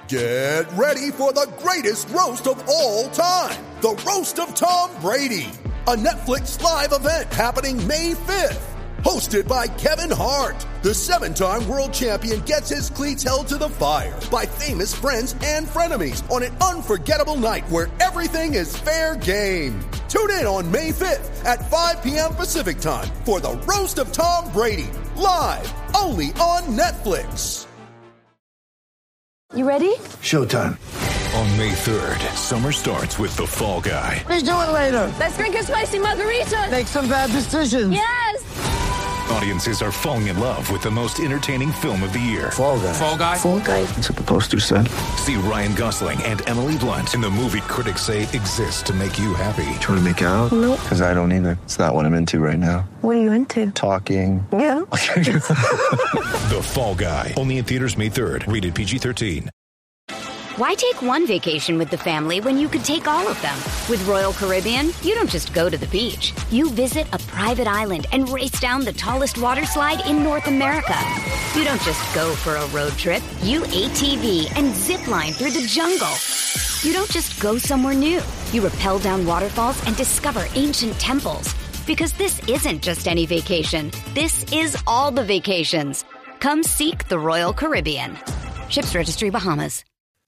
Get ready for the greatest roast of all time, the Roast of Tom Brady, a Netflix live event happening May 5th. Hosted by Kevin Hart, the 7-time world champion gets his cleats held to the fire by famous friends and frenemies on an unforgettable night where everything is fair game. Tune in on May 5th at 5 p.m. Pacific time for the Roast of Tom Brady, live only on Netflix. You ready? Showtime. On May 3rd, summer starts with The Fall Guy. Let's do it later. Let's drink a spicy margarita. Make some bad decisions. Yes. Audiences are falling in love with the most entertaining film of the year. Fall Guy. Fall Guy? Fall Guy. That's what the poster said. See Ryan Gosling and Emily Blunt in the movie critics say exists to make you happy. Trying to make it out? Nope. Because I don't either. It's not what I'm into right now. What are you into? Talking. Yeah. The Fall Guy. Only in theaters May 3rd. Rated PG-13. Why take one vacation with the family when you could take all of them? With Royal Caribbean, you don't just go to the beach. You visit a private island and race down the tallest water slide in North America. You don't just go for a road trip. You ATV and zip line through the jungle. You don't just go somewhere new. You rappel down waterfalls and discover ancient temples. Because this isn't just any vacation. This is all the vacations. Come seek the Royal Caribbean. Ships Registry, Bahamas.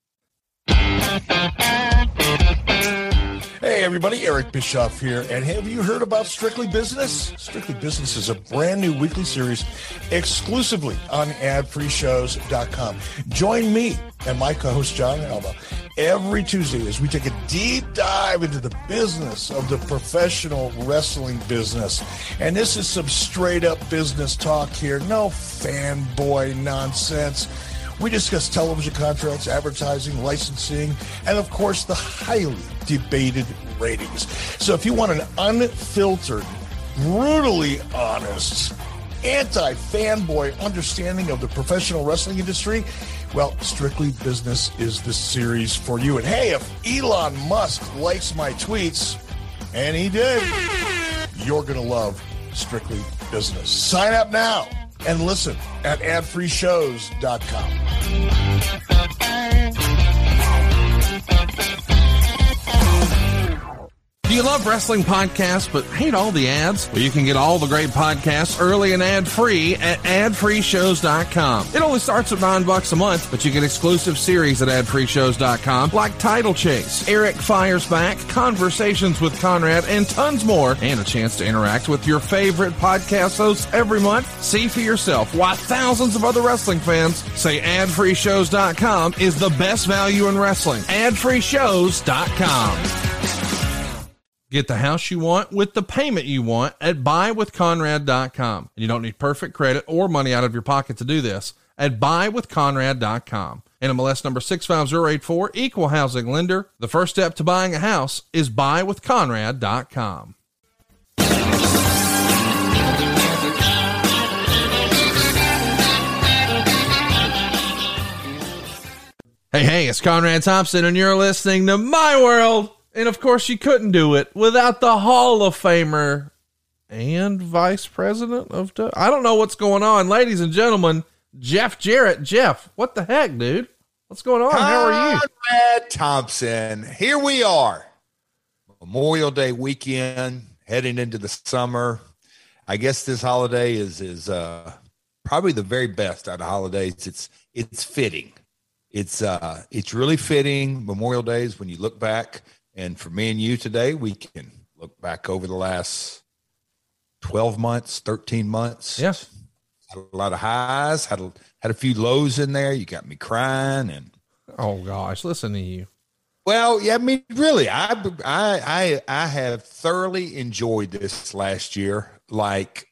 Hey everybody, Eric Bischoff here, and have you heard about Strictly Business? Strictly Business is a brand new weekly series exclusively on adfreeshows.com. Join me and my co-host John Alba every Tuesday as we take a deep dive into the business of the professional wrestling business. And this is some straight up business talk here, no fanboy nonsense. We discuss television contracts, advertising, licensing, and of course the highly debated ratings. So if you want an unfiltered, brutally honest, anti-fanboy understanding of the professional wrestling industry, well, Strictly Business is the series for you. And hey, if Elon Musk likes my tweets, and he did, you're going to love Strictly Business. Sign up now and listen at adfreeshows.com. Do you love wrestling podcasts but hate all the ads? Well, you can get all the great podcasts early and ad-free at adfreeshows.com. It only starts at $9 a month, but you get exclusive series at adfreeshows.com like Title Chase, Eric Fires Back, Conversations with Conrad, and tons more, and a chance to interact with your favorite podcast hosts every month. See for yourself why thousands of other wrestling fans say adfreeshows.com is the best value in wrestling. adfreeshows.com. Get the house you want with the payment you want at buywithconrad.com. And you don't need perfect credit or money out of your pocket to do this at buywithconrad.com. NMLS number 65084, equal housing lender. The first step to buying a house is buywithconrad.com. Hey, it's Conrad Thompson, and you're listening to My World. And of course, you couldn't do it without the Hall of Famer and Vice President of I don't know what's going on. Ladies and gentlemen, Jeff Jarrett. Jeff, what the heck, dude? What's going on? How are you? Conrad Thompson. Here we are. Memorial Day weekend, heading into the summer. I guess this holiday is probably the very best out of holidays. It's fitting. It's really fitting. Memorial Days, when you look back. And for me and you today, we can look back over the last 12 months, 13 months. Yes. Had a lot of highs, had a few lows in there. You got me crying. And oh gosh, listen to you. Well, yeah, I mean, really, I have thoroughly enjoyed this last year. Like,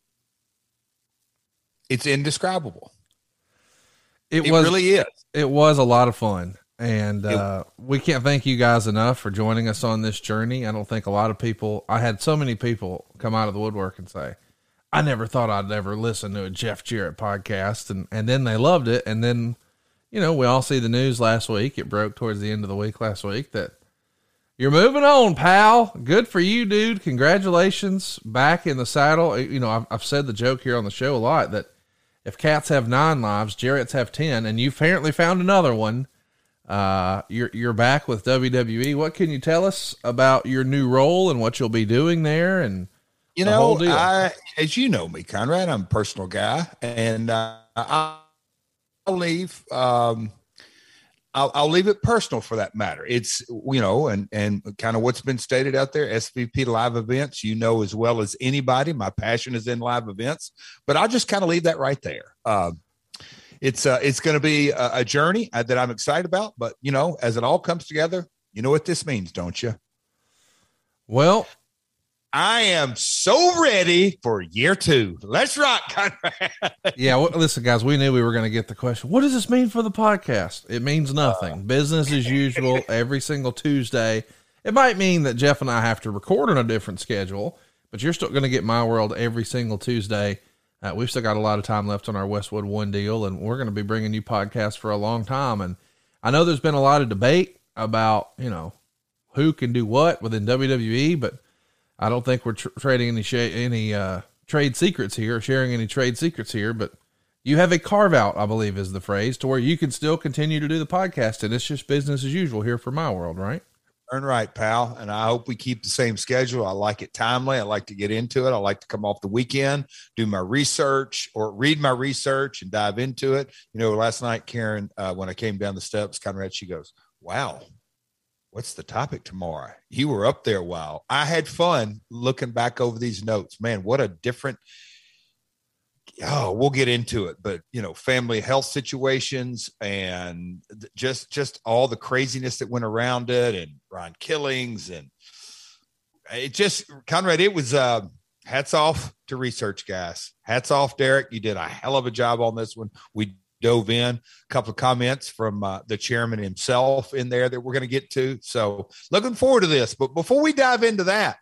it's indescribable. It really is. It was a lot of fun. And we can't thank you guys enough for joining us on this journey. I don't think a lot of people, I had so many people come out of the woodwork and say, I never thought I'd ever listen to a Jeff Jarrett podcast. And then they loved it. And then, you know, we all see the news last week. It broke towards the end of the week last week that you're moving on, pal. Good for you, dude. Congratulations. Back in the saddle. You know, I've said the joke here on the show a lot that if cats have 9 lives, Jarrett's have 10, and you've apparently found another one. You're back with WWE. What can you tell us about your new role and what you'll be doing there? And you know, as you know me, Conrad, I'm a personal guy, and I'll leave. I'll leave it personal for that matter. It's, you know, and kind of what's been stated out there, SVP live events, you know, as well as anybody, my passion is in live events, but I'll just kind of leave that right there. It's going to be a journey that I'm excited about, but you know, as it all comes together, you know what this means, don't you? Well, I am so ready for year 2. Let's rock, Conrad. Yeah. Well, listen, guys, we knew we were going to get the question. What does this mean for the podcast? It means nothing. Business as usual every single Tuesday. It might mean that Jeff and I have to record on a different schedule, but you're still going to get My World every single Tuesday. We've still got a lot of time left on our Westwood One deal, and we're going to be bringing you podcasts for a long time. And I know there's been a lot of debate about, you know, who can do what within WWE, but I don't think we're trading any trade secrets here, or sharing any trade secrets here, but you have a carve out, I believe is the phrase, to where you can still continue to do the podcast, and it's just business as usual here for My World, right? Earn right, pal. And I hope we keep the same schedule. I like it timely. I like to get into it. I like to come off the weekend, do my research or read my research and dive into it. You know, last night, Karen, when I came down the steps, Conrad, she goes, wow, what's the topic tomorrow? You were up there a while. I had fun looking back over these notes, man. What a different, we'll get into it, but you know, family health situations and just all the craziness that went around it, and Ron Killings, and it just, Conrad, it was hats off to research guys. Hats off, Derek. You did a hell of a job on this one. We dove in, a couple of comments from the chairman himself in there that we're going to get to. So looking forward to this, but before we dive into that,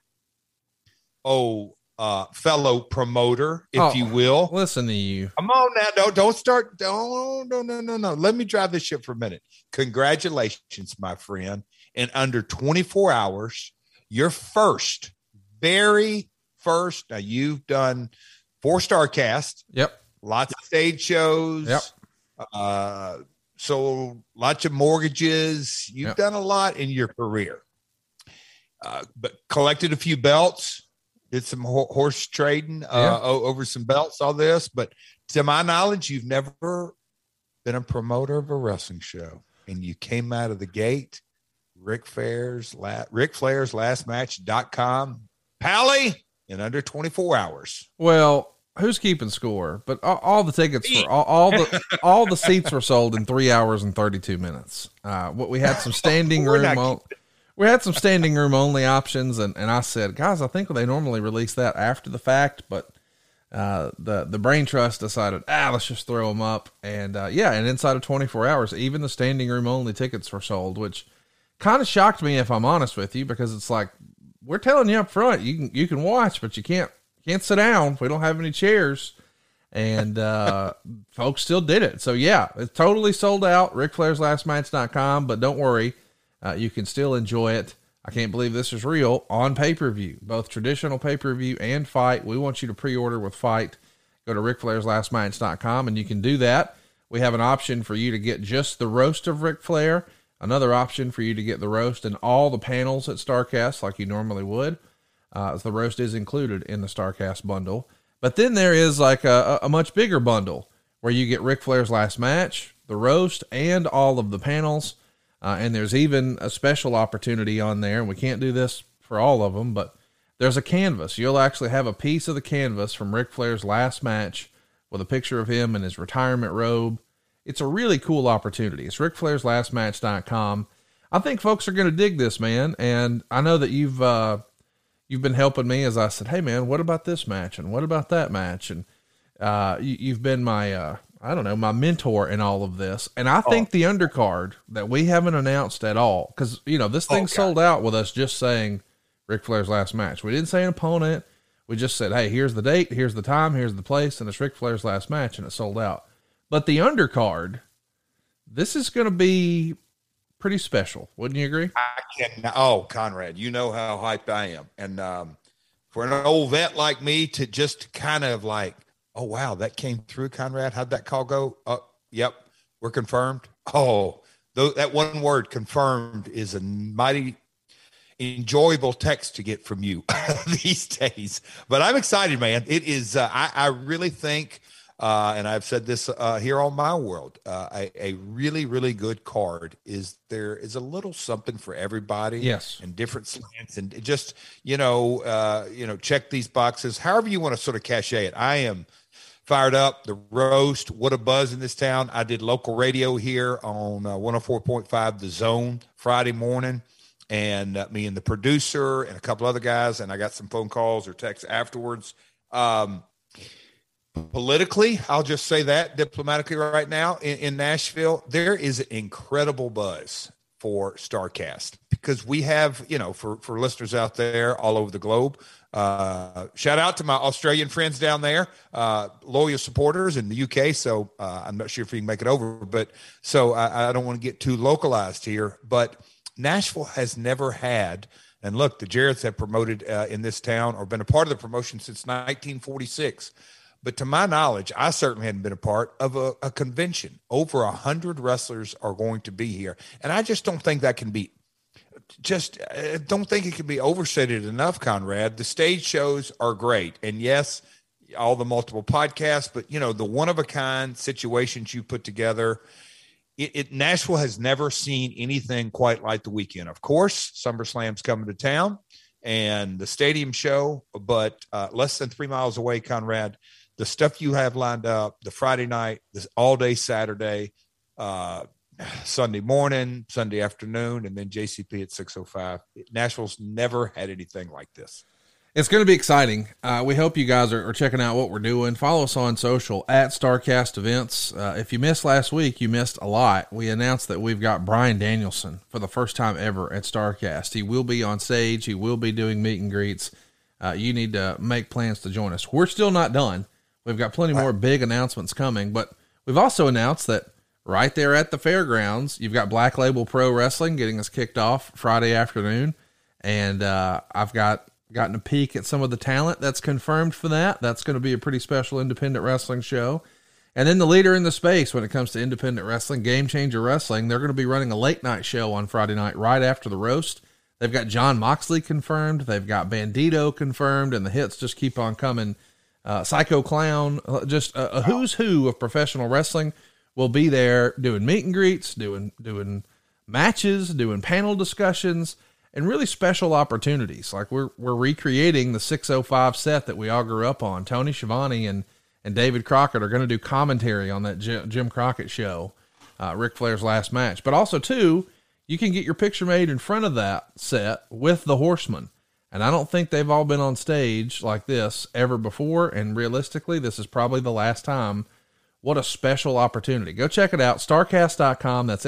fellow promoter, if you will. Listen to you. Come on now. Don't start. No. Let me drive this ship for a minute. Congratulations, my friend. In under 24 hours, your very first, now you've done 4-star cast. Yep. Lots of stage shows. Yep. So lots of mortgages. You've done a lot in your career, but collected a few belts. Did some horse trading over some belts, all this. But to my knowledge, you've never been a promoter of a wrestling show. And you came out of the gate, Ric Flair's lastmatch.com, Pally, in under 24 hours. Well, who's keeping score? But all the tickets for all the seats were sold in 3 hours and 32 minutes. We had some standing room. We had some standing room only options, and I said, guys, I think they normally release that after the fact, but the Brain Trust decided, let's just throw them up, and and inside of 24 hours, even the standing room only tickets were sold, which kind of shocked me, if I'm honest with you, because it's like, we're telling you up front, you can watch, but you can't sit down. We don't have any chairs, and folks still did it. So it's totally sold out. RicFlairsLastMatch.com, but don't worry. You can still enjoy it. I can't believe this is real on pay-per-view, both traditional pay-per-view and Fight. We want you to pre-order with Fight. Go to RicFlairsLastMatch.com and you can do that. We have an option for you to get just the roast of Ric Flair. Another option for you to get the roast and all the panels at StarCast like you normally would. The roast is included in the StarCast bundle. But then there is like a much bigger bundle where you get Ric Flair's last match, the roast, and all of the panels. And there's even a special opportunity on there, and we can't do this for all of them, but there's a canvas. You'll actually have a piece of the canvas from Ric Flair's last match with a picture of him in his retirement robe. It's a really cool opportunity. It's RicFlairsLastMatch.com. I think folks are going to dig this, man. And I know that you've been helping me as I said, hey man, what about this match? And what about that match? And you've been my mentor in all of this. And I think the undercard that we haven't announced at all, because, this thing sold out with us just saying Ric Flair's last match. We didn't say an opponent. We just said, hey, here's the date, here's the time, here's the place, and it's Ric Flair's last match, and it sold out. But the undercard, this is going to be pretty special. Wouldn't you agree? Conrad, you know how hyped I am. And for an old vet like me to just kind of like, oh, wow, that came through, Conrad. How'd that call go? Yep, we're confirmed. Oh, though that one word confirmed is a mighty enjoyable text to get from you these days. But I'm excited, man. It is, I really think, and I've said this here on My World, a really, really good card is there is a little something for everybody. Yes. And different slants and just, check these boxes, however you want to sort of cachet it. I am fired up. The roast, what a buzz in this town. I did local radio here on 104.5 The Zone Friday morning. And me and the producer and a couple other guys, and I got some phone calls or texts afterwards. Politically, I'll just say that diplomatically right now in Nashville, there is an incredible buzz for StarCast because we have, for listeners out there all over the globe, shout out to my Australian friends down there, loyal supporters in the UK. So I'm not sure if we can make it over, but so I don't want to get too localized here, but Nashville has never had, and look, the Jarretts have promoted in this town or been a part of the promotion since 1946. But to my knowledge, I certainly hadn't been a part of a convention. Over 100 wrestlers are going to be here. And I just don't think that can be, don't think it can be overstated enough, Conrad. The stage shows are great. And yes, all the multiple podcasts, but, the one-of-a-kind situations you put together, Nashville has never seen anything quite like the weekend. Of course, SummerSlam's coming to town and the stadium show, but less than 3 miles away, Conrad, the stuff you have lined up, the Friday night, this all-day Saturday, Sunday morning, Sunday afternoon, and then JCP at 6:05. Nashville's never had anything like this. It's going to be exciting. We hope you guys are checking out what we're doing. Follow us on social at StarCast Events. If you missed last week, you missed a lot. We announced that we've got Bryan Danielson for the first time ever at StarCast. He will be on stage. He will be doing meet and greets. You need to make plans to join us. We're still not done. We've got plenty more big announcements coming, but we've also announced that right there at the fairgrounds, you've got Black Label Pro Wrestling getting us kicked off Friday afternoon. And I've gotten a peek at some of the talent that's confirmed for that. That's going to be a pretty special independent wrestling show. And then the leader in the space when it comes to independent wrestling, Game Changer Wrestling, they're going to be running a late night show on Friday night right after the roast. They've got John Moxley confirmed. They've got Bandito confirmed, and the hits just keep on coming. Psycho Clown, just a who's who of professional wrestling will be there doing meet and greets, doing matches, doing panel discussions, and really special opportunities. Like we're recreating the 605 set that we all grew up on. Tony Schiavone and David Crockett are going to do commentary on that Jim Crockett show, Ric Flair's last match. But also, too, you can get your picture made in front of that set with the Horsemen. And I don't think they've all been on stage like this ever before. And realistically, this is probably the last time. What a special opportunity. Go check it out. StarCast.com. That's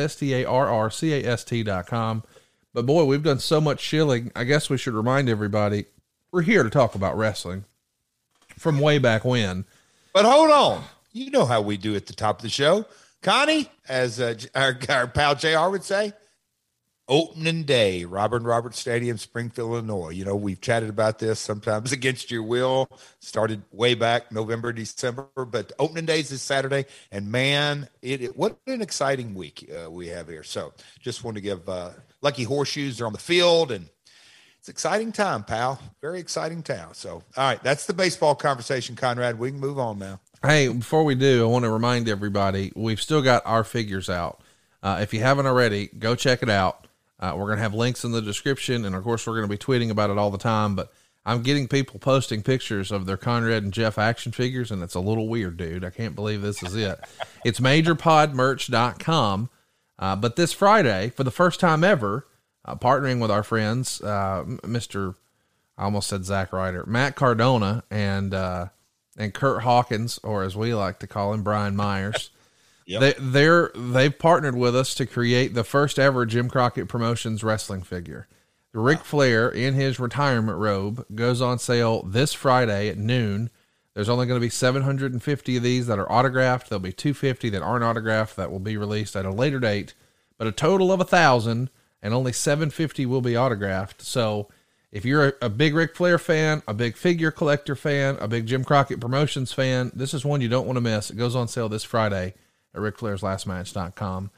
StarRCast.com. But boy, we've done so much shilling. I guess we should remind everybody we're here to talk about wrestling from way back when. But hold on. You know how we do at the top of the show. Connie, as our pal JR would say, opening day, Robert Roberts Stadium, Springfield, Illinois. We've chatted about this sometimes against your will. Started way back November, December, but opening day is this Saturday. And man, what an exciting week we have here. So just want to give Lucky Horseshoes are on the field, and it's an exciting time, pal. Very exciting town. So, all right, that's the baseball conversation, Conrad. We can move on now. Hey, before we do, I want to remind everybody, we've still got our figures out. If you haven't already, go check it out. We're going to have links in the description, and of course we're going to be tweeting about it all the time, but I'm getting people posting pictures of their Conrad and Jeff action figures, and it's a little weird, dude. I can't believe this is it. It's majorpodmerch.com. But this Friday, for the first time ever, partnering with our friends, Mr. I almost said Zach Ryder, Matt Cardona, and Kurt Hawkins, or as we like to call him, Brian Myers. Yep. They've partnered with us to create the first ever Jim Crockett Promotions wrestling figure. Ric Flair in his retirement robe goes on sale this Friday at noon. There's only going to be 750 of these that are autographed. There'll be 250 that aren't autographed that will be released at a later date, but a total of 1,000, and only 750 will be autographed. So if you're a big Ric Flair fan, a big figure collector fan, a big Jim Crockett Promotions fan, this is one you don't want to miss. It goes on sale this Friday at RicFlairsLastMatch.com.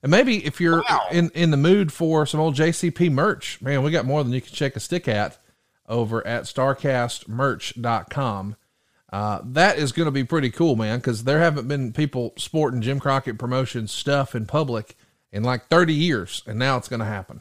And maybe if you're in the mood for some old JCP merch, man, we got more than you can shake a stick at over at starcastmerch.com. That is going to be pretty cool, man, because there haven't been people sporting Jim Crockett Promotions stuff in public in like 30 years, and now it's going to happen.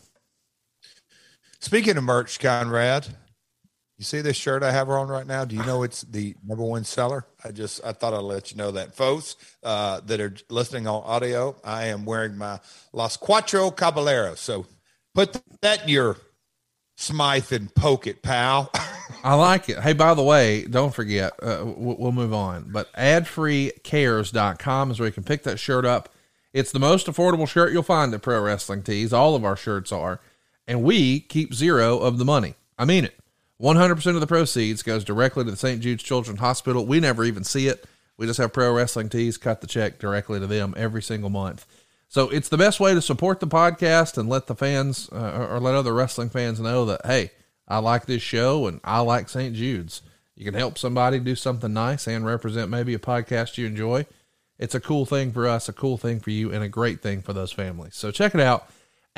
Speaking of merch, Conrad, you see this shirt I have on right now? Do you know it's the #1 seller? I thought I'd let you know that, folks, that are listening on audio. I am wearing my Los Cuatro Caballeros. So put that in your Smythe and poke it, pal. I like it. Hey, by the way, don't forget, we'll move on, but adfreecares.com is where you can pick that shirt up. It's the most affordable shirt you'll find at Pro Wrestling Tees. All of our shirts are, and we keep 0 of the money. I mean it. 100% of the proceeds goes directly to the St. Jude's Children's Hospital. We never even see it. We just have Pro Wrestling Tees cut the check directly to them every single month. So it's the best way to support the podcast and let the fans or let other wrestling fans know that, hey, I like this show and I like St. Jude's. You can help somebody do something nice and represent maybe a podcast you enjoy. It's a cool thing for us, a cool thing for you, and a great thing for those families. So check it out,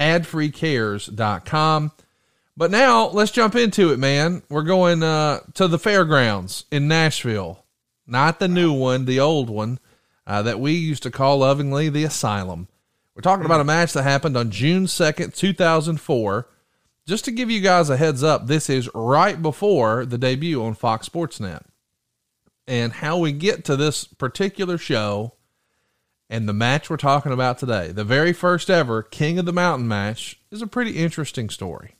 adfreecares.com. But now let's jump into it, man. We're going to the fairgrounds in Nashville, not the new one, the old one that we used to call lovingly the Asylum. We're talking about a match that happened on June 2nd, 2004. Just to give you guys a heads up, this is right before the debut on Fox Sports Net. And how we get to this particular show and the match we're talking about today, the very first ever King of the Mountain match, is a pretty interesting story.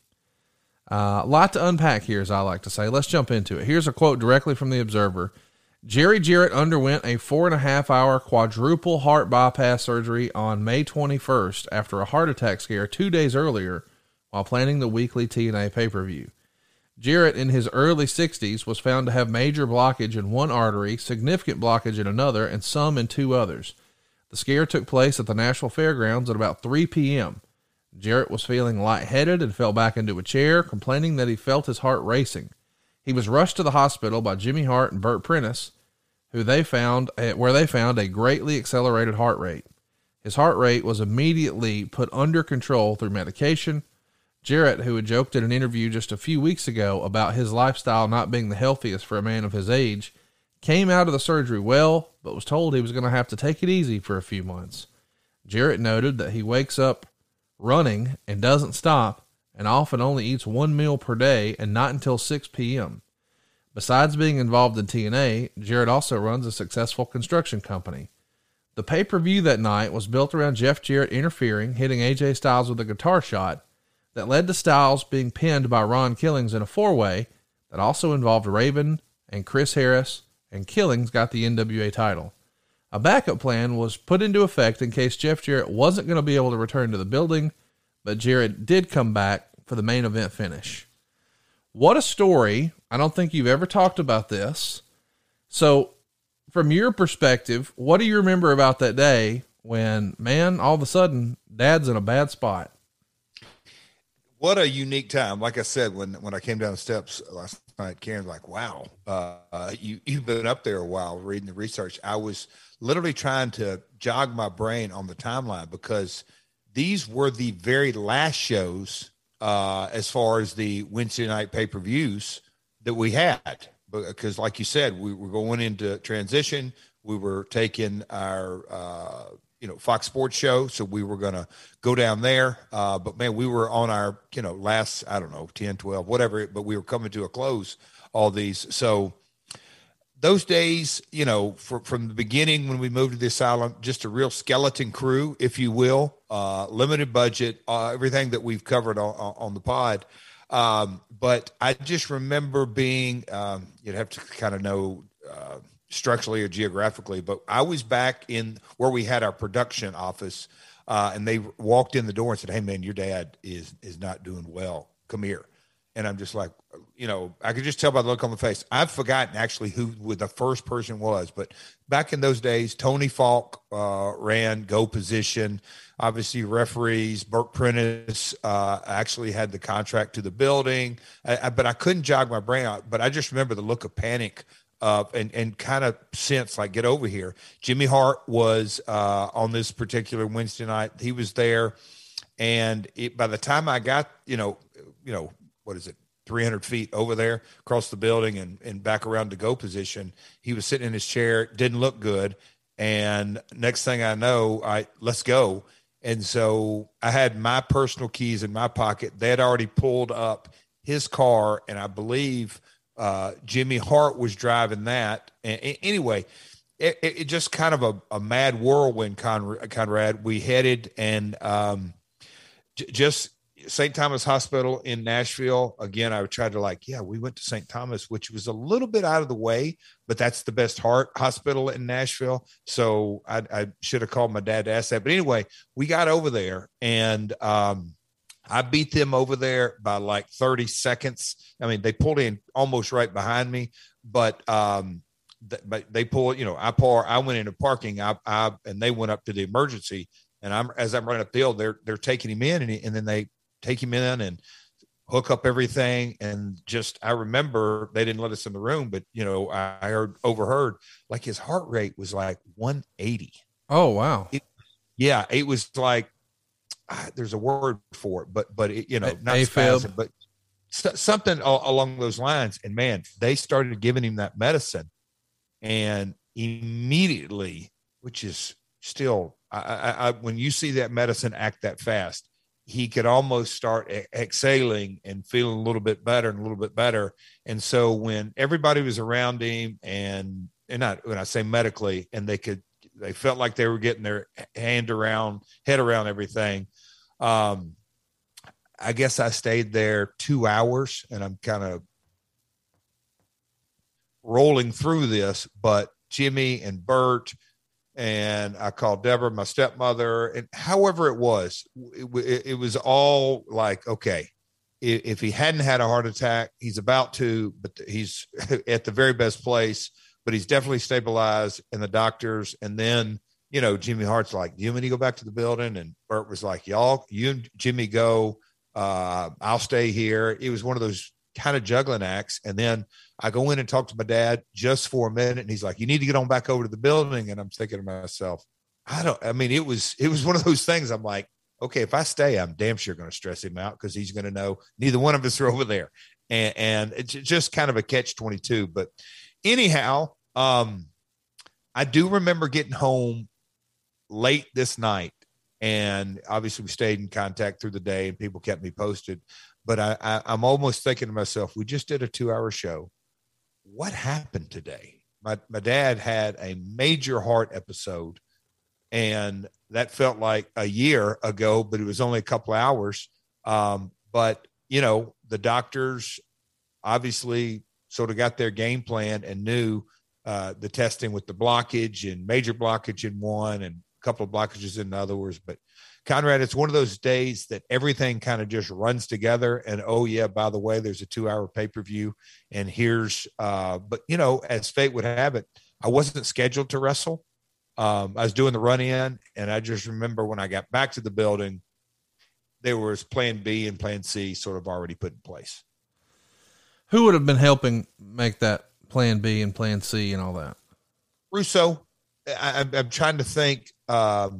A lot to unpack here, as I like to say. Let's jump into it. Here's a quote directly from the Observer. Jerry Jarrett underwent a 4.5-hour quadruple heart bypass surgery on May 21st after a heart attack scare 2 days earlier while planning the weekly TNA pay-per-view. Jarrett, in his early 60s, was found to have major blockage in one artery, significant blockage in another, and some in 2 others. The scare took place at the Nashville Fairgrounds at about 3 p.m. Jarrett was feeling lightheaded and fell back into a chair, complaining that he felt his heart racing. He was rushed to the hospital by Jimmy Hart and Burt Prentice, where they found a greatly accelerated heart rate. His heart rate was immediately put under control through medication. Jarrett, who had joked in an interview just a few weeks ago about his lifestyle not being the healthiest for a man of his age, came out of the surgery well, but was told he was going to have to take it easy for a few months. Jarrett noted that he wakes up running and doesn't stop, and often only eats 1 meal per day and not until 6 p.m. Besides being involved in TNA, Jarrett also runs a successful construction company. The pay-per-view that night was built around Jeff Jarrett interfering, hitting AJ Styles with a guitar shot that led to Styles being pinned by Ron Killings in a 4-way that also involved Raven and Chris Harris, and Killings got the NWA title. A backup plan was put into effect in case Jeff Jarrett wasn't going to be able to return to the building, but Jarrett did come back for the main event finish. What a story. I don't think you've ever talked about this. So from your perspective, what do you remember about that day when, man, all of a sudden Dad's in a bad spot? What a unique time. Like I said, when I came down the steps last night, Karen's like, wow, you've been up there a while reading the research. I was literally trying to jog my brain on the timeline because these were the very last shows as far as the Wednesday night pay-per-views that we had. Because like you said, we were going into transition. We were taking our, Fox Sports show. So we were going to go down there. But man, we were on our, last, 10, 12, whatever, but we were coming to a close, all these. So those days, from the beginning, when we moved to the Asylum, just a real skeleton crew, if you will, limited budget, everything that we've covered on the pod. But I just remember being, you'd have to kind of know, structurally or geographically, but I was back in where we had our production office, and they walked in the door and said, "Hey man, your dad is not doing well. Come here." And I'm just like, I could just tell by the look on the face. I've forgotten actually who the first person was, but back in those days, Tony Falk ran Go Position. Obviously, referees, Burt Prentice actually had the contract to the building, but I couldn't jog my brain out. But I just remember the look of panic and kind of sense like, get over here. Jimmy Hart was on this particular Wednesday night. He was there. And by the time I got, what is it, 300 feet over there across the building and back around to go position, he was sitting in his chair, didn't look good. And next thing I know, let's go. And so I had my personal keys in my pocket. They had already pulled up his car, and I believe Jimmy Hart was driving that. And anyway, it just kind of a mad whirlwind, Conrad. We headed and just St. Thomas Hospital in Nashville. Again, I tried to we went to St. Thomas, which was a little bit out of the way, but that's the best heart hospital in Nashville. So I should have called my dad to ask that. But anyway, we got over there, and I beat them over there by like 30 seconds. I mean, they pulled in almost right behind me, but they pulled, I went into parking, and they went up to the emergency. And as I'm running up the hill, they're taking him in, and then they take him in and hook up everything. And I remember they didn't let us in the room, but I overheard like his heart rate was like 180. Oh, wow. It was like, there's a word for it, but it, not AFib, spasm, but something along those lines. And man, they started giving him that medicine, and immediately, which is still, when you see that medicine act that fast, he could almost start exhaling and feeling a little bit better and a little bit better. And so when everybody was around him, and not when I say medically, and they felt like they were getting their head around everything. I guess I stayed there 2 hours, and I'm kind of rolling through this, but Jimmy and Bert, and I called Deborah, my stepmother, and however it was all like, okay, if he hadn't had a heart attack, he's about to, but he's at the very best place, but he's definitely stabilized. And the doctors, and then, Jimmy Hart's like, do you want me to go back to the building? And Bert was like, you and Jimmy go, I'll stay here. It was one of those kind of juggling acts. And then I go in and talk to my dad just for a minute, and he's like, you need to get on back over to the building. And I'm thinking to myself, it was one of those things. I'm like, okay, if I stay, I'm damn sure going to stress him out, because he's going to know neither one of us are over there. And it's just kind of a catch-22. But anyhow, I do remember getting home late this night, and obviously we stayed in contact through the day, and people kept me posted. But I'm almost thinking to myself, we just did a 2-hour show. What happened today? My dad had a major heart episode, and that felt like a year ago, but it was only a couple of hours. But, the doctors obviously sort of got their game plan and knew the testing with the blockage, and major blockage in one and a couple of blockages in others. But Conrad, it's one of those days that everything kind of just runs together. And, oh yeah, by the way, there's a 2-hour pay-per-view, and here's, but as fate would have it, I wasn't scheduled to wrestle. I was doing the run in, and I just remember when I got back to the building, there was plan B and plan C sort of already put in place. Who would have been helping make that plan B and plan C and all that? Russo. I'm trying to think, but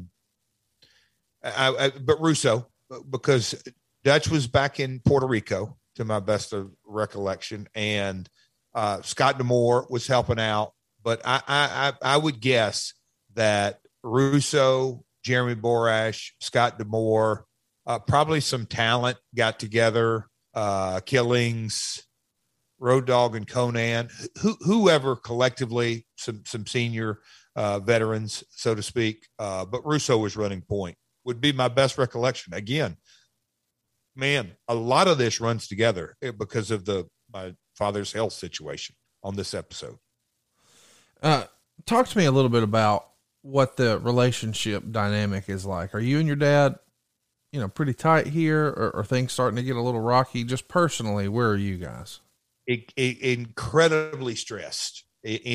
Russo, because Dutch was back in Puerto Rico to my best of recollection, and Scott D'Amore was helping out. But I would guess that Russo, Jeremy Borash, Scott D'Amore, probably some talent got together, Killings, Road Dogg and Conan, whoever collectively, some senior veterans, so to speak. But Russo was running point, would be my best recollection. Again, man, a lot of this runs together because of my father's health situation on this episode. Talk to me a little bit about what the relationship dynamic is like. Are you and your dad, pretty tight here, or are things starting to get a little rocky? Just personally, where are you guys? Incredibly stressed.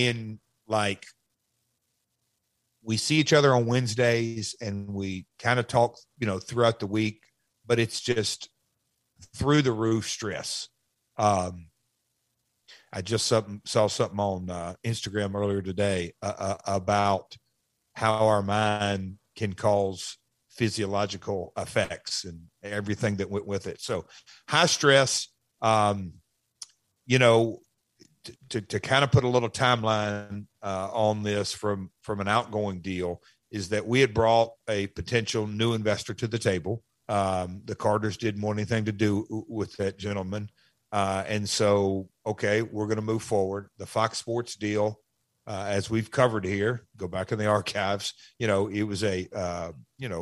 We see each other on Wednesdays, and we kind of talk, throughout the week, but it's just through the roof stress. I just saw something on Instagram earlier today about how our mind can cause physiological effects and everything that went with it. So high stress, you know, to kind of put a little timeline on this from an outgoing deal is that we had brought a potential new investor to the table. The Carters didn't want anything to do with that gentleman. And so, okay, we're going to move forward. The Fox Sports deal, as we've covered here, go back in the archives, you know, it was a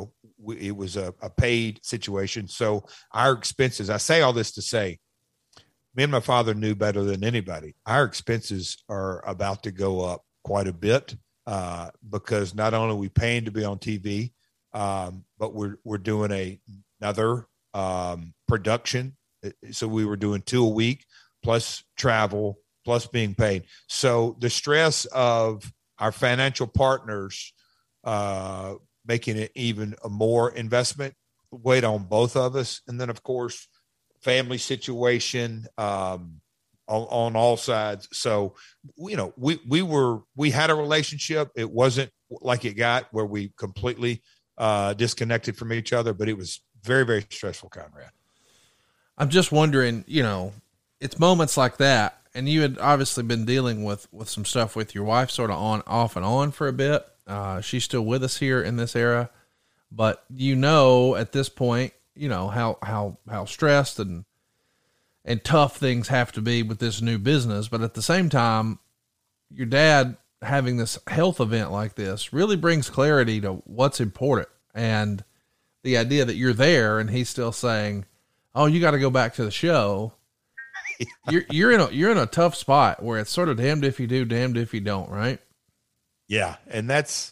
paid situation. So our expenses, I say all this to say, me and my father knew better than anybody. Our expenses are about to go up quite a bit because not only are we paying to be on TV, but we're doing another production. So we were doing 2 a week plus travel plus being paid. So the stress of our financial partners making it even a more investment weighed on both of us. And then, of course, family situation on all sides. So, you know, we had a relationship. It wasn't like it got where we completely disconnected from each other, but it was very, very stressful, Conrad. I'm just wondering, you know, it's moments like that. And you had obviously been dealing with some stuff with your wife sort of off and on for a bit. She's still with us here in this era, but you know, at this point, you know, how stressed and tough things have to be with this new business. But at the same time, your dad having this health event like this really brings clarity to what's important. And the idea that you're there and he's still saying, oh, you got to go back to the show. You're in a tough spot where it's sort of damned if you do, damned if you don't. Right. Yeah. And that's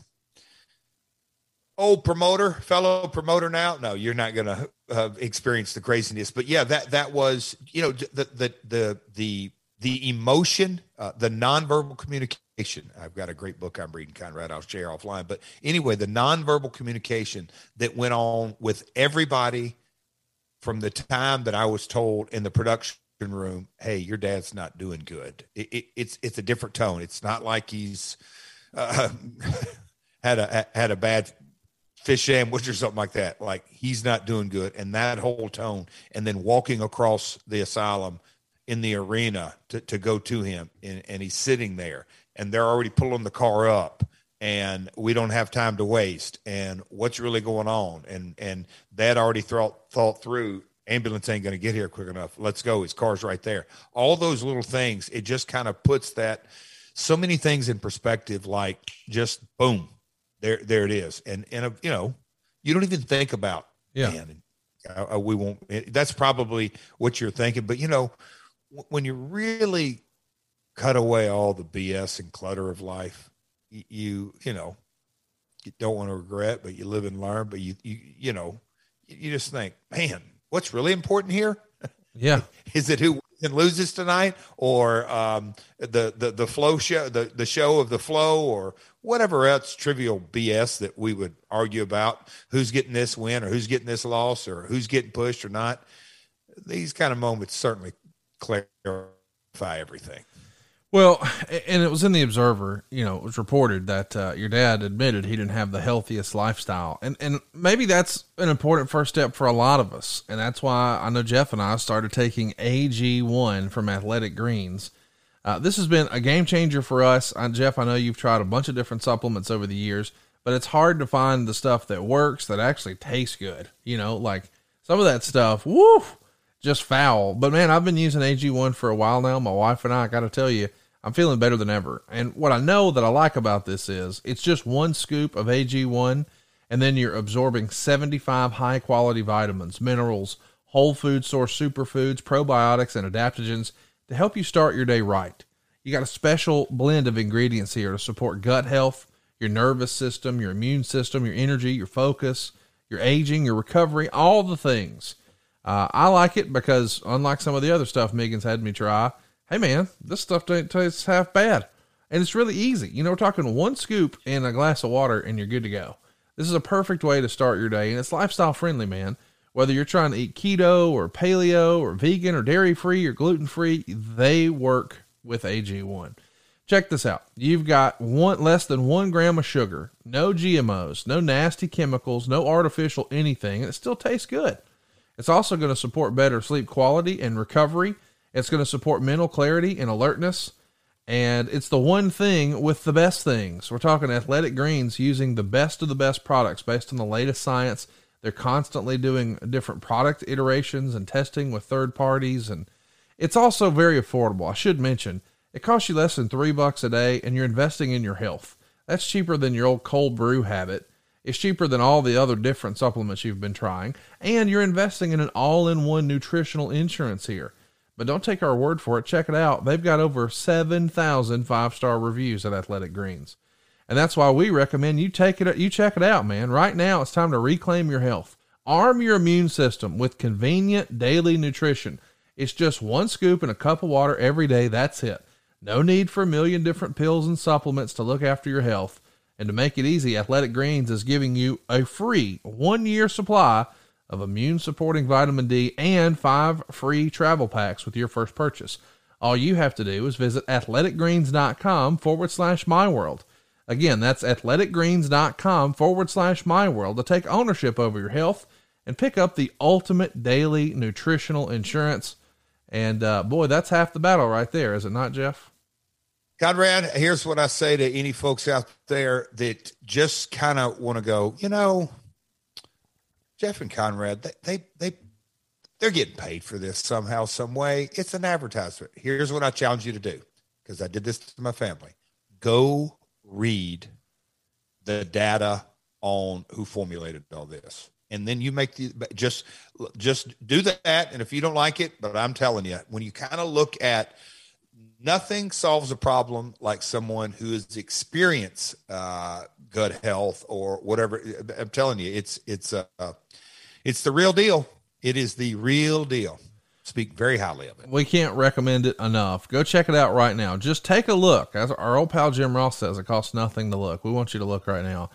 fellow promoter now. No, you're not going to experience the craziness, but yeah, that was, you know, the emotion, the nonverbal communication. I've got a great book I'm reading, Conrad, I'll share offline, but anyway, the nonverbal communication that went on with everybody from the time that I was told in the production room, hey, your dad's not doing good. It's a different tone. It's not like he's had a bad fish sandwich or something like that. Like, he's not doing good. And that whole tone, and then walking across the asylum in the arena to go to him, and he's sitting there and they're already pulling the car up and we don't have time to waste. And what's really going on? And Dad already thought through, ambulance ain't going to get here quick enough. Let's go. His car's right there. All those little things, it just kind of puts so many things in perspective, like just boom, there it is. And you know, you don't even think about, man, we won't, that's probably what you're thinking. But you know, when you really cut away all the BS and clutter of life, you know, you don't want to regret, but you live and learn. But you know, you just think, man, what's really important here? Yeah. Is it who loses tonight, or the flow show, the show of the flow, or whatever else trivial BS that we would argue about, who's getting this win or who's getting this loss or who's getting pushed or not. These kind of moments certainly clarify everything. Well, and it was in the Observer, you know, it was reported that your dad admitted he didn't have the healthiest lifestyle. And maybe that's an important first step for a lot of us. And that's why I know Jeff and I started taking AG1 from Athletic Greens. This has been a game changer for us. Jeff, I know you've tried a bunch of different supplements over the years, but it's hard to find the stuff that works, that actually tastes good. You know, like some of that stuff, woo, just foul. But man, I've been using AG1 for a while now. My wife and I got to tell you, I'm feeling better than ever. And what I know that I like about this is it's just one scoop of AG1, and then you're absorbing 75 high quality vitamins, minerals, whole food source superfoods, probiotics, and adaptogens to help you start your day right. You got a special blend of ingredients here to support gut health, your nervous system, your immune system, your energy, your focus, your aging, your recovery, all the things. I like it because unlike some of the other stuff Megan's had me try, hey man, this stuff doesn't taste half bad. And it's really easy. You know, we're talking one scoop in a glass of water and you're good to go. This is a perfect way to start your day. And it's lifestyle friendly, man. Whether you're trying to eat keto or paleo or vegan or dairy free or gluten free, they work with AG1. Check this out. You've got less than 1 gram of sugar, no GMOs, no nasty chemicals, no artificial anything, and it still tastes good. It's also going to support better sleep quality and recovery. It's going to support mental clarity and alertness. And it's the one thing with the best things. We're talking Athletic Greens using the best of the best products based on the latest science. They're constantly doing different product iterations and testing with third parties. And it's also very affordable. I should mention, it costs you less than $3 a day, and you're investing in your health. That's cheaper than your old cold brew habit. It's cheaper than all the other different supplements you've been trying. And you're investing in an all-in-one nutritional insurance here. But don't take our word for it. Check it out. They've got over 7,000 5-star reviews at Athletic Greens. And that's why we recommend you check it out, man. Right now, it's time to reclaim your health. Arm your immune system with convenient daily nutrition. It's just 1 scoop in a cup of water every day. That's it. No need for a million different pills and supplements to look after your health. And to make it easy, Athletic Greens is giving you a free 1-year supply of immune supporting vitamin D and 5 free travel packs with your first purchase. All you have to do is visit athleticgreens.com/myworld. Again, that's athleticgreens.com/myworld to take ownership over your health and pick up the ultimate daily nutritional insurance. And boy, that's half the battle right there, is it not, Jeff? Conrad, here's what I say to any folks out there that just kind of want to go, Jeff and Conrad, they're getting paid for this somehow, some way. It's an advertisement. Here's what I challenge you to do, because I did this to my family. Go read the data on who formulated all this. And then you make just do that. And if you don't like it, but I'm telling you, when you kind of look at, nothing solves a problem like someone who has experienced gut health or whatever. I'm telling you, it's the real deal. It is the real deal. Speak very highly of it. We can't recommend it enough. Go check it out right now. Just take a look. As our old pal Jim Ross says, it costs nothing to look. We want you to look right now.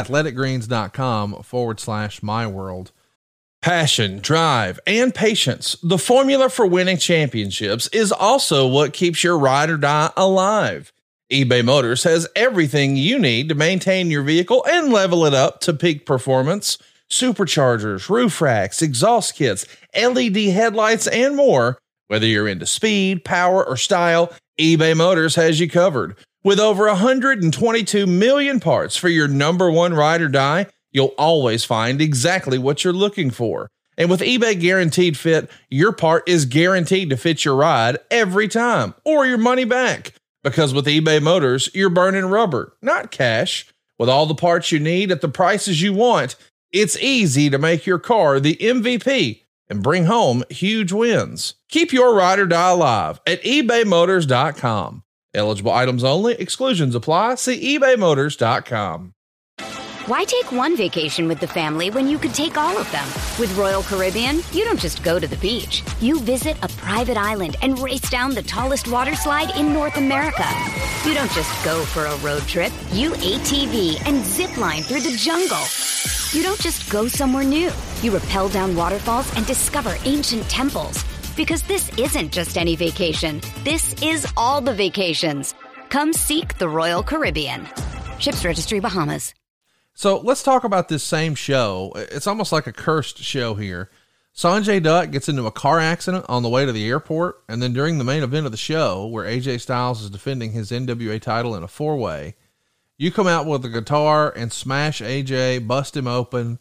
athleticgreens.com/myworld. Passion, drive, and patience. The formula for winning championships is also what keeps your ride or die alive. eBay Motors has everything you need to maintain your vehicle and level it up to peak performance. Superchargers, roof racks, exhaust kits, LED headlights, and more. Whether you're into speed, power, or style, eBay Motors has you covered. With over 122 million parts for your number one ride or die, you'll always find exactly what you're looking for. And with eBay Guaranteed Fit, your part is guaranteed to fit your ride every time, or your money back. Because with eBay Motors, you're burning rubber, not cash. With all the parts you need at the prices you want, it's easy to make your car the MVP and bring home huge wins. Keep your ride or die alive at ebaymotors.com. Eligible items only. Exclusions apply. See ebaymotors.com. Why take one vacation with the family when you could take all of them? With Royal Caribbean, you don't just go to the beach. You visit a private island and race down the tallest water slide in North America. You don't just go for a road trip. You ATV and zip line through the jungle. You don't just go somewhere new. You rappel down waterfalls and discover ancient temples. Because this isn't just any vacation. This is all the vacations. Come seek the Royal Caribbean. Ships Registry, Bahamas. So let's talk about this same show. It's almost like a cursed show here. Sanjay Dutt gets into a car accident on the way to the airport. And then during the main event of the show, where AJ Styles is defending his NWA title in a 4-way, you come out with a guitar and smash AJ, bust him open.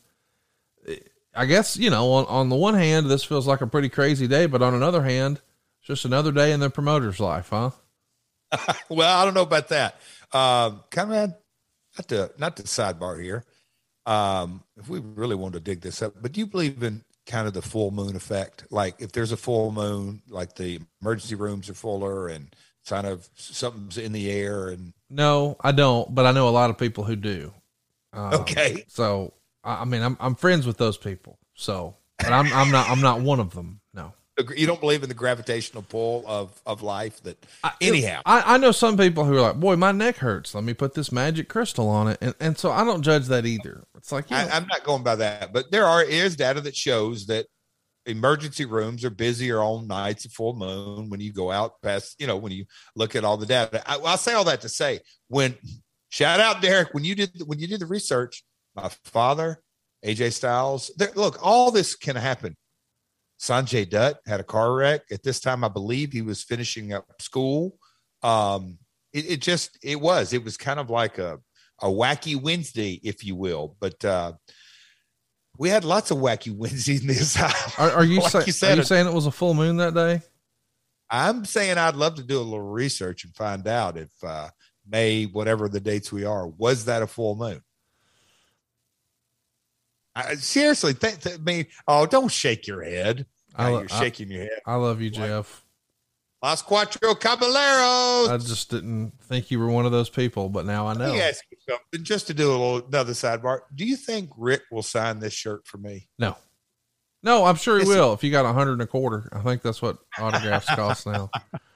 I guess, on the one hand, this feels like a pretty crazy day, but on another hand, it's just another day in the promoter's life, huh? Well, I don't know about that. Conrad, not to sidebar here. If we really want to dig this up, but do you believe in kind of the full moon effect? Like if there's a full moon, like the emergency rooms are fuller and kind of something's in the air. And no, I don't, but I know a lot of people who do. Okay. So, I mean, I'm friends with those people. So, but I'm not one of them. No. You don't believe in the gravitational pull of life anyhow. I know some people who are like, boy, my neck hurts. Let me put this magic crystal on it. And so I don't judge that either. It's like, I'm not going by that, but there is data that shows that emergency rooms are busier on nights of full moon when you go out past, when you look at all the data. I'll say all that to say, shout out Derek, when you did the research, my father, AJ Styles, look, all this can happen. Sanjay Dutt had a car wreck at this time. I believe he was finishing up school. It was kind of like a wacky Wednesday, if you will, but we had lots of wacky Wednesdays in this. Are you saying it was a full moon that day? I'm saying I'd love to do a little research and find out if May, whatever the dates we are, was that a full moon? Seriously, don't shake your head. You're shaking your head. I love you, Jeff. Los Cuatro Caballeros. I just didn't think you were one of those people, but now I know. Let me ask you something, just to do another sidebar. Do you think Rick will sign this shirt for me? No, I'm sure he will. If you got 125, I think that's what autographs cost now.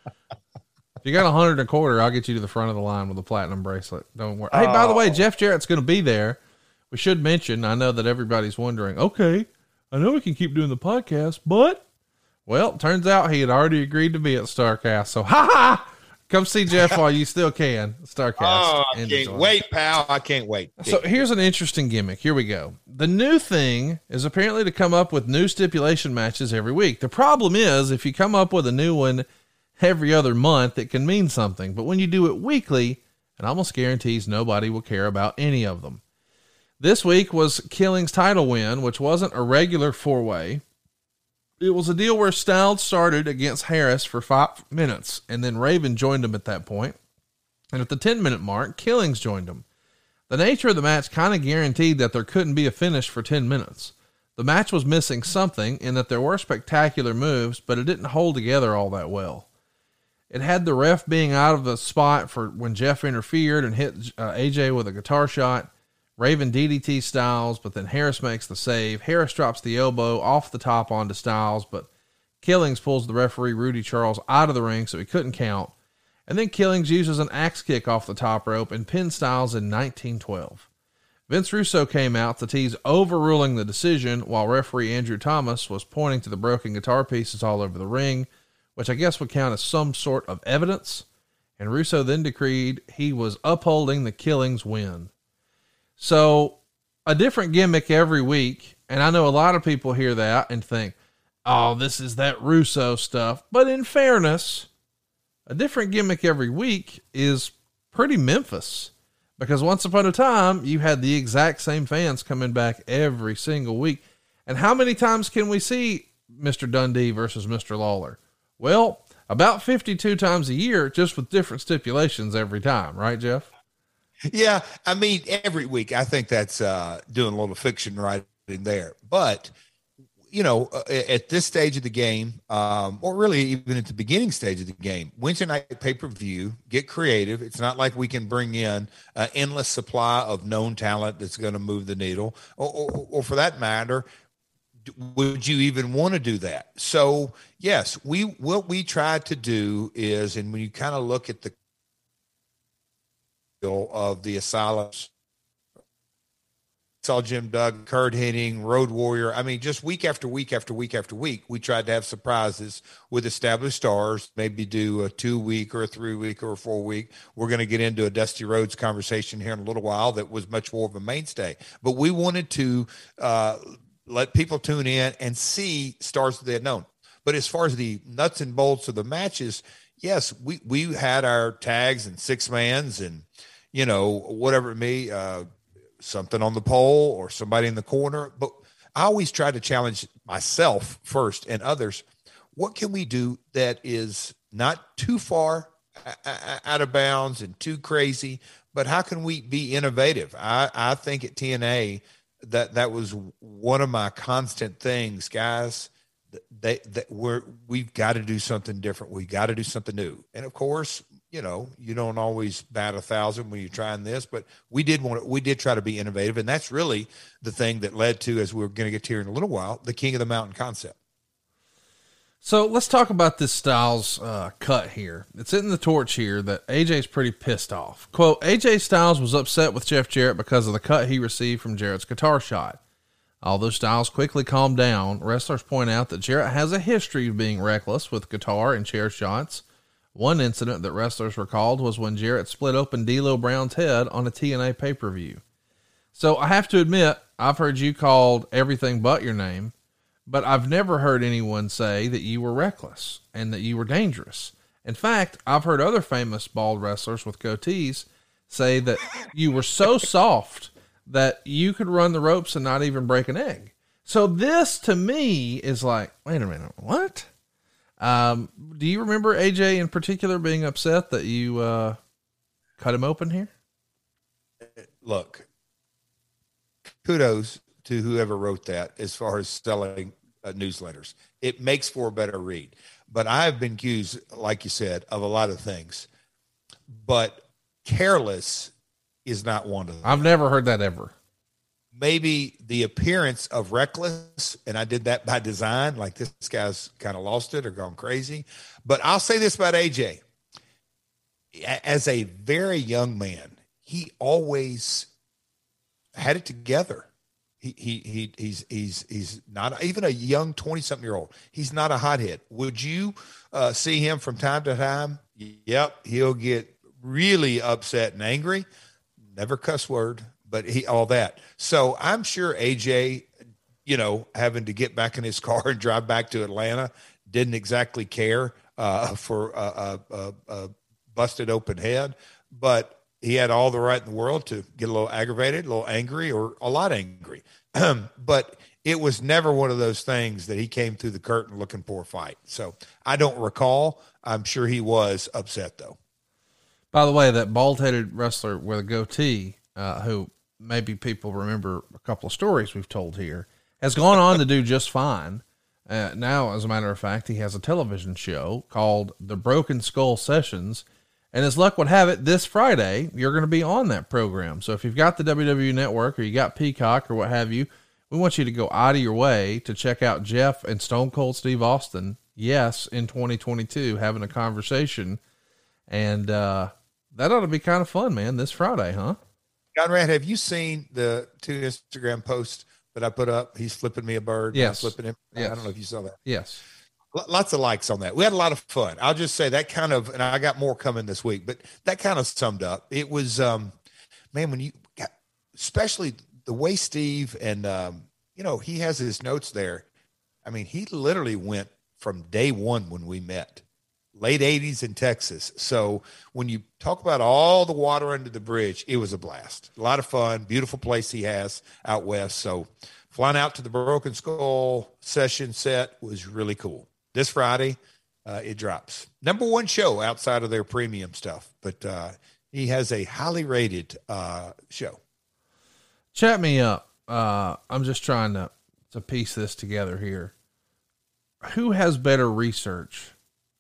If you got 125, I'll get you to the front of the line with a platinum bracelet. Don't worry. Hey, by the way, Jeff Jarrett's going to be there. We should mention, I know that everybody's wondering, okay, I know we can keep doing the podcast, but well, turns out he had already agreed to be at StarCast. So, come see Jeff while you still can. StarCast. Oh, I can't wait, pal. I can't wait. So here's an interesting gimmick. Here we go. The new thing is apparently to come up with new stipulation matches every week. The problem is if you come up with a new one every other month, it can mean something. But when you do it weekly, it almost guarantees nobody will care about any of them. This week was Killing's title win, which wasn't a regular 4-way. It was a deal where Styles started against Harris for 5 minutes, and then Raven joined him at that point. And at the 10-minute mark, Killings joined him. The nature of the match kind of guaranteed that there couldn't be a finish for 10 minutes. The match was missing something in that there were spectacular moves, but it didn't hold together all that well. It had the ref being out of the spot for when Jeff interfered and hit AJ with a guitar shot. Raven DDT Styles, but then Harris makes the save. Harris drops the elbow off the top onto Styles, but Killings pulls the referee Rudy Charles out of the ring so he couldn't count. And then Killings uses an axe kick off the top rope and pins Styles in 1912. Vince Russo came out to tease overruling the decision while referee Andrew Thomas was pointing to the broken guitar pieces all over the ring, which I guess would count as some sort of evidence. And Russo then decreed he was upholding the Killings win. So a different gimmick every week. And I know a lot of people hear that and think, oh, this is that Russo stuff. But in fairness, a different gimmick every week is pretty Memphis, because once upon a time you had the exact same fans coming back every single week. And how many times can we see Mr. Dundee versus Mr. Lawler? Well, about 52 times a year, just with different stipulations every time. Right, Jeff? Yeah, I mean, every week. I think that's doing a little fiction right in there. But, at this stage of the game, or really even at the beginning stage of the game, Wednesday night pay-per-view, get creative. It's not like we can bring in an endless supply of known talent that's going to move the needle. Or for that matter, would you even want to do that? So, yes, what we tried to do is, and when you kind of look at the of the Asylums, saw Jim Duggan, Kurt Hennig, Road Warrior. I mean, just week after week after week after week, we tried to have surprises with established stars, maybe do a 2-week or a 3-week or a 4-week. We're going to get into a Dusty Rhodes conversation here in a little while that was much more of a mainstay. But we wanted to let people tune in and see stars that they had known. But as far as the nuts and bolts of the matches, yes, we had our tags and 6-mans and, whatever it may be, something on the pole or somebody in the corner. But I always try to challenge myself first and others. What can we do that is not too far out of bounds and too crazy, but how can we be innovative? I think at TNA that was one of my constant things, guys. We've got to do something different. We got to do something new. And of course, you don't always bat 1,000 when you're trying this, but we did try to be innovative. And that's really the thing that led to, as we're going to get to here in a little while, the King of the Mountain concept. So let's talk about this Styles cut here. It's in the torch here that AJ's pretty pissed off. Quote, AJ Styles was upset with Jeff Jarrett because of the cut he received from Jarrett's guitar shot. Although Styles quickly calmed down, wrestlers point out that Jarrett has a history of being reckless with guitar and chair shots. One incident that wrestlers recalled was when Jarrett split open D'Lo Brown's head on a TNA pay-per-view. So I have to admit, I've heard you called everything but your name, but I've never heard anyone say that you were reckless and that you were dangerous. In fact, I've heard other famous bald wrestlers with goatees say that you were so soft that you could run the ropes and not even break an egg. So this to me is like, wait a minute, what? Do you remember AJ in particular being upset that you cut him open here? Look, kudos to whoever wrote that as far as selling newsletters. It makes for a better read. But I've been accused, like you said, of a lot of things. But careless is not one of them. I've never heard that ever. Maybe the appearance of reckless, and I did that by design, like this guy's kind of lost it or gone crazy. But I'll say this about AJ. As a very young man, he always had it together. He's not even a young 20-something-year-old. He's not a hothead. Would you see him from time to time? Yep, he'll get really upset and angry. Never cuss word, but all that. So I'm sure AJ, having to get back in his car and drive back to Atlanta, didn't exactly care for a busted open head, but he had all the right in the world to get a little aggravated, a little angry, or a lot angry. But it was never one of those things that he came through the curtain looking for a fight. So I don't recall. I'm sure he was upset, though. By the way, that bald-headed wrestler with a goatee, who maybe people remember a couple of stories we've told here, has gone on to do just fine. Now, as a matter of fact, he has a television show called The Broken Skull Sessions. And as luck would have it, this Friday, you're going to be on that program. So if you've got the WWE Network or you got Peacock or what have you, we want you to go out of your way to check out Jeff and Stone Cold Steve Austin. Yes, in 2022, having a conversation. And that ought to be kind of fun, man, this Friday, huh? Conrad, have you seen the 2 Instagram posts that I put up? He's flipping me a bird. Yes. I'm flipping him. Yes. I don't know if you saw that. Yes. Lots of likes on that. We had a lot of fun. I'll just say that kind of, and I got more coming this week, but that kind of summed up. It was, man, when you got, especially the way Steve and, he has his notes there. I mean, he literally went from day one when we met, late 80s in Texas. So when you talk about all the water under the bridge, it was a blast. A lot of fun, beautiful place he has out west. So flying out to the Broken Skull session set was really cool. This Friday, it drops. Number one show outside of their premium stuff, but he has a highly rated show. Chat me up. I'm just trying to piece this together here. Who has better research?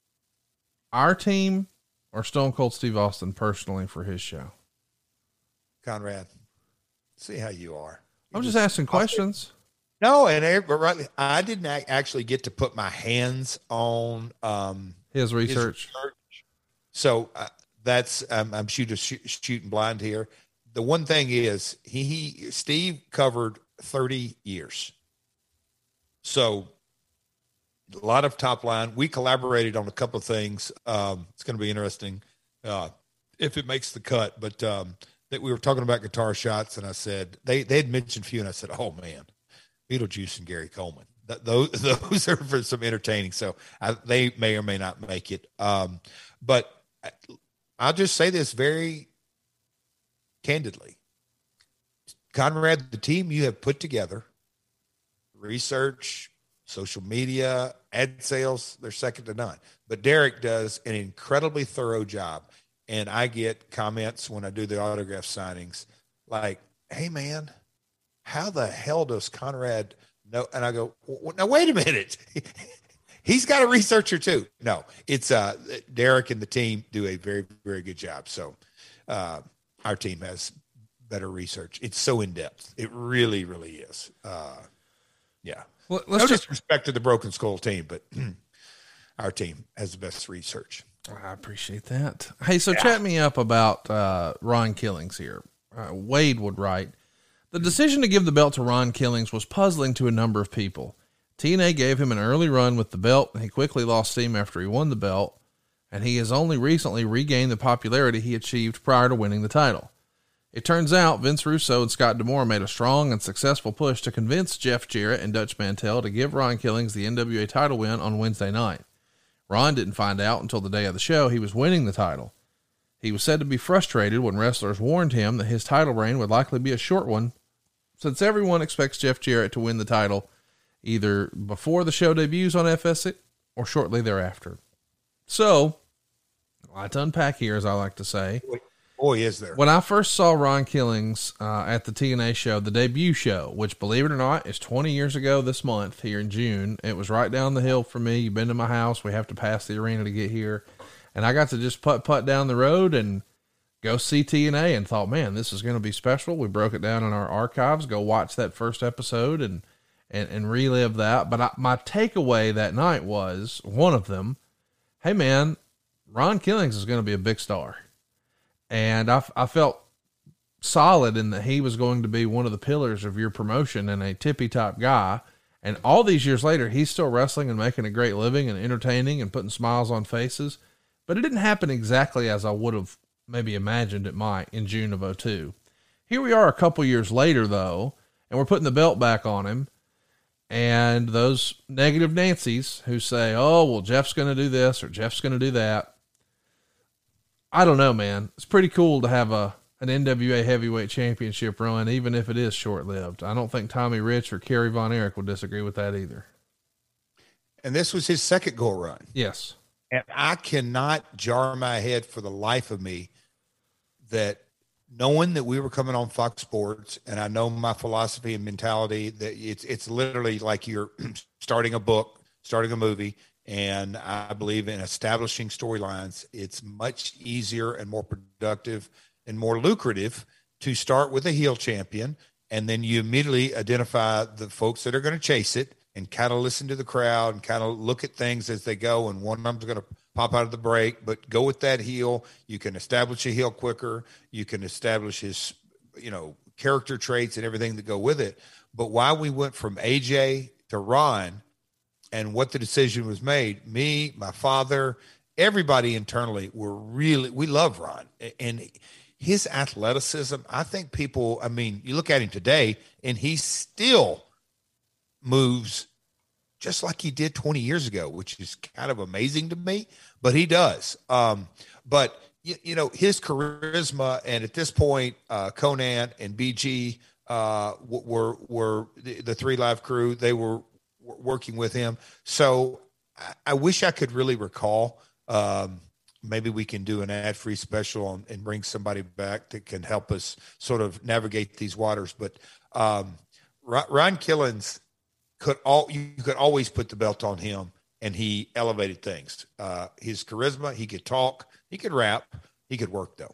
Our team or Stone Cold Steve Austin personally for his show? Conrad, see how you are. I'm just asking questions. No, I didn't actually get to put my hands on his research. So that's I'm shooting blind here. The one thing is Steve covered 30 years. So a lot of top line. We collaborated on a couple of things. It's going to be interesting if it makes the cut. But that we were talking about guitar shots, and I said they had mentioned a few, and I said, "Oh man, Beetlejuice and Gary Coleman. Those are for some entertaining." So they may or may not make it. But I'll just say this very candidly. Conrad, the team you have put together, research, social media, ad sales, they're second to none. But Derek does an incredibly thorough job. And I get comments when I do the autograph signings like, "Hey man, how the hell does Conrad know?" And I go, "Now wait a minute." He's got a researcher too. No, it's Derek and the team do a very, very good job. So our team has better research. It's so in depth. It really, really is. Yeah. Well, no disrespect to the Broken Skull team, but our team has the best research. I appreciate that. Hey, so chat me up about Ron Killings here. Wade would write, The decision to give the belt to Ron Killings was puzzling to a number of people. TNA gave him an early run with the belt, and he quickly lost steam after he won the belt, and he has only recently regained the popularity he achieved prior to winning the title. It turns out Vince Russo and Scott D'Amore made a strong and successful push to convince Jeff Jarrett and Dutch Mantell to give Ron Killings the NWA title win on Wednesday night. Ron didn't find out until the day of the show he was winning the title. He was said to be frustrated when wrestlers warned him that his title reign would likely be a short one, since everyone expects Jeff Jarrett to win the title either before the show debuts on FS or shortly thereafter. So, a lot to unpack here, as I like to say. Boy, is there. When I first saw Ron Killings at the TNA show, the debut show, which, believe it or not, is 20 years ago this month here in June. It was right down the hill from me. You've been to my house. We have to pass the arena to get here. And I got to just putt down the road and go see TNA and thought, man, this is going to be special. We broke it down in our archives. Go watch that first episode and relive that. But my takeaway that night was, one of them, hey, man, Ron Killings is going to be a big star. And I felt solid in that he was going to be one of the pillars of your promotion and a tippy-top guy. And all these years later, he's still wrestling and making a great living and entertaining and putting smiles on faces. But it didn't happen exactly as I would have maybe imagined it might in June of 2002. Here we are a couple years later, though, and we're putting the belt back on him. And those negative Nancys who say, oh, well, Jeff's going to do this or Jeff's going to do that. I don't know, man. It's pretty cool to have an NWA heavyweight championship run, even if it is short-lived. I don't think Tommy Rich or Kerry Von Erich would disagree with that either. And this was his second go run. Yes. And I cannot jar my head for the life of me that knowing that we were coming on Fox Sports, and I know my philosophy and mentality that it's literally like you're starting a book, starting a movie. And I believe in establishing storylines. It's much easier and more productive and more lucrative to start with a heel champion. And then you immediately identify the folks that are going to chase it and kind of listen to the crowd and kind of look at things as they go. And one of them's going to pop out of the break, but go with that heel. You can establish a heel quicker. You can establish his, character traits and everything that go with it. But why we went from AJ to Ron, and what the decision was made, me, my father, everybody internally we love Ron. And his athleticism, I think people, you look at him today and he still moves just like he did 20 years ago, which is kind of amazing to me, but he does. But his charisma, and at this point, Conan and BG were the Three Live Crew. They were working with him. So I wish I could really recall. Maybe we can do an ad-free special and bring somebody back that can help us sort of navigate these waters. But Ron Killings you could always put the belt on him, and he elevated things. His charisma, he could talk, he could rap, he could work though.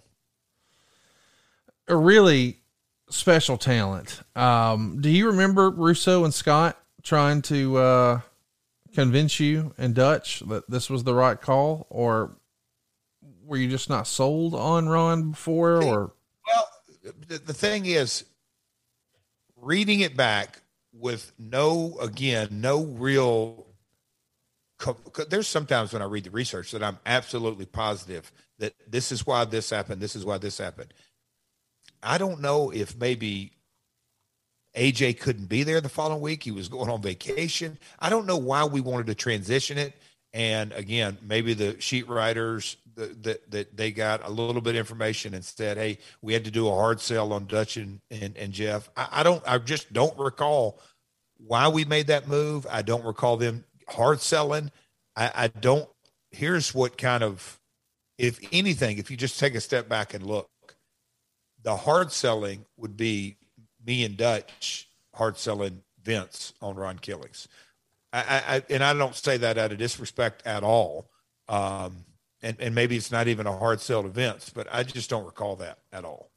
A really special talent. Do you remember Russo and Scott trying to convince you and Dutch that this was the right call, or were you just not sold on Ron before? Or well, the thing is, reading it back with no real. There's sometimes when I read the research that I'm absolutely positive that this is why this happened. This is why this happened. I don't know if maybe AJ couldn't be there the following week. He was going on vacation. I don't know why we wanted to transition it. And again, maybe the sheet writers that they got a little bit of information and said, hey, we had to do a hard sell on Dutch and Jeff. I just don't recall why we made that move. I don't recall them hard selling. Here's what kind of, if anything, if you just take a step back and look, the hard selling would be me and Dutch hard selling Vince on Ron Killings. And I don't say that out of disrespect at all. And maybe it's not even a hard sell to Vince, but I just don't recall that at all.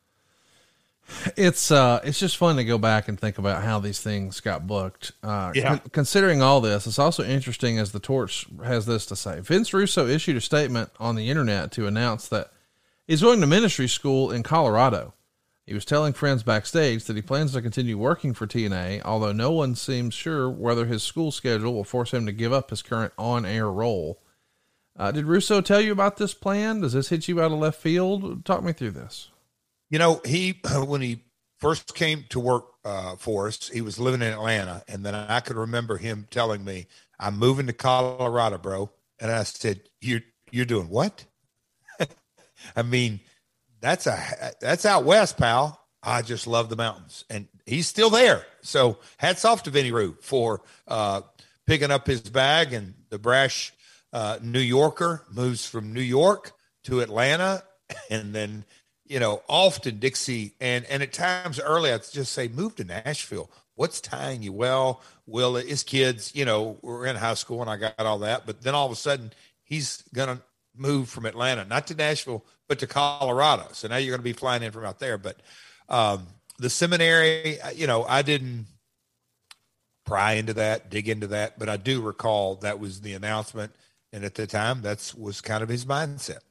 It's just fun to go back and think about how these things got booked. Considering all this, it's also interesting as the Torch has this to say. Vince Russo issued a statement on the internet to announce that he's going to ministry school in Colorado. He was telling friends backstage that he plans to continue working for TNA, although no one seems sure whether his school schedule will force him to give up his current on-air role. Did Russo tell you about this plan? Does this hit you out of left field? Talk me through this. You know, when he first came to work for us, he was living in Atlanta. And then I could remember him telling me, I'm moving to Colorado, bro. And I said, you're doing what? I mean, that's out west, pal. I just love the mountains. And he's still there. So hats off to Vinny Rue for picking up his bag, and the brash New Yorker moves from New York to Atlanta, and then, you know, often Dixie, and at times early, I'd just say, move to Nashville. What's tying you? Well, Will, his kids, you know, were in high school and I got all that, but then all of a sudden he's going to move from Atlanta, not to Nashville, but to Colorado. So now you're going to be flying in from out there. But the seminary, you know, I didn't pry into that, dig into that, but I do recall that was the announcement. And at the time, was kind of his mindset.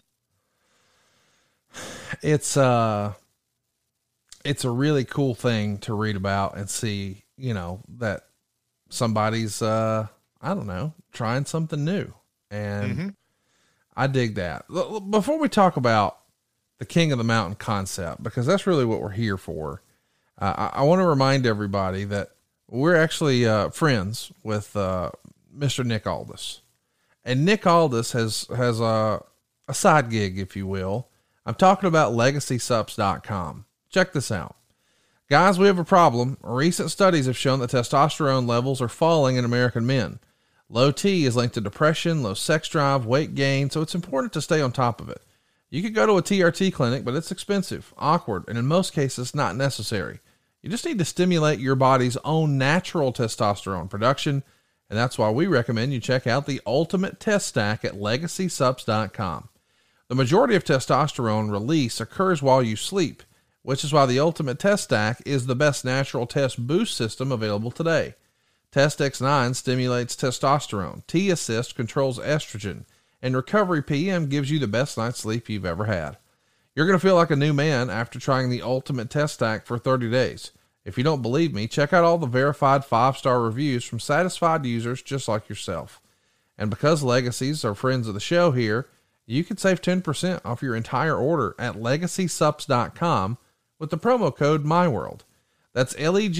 It's a really cool thing to read about and see, you know, that somebody's, I don't know, trying something new. And I dig that. Before we talk about the King of the Mountain concept, because that's really what we're here for, I want to remind everybody that we're actually friends with Mr. Nick Aldis. And Nick Aldis has a side gig, if you will. I'm talking about LegacySups.com. Check this out. Guys, we have a problem. Recent studies have shown that testosterone levels are falling in American men. Low T is linked to depression, low sex drive, weight gain, so it's important to stay on top of it. You could go to a TRT clinic, but it's expensive, awkward, and in most cases not necessary. You just need to stimulate your body's own natural testosterone production, and that's why we recommend you check out the Ultimate Test Stack at LegacySups.com. The majority of testosterone release occurs while you sleep, which is why the Ultimate Test Stack is the best natural test boost system available today. Test X9 stimulates testosterone, T-Assist controls estrogen, and Recovery PM gives you the best night's sleep you've ever had. You're going to feel like a new man after trying the Ultimate Test Stack for 30 days. If you don't believe me, check out all the verified 5-star reviews from satisfied users just like yourself. And because Legacies are friends of the show here, you can save 10% off your entire order at LegacySups.com with the promo code MyWorld. That's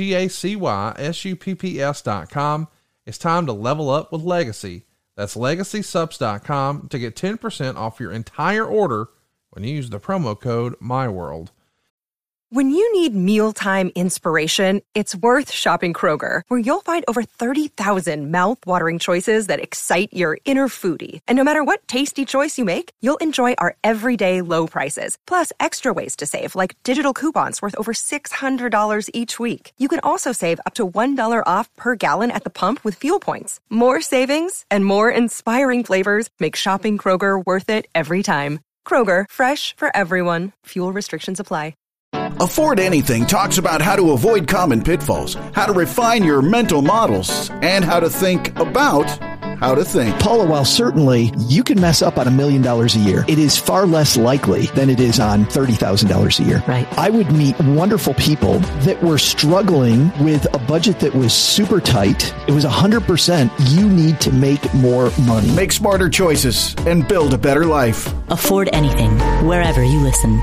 LEGACYSUPPS.com. It's time to level up with Legacy. That's LegacySups.com to get 10% off your entire order when you use the promo code MyWorld. When you need mealtime inspiration, it's worth shopping Kroger, where you'll find over 30,000 mouth-watering choices that excite your inner foodie. And no matter what tasty choice you make, you'll enjoy our everyday low prices, plus extra ways to save, like digital coupons worth over $600 each week. You can also save up to $1 off per gallon at the pump with fuel points. More savings and more inspiring flavors make shopping Kroger worth it every time. Kroger, fresh for everyone. Fuel restrictions apply. Afford Anything talks about how to avoid common pitfalls, how to refine your mental models, and how to think about how to think. Paula, while certainly you can mess up on $1 million a year, it is far less likely than it is on $30,000 a year. Right. I would meet wonderful people that were struggling with a budget that was super tight. It was 100%. You need to make more money. Make smarter choices and build a better life. Afford Anything, wherever you listen.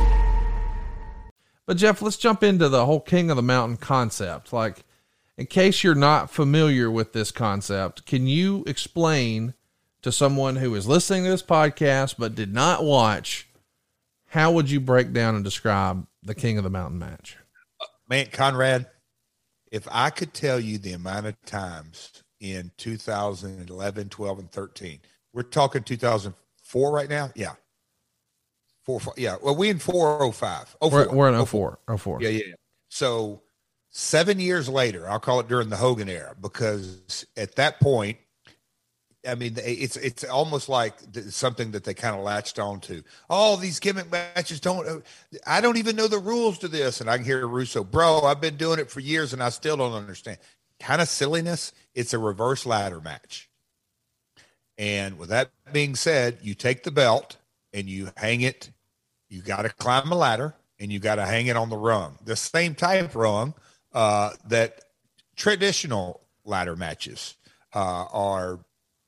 But Jeff, let's jump into the whole King of the Mountain concept. Like, in case you're not familiar with this concept, can you explain to someone who is listening to this podcast but did not watch, how would you break down and describe the King of the Mountain match? Man, Conrad, if I could tell you the amount of times in 2011, 12, and 13, we're talking 2004 right now? Yeah. 4, yeah. Well, we in 405. We're in 04. Yeah. So 7 years later, I'll call it during the Hogan era, because at that point, I mean, it's almost like something that they kind of latched onto. Oh, these gimmick matches I don't even know the rules to this. And I can hear Russo, bro, I've been doing it for years and I still don't understand. Kind of silliness. It's a reverse ladder match. And with that being said, you take the belt and you hang it. You got to climb a ladder. and you got to hang it on the rung, the same type rung that traditional ladder matches are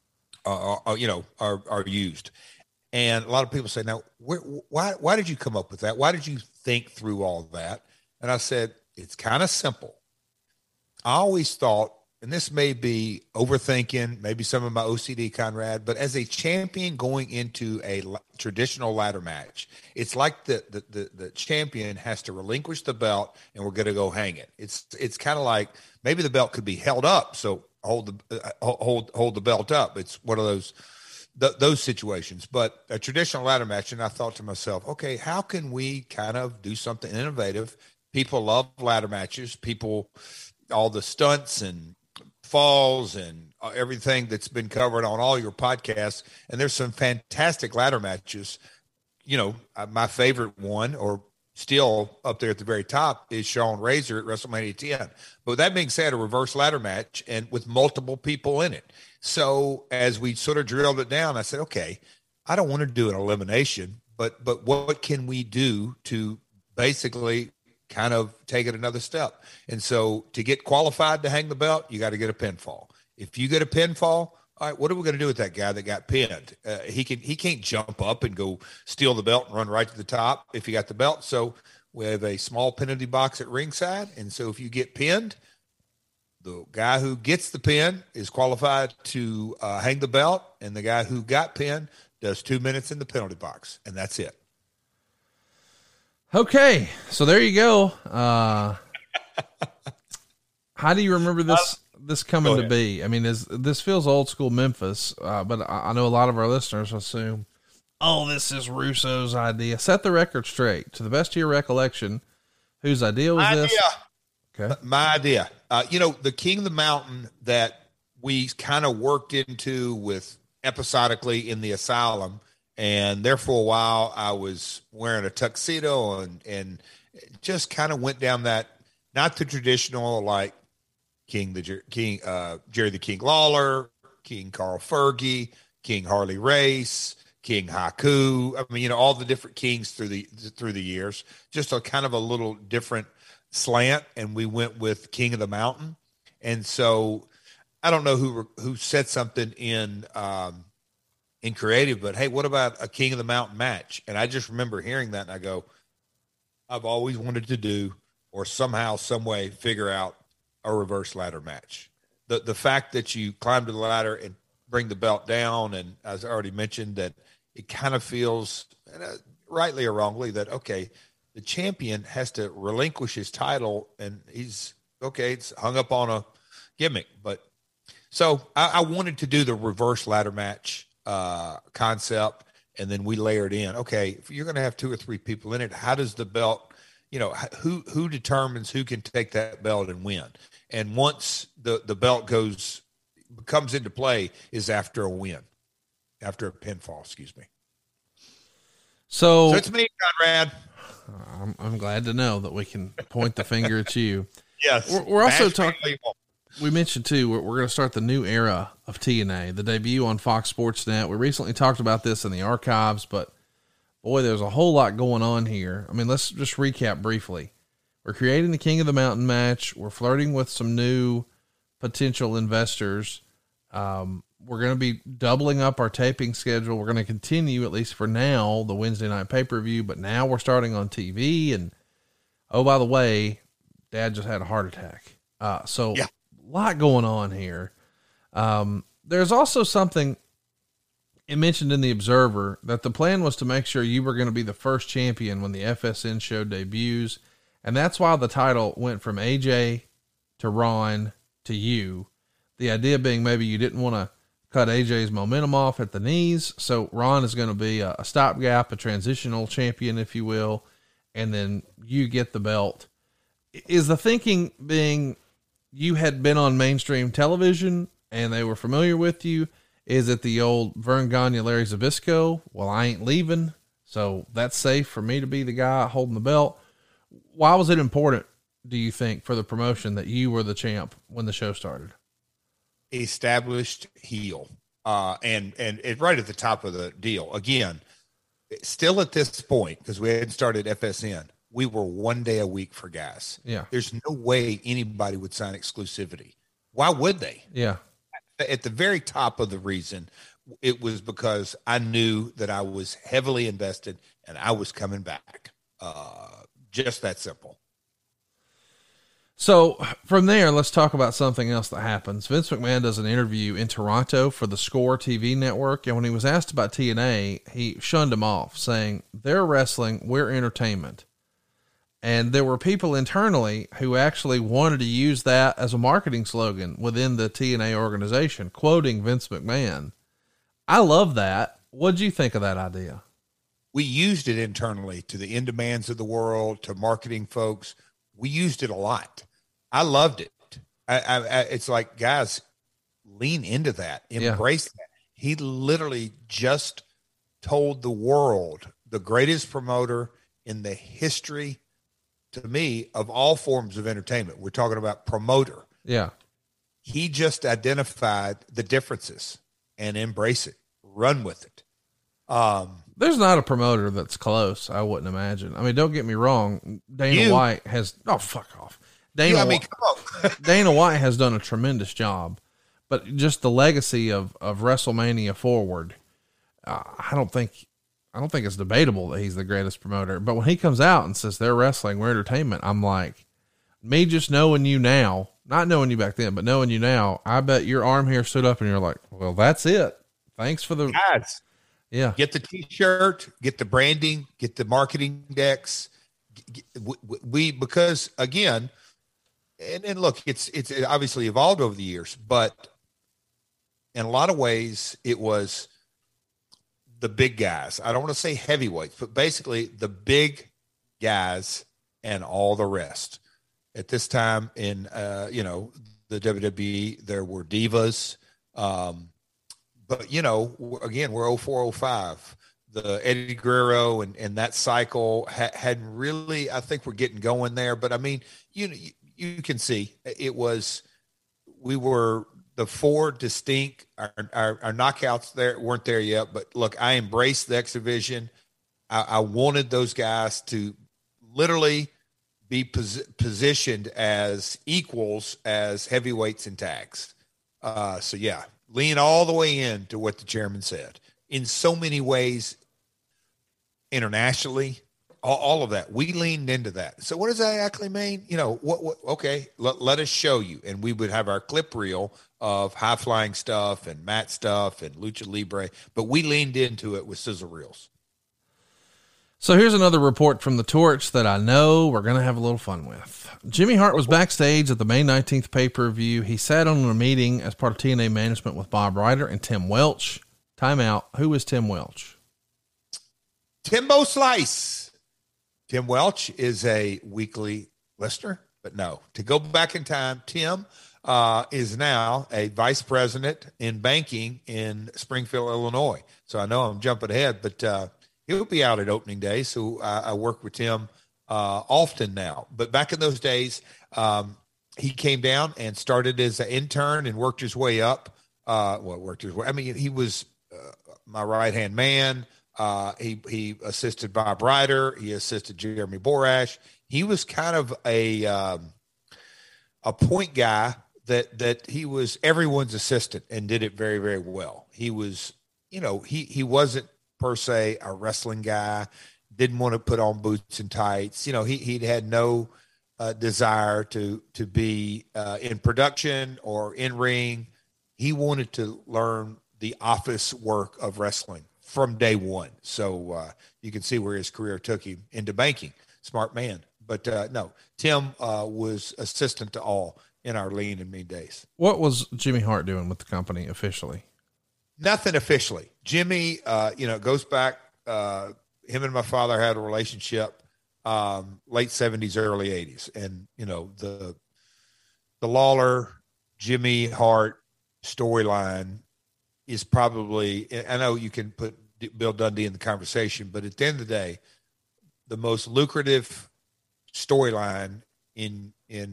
used. And a lot of people say, now, why did you come up with that? Why did you think through all that? And I said, it's kind of simple. I always thought, and this may be overthinking, maybe some of my OCD, Conrad, but as a champion going into a traditional ladder match, it's like the champion has to relinquish the belt, and we're going to go hang it. It's kind of like maybe the belt could be held up, so hold the belt up. It's one of those situations. But a traditional ladder match, and I thought to myself, okay, how can we kind of do something innovative? People love ladder matches. People, all the stunts and falls and everything that's been covered on all your podcasts. And there's some fantastic ladder matches. My favorite one, or still up there at the very top, is Shawn Razor at WrestleMania 10. But with that being said, a reverse ladder match and with multiple people in it. So as we sort of drilled it down, I said, okay, I don't want to do an elimination, but what can we do to basically kind of take it another step? And so to get qualified to hang the belt, you got to get a pinfall. If you get a pinfall, all right, what are we going to do with that guy that got pinned? He can't jump up and go steal the belt and run right to the top if he got the belt. So we have a small penalty box at ringside. And so if you get pinned, the guy who gets the pin is qualified to hang the belt, and the guy who got pinned does 2 minutes in the penalty box, and that's it. Okay, so there you go. How do you remember this coming to be? I mean, this feels old school Memphis, but I know a lot of our listeners assume, oh, this is Russo's idea. Set the record straight. To the best of your recollection, whose idea was this? Okay. My idea. The King of the Mountain that we kind of worked into with episodically in the Asylum, and there for a while I was wearing a tuxedo and just kind of went down that, not the traditional like Jerry the King Lawler, King Carl Fergie, King Harley Race, King Haku. I mean, all the different kings through the years, just a kind of a little different slant, and we went with King of the Mountain. And so I don't know who said something in creative, but hey, what about a King of the Mountain match? And I just remember hearing that, and I go, I've always wanted to do, or somehow, some way, figure out a reverse ladder match. The fact that you climb to the ladder and bring the belt down, and as I already mentioned, that it kind of feels, rightly or wrongly, that okay, the champion has to relinquish his title, and it's hung up on a gimmick. But so I wanted to do the reverse ladder match concept, and then we layered in, okay, if you're going to have 2 or 3 people in it, how does the belt, who determines who can take that belt and win? And once the belt comes into play is after a win, after a pinfall, excuse me. So it's me, Conrad. I'm glad to know that we can point the finger at you. Yes. We're also talking, we mentioned too, we're going to start the new era of TNA, the debut on Fox Sports Net. We recently talked about this in the archives, but boy, there's a whole lot going on here. I mean, let's just recap briefly. We're creating the King of the Mountain match. We're flirting with some new potential investors. We're going to be doubling up our taping schedule. We're going to continue, at least for now, the Wednesday night pay-per-view, but now we're starting on TV. And oh, by the way, Dad just had a heart attack. So a lot going on here. There's also something it mentioned in the Observer that the plan was to make sure you were going to be the first champion when the FSN show debuts. And that's why the title went from AJ to Ron to you. The idea being maybe you didn't want to cut AJ's momentum off at the knees. So Ron is going to be a stopgap, a transitional champion, if you will. And then you get the belt. Is the thinking being you had been on mainstream television and they were familiar with you? Is it the old Vern Gagne, Larry Zbyszko? Well, I ain't leaving, so that's safe for me to be the guy holding the belt. Why was it important, do you think, for the promotion that you were the champ when the show started? Established heel. And it right at the top of the deal. Again, still at this point, because we hadn't started FSN, we were 1 day a week for guys. Yeah. There's no way anybody would sign exclusivity. Why would they? Yeah. At the very top of the reason, it was because I knew that I was heavily invested and I was coming back. Just that simple. So from there, let's talk about something else that happens. Vince McMahon does an interview in Toronto for the Score TV network. And when he was asked about TNA, he shunned him off, saying, they're wrestling, we're entertainment. And there were people internally who actually wanted to use that as a marketing slogan within the TNA organization, quoting Vince McMahon. I love that. What'd you think of that idea? We used it internally to the in-demands of the world, to marketing folks. We used it a lot. I loved it. It's like, guys, lean into that, embrace that. He literally just told the world, the greatest promoter in the history, to me, of all forms of entertainment. We're talking about promoter. Yeah. He just identified the differences and embrace it, run with it. There's not a promoter that's close, I wouldn't imagine. I mean, don't get me wrong. Dana White has, fuck off. Come on. Dana White has done a tremendous job, but just the legacy of WrestleMania forward, I don't think it's debatable that he's the greatest promoter. But when he comes out and says they're wrestling, we're entertainment, I'm like, me just knowing you now, not knowing you back then, but knowing you now, I bet your arm hair stood up and you're like, well, that's it. Thanks for the guys. Yeah. Get the t-shirt, get the branding, get the marketing decks. Because again, and look, it's obviously evolved over the years, but in a lot of ways it was the big guys. I don't want to say heavyweights, but basically the big guys and all the rest. At this time in, the WWE, there were divas. But, again, we're 04, 05. The Eddie Guerrero and that cycle hadn't really, I think we're getting going there. But, I mean, you can see we were the four distinct, our knockouts there weren't there yet. But, look, I embraced the X Division. I wanted those guys to literally be positioned as equals as heavyweights and tags. So, yeah. Lean all the way into what the chairman said in so many ways, internationally, all of that. We leaned into that. So what does that actually mean? Okay, let us show you. And we would have our clip reel of high flying stuff and mat stuff and lucha libre, but we leaned into it with sizzle reels. So here's another report from the Torch that I know we're going to have a little fun with. Jimmy Hart was backstage at the May 19th pay-per-view. He sat on a meeting as part of TNA management with Bob Ryder and Tim Welch. Time out. Who is Tim Welch? Timbo Slice. Tim Welch is a weekly listener, but no. To go back in time, Tim is now a vice president in banking in Springfield, Illinois. So I know I'm jumping ahead, but he'll be out at opening day. So I work with him often now. But back in those days, he came down and started as an intern and worked his way up. I mean, he was my right-hand man. He assisted Bob Ryder. He assisted Jeremy Borash. He was kind of a point guy that he was everyone's assistant and did it very, very well. He was, he wasn't per se a wrestling guy, didn't want to put on boots and tights. He'd had no desire to be in production or in ring. He wanted to learn the office work of wrestling from day one. So you can see where his career took him into banking. Smart man. But no, Tim was assistant to all in our lean and mean days. What was Jimmy Hart doing with the company officially? Nothing officially. Jimmy, goes back. Him and my father had a relationship, late 70s, early 80s. And, the Lawler, Jimmy Hart storyline is probably, I know you can put Bill Dundee in the conversation, but at the end of the day, the most lucrative storyline in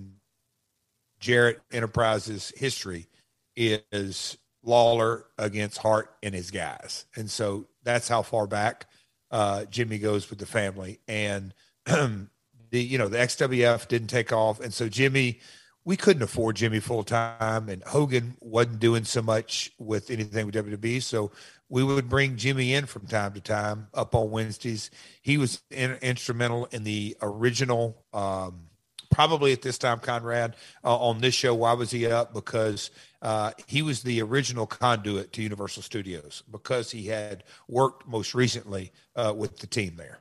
Jarrett Enterprises history is Lawler against Hart and his guys. And so that's how far back Jimmy goes with the family. And the XWF didn't take off. And so Jimmy, we couldn't afford Jimmy full time, and Hogan wasn't doing so much with anything with WWE. So we would bring Jimmy in from time to time up on Wednesdays. He was instrumental in the original, probably at this time, Conrad, on this show. Why was he up? Because he was the original conduit to Universal Studios, because he had worked most recently with the team there.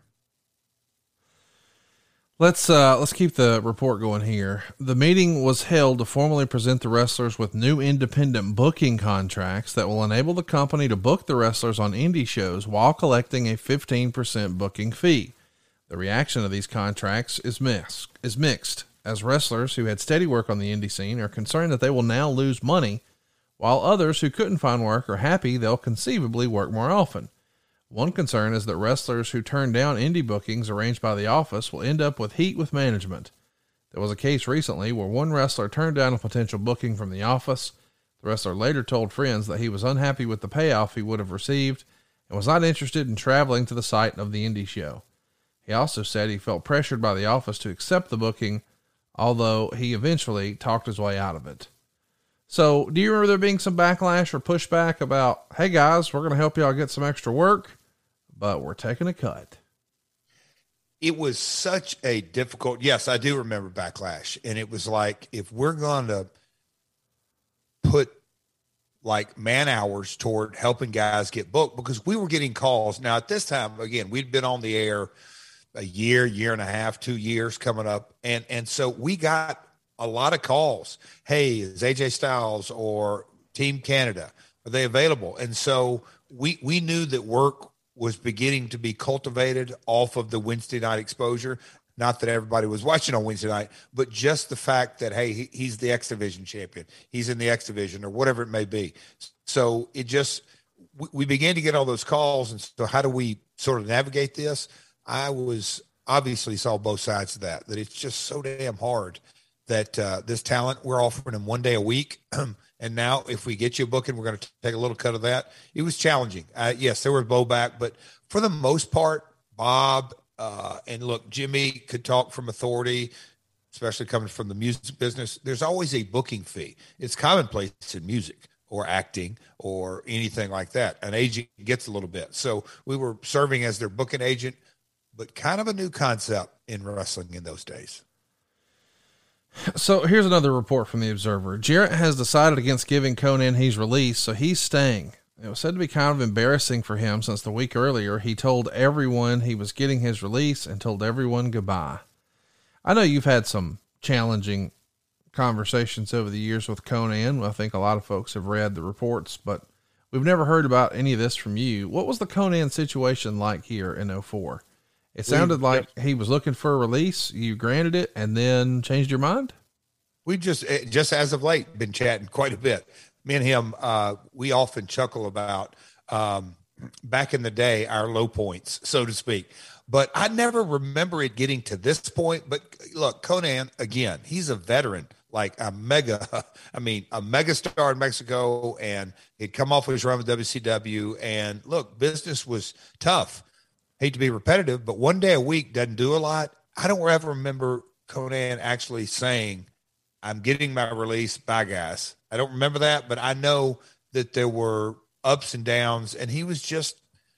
Let's keep the report going here. The meeting was held to formally present the wrestlers with new independent booking contracts that will enable the company to book the wrestlers on indie shows while collecting a 15% booking fee. The reaction to these contracts is mixed, as wrestlers who had steady work on the indie scene are concerned that they will now lose money, while others who couldn't find work are happy they'll conceivably work more often. One concern is that wrestlers who turn down indie bookings arranged by the office will end up with heat with management. There was a case recently where one wrestler turned down a potential booking from the office. The wrestler later told friends that he was unhappy with the payoff he would have received and was not interested in traveling to the site of the indie show. He also said he felt pressured by the office to accept the booking, although he eventually talked his way out of it. So, do you remember there being some backlash or pushback about, hey guys, we're going to help y'all get some extra work, but we're taking a cut? It was such a difficult, yes, I do remember backlash. And it was like, if we're going to put like man hours toward helping guys get booked, because we were getting calls. Now at this time, again, we'd been on the air a year and a half, 2 years coming up. And so we got a lot of calls. Hey, is AJ Styles or Team Canada, are they available? And so we knew that work was beginning to be cultivated off of the Wednesday night exposure. Not that everybody was watching on Wednesday night, but just the fact that, hey, he's the X Division champion. He's in the X Division or whatever it may be. So it just, we began to get all those calls. And so how do we sort of navigate this? I was obviously saw both sides of that it's just so damn hard that this talent, we're offering them 1 day a week. And now if we get you a booking, we're going to take a little cut of that. It was challenging. Yes, there were blowback, but for the most part, Bob, and look, Jimmy could talk from authority, especially coming from the music business. There's always a booking fee. It's commonplace in music or acting or anything like that. An agent gets a little bit. So we were serving as their booking agent, but kind of a new concept in wrestling in those days. So here's another report from the Observer. Jarrett has decided against giving Konnan his release, so he's staying. It was said to be kind of embarrassing for him since the week earlier he told everyone he was getting his release and told everyone goodbye. I know you've had some challenging conversations over the years with Konnan. I think a lot of folks have read the reports, but we've never heard about any of this from you. What was the Konnan situation like here in 2004? It sounded like he was looking for a release. You granted it and then changed your mind. We just as of late been chatting quite a bit. Me and him, we often chuckle about back in the day, our low points, so to speak. But I never remember it getting to this point. But look, Konnan, again, he's a veteran, like a mega star in Mexico, and he'd come off his run with WCW. And look, business was tough. Hate to be repetitive, but 1 day a week doesn't do a lot. I don't ever remember Konnan actually saying, I'm getting my release. Bye, guys. I don't remember that, but I know that there were ups and downs, and he was just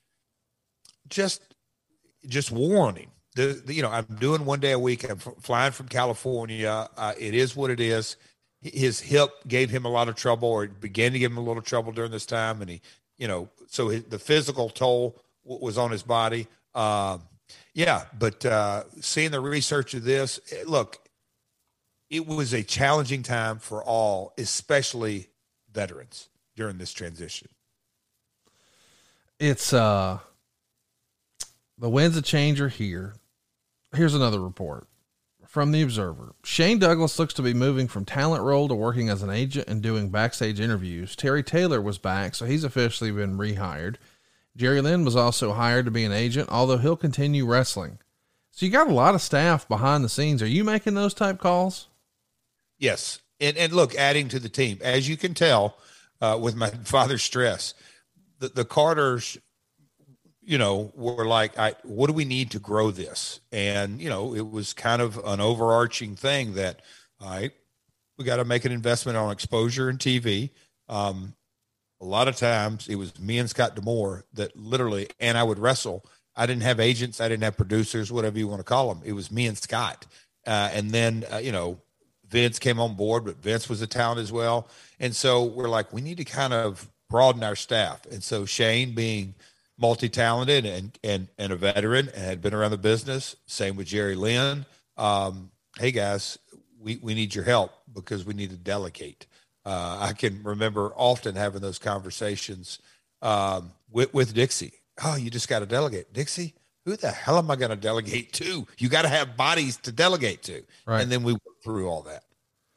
war on him. I'm doing 1 day a week. I'm flying from California. It is what it is. His hip gave him a lot of trouble, or it began to give him a little trouble during this time. And so the physical toll was on his body. But seeing the research of this, look, it was a challenging time for all, especially veterans during this transition. It's, the winds of change are here. Here's another report from the Observer. Shane Douglas looks to be moving from talent role to working as an agent and doing backstage interviews. Terry Taylor was back, so he's officially been rehired. Jerry Lynn was also hired to be an agent, although he'll continue wrestling. So you got a lot of staff behind the scenes. Are you making those type calls? Yes. And look, adding to the team, as you can tell, with my father's stress, the Carters, we're like, what do we need to grow this? And, it was kind of an overarching thing that, we got to make an investment on exposure and TV. A lot of times it was me and Scott D'Amore that literally, and I would wrestle. I didn't have agents. I didn't have producers, whatever you want to call them. It was me and Scott. And then, Vince came on board, but Vince was a talent as well. And so we're like, we need to kind of broaden our staff. And so Shane, being multi-talented and a veteran and had been around the business, same with Jerry Lynn. Hey guys, we need your help because we need to delegate. I can remember often having those conversations with Dixie. Oh, you just got to delegate. Dixie, who the hell am I going to delegate to? You got to have bodies to delegate to. Right. And then we went through all that.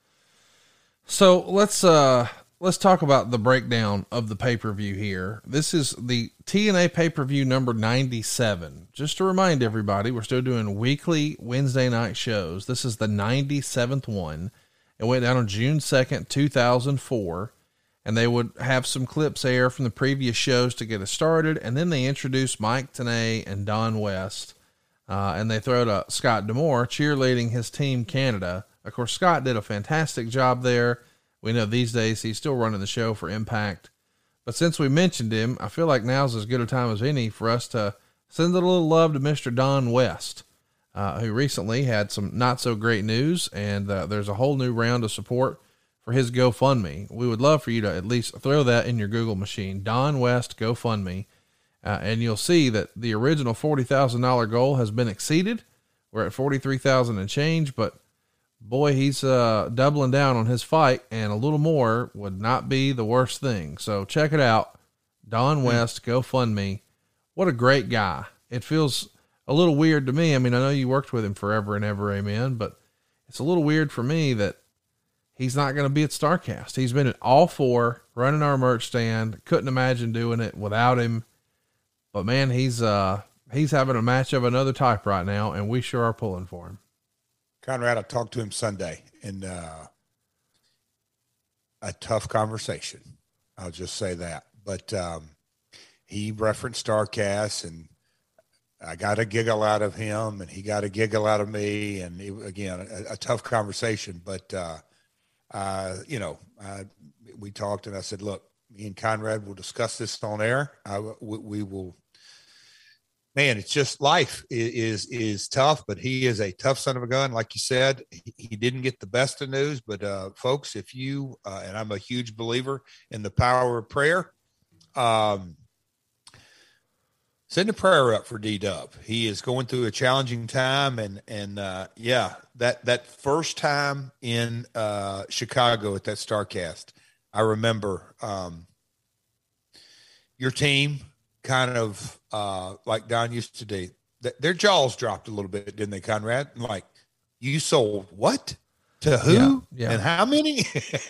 So let's talk about the breakdown of the pay-per-view here. This is the TNA pay-per-view number 97. Just to remind everybody, we're still doing weekly Wednesday night shows. This is the 97th one. It went down on June 2nd, 2004. And they would have some clips air from the previous shows to get us started. And then they introduced Mike Tenay and Don West. And they throw to Scott D'Amore cheerleading his Team Canada. Of course, Scott did a fantastic job there. We know these days he's still running the show for Impact. But since we mentioned him, I feel like now's as good a time as any for us to send a little love to Mr. Don West, who recently had some not so great news. And there's a whole new round of support for his GoFundMe. We would love for you to at least throw that in your Google machine, Don West GoFundMe. And you'll see that the original $40,000 goal has been exceeded. We're at 43,000 and change, but boy, he's doubling down on his fight, and a little more would not be the worst thing. So check it out. Don West GoFundMe. What a great guy. It feels a little weird to me. I mean, I know you worked with him forever and ever, amen, but it's a little weird for me that he's not going to be at StarCast. He's been at all four, running our merch stand. Couldn't imagine doing it without him. But man, he's having a match of another type right now, and we sure are pulling for him. Conrad, I talked to him Sunday, and a tough conversation. I'll just say that. But he referenced StarCast, and I got a giggle out of him, and he got a giggle out of me. And again, a tough conversation. But we talked, and I said, look, me and Conrad will discuss this on air. We will. Man, it's just life is tough, but he is a tough son of a gun. Like you said, he didn't get the best of news, but folks, if you, and I'm a huge believer in the power of prayer, send a prayer up for D-Dub. He is going through a challenging time. And that first time in Chicago at that StarCast, I remember your team kind of like Don used to do. Their jaws dropped a little bit, didn't they, Conrad? Like, you sold what? To who? Yeah. And how many?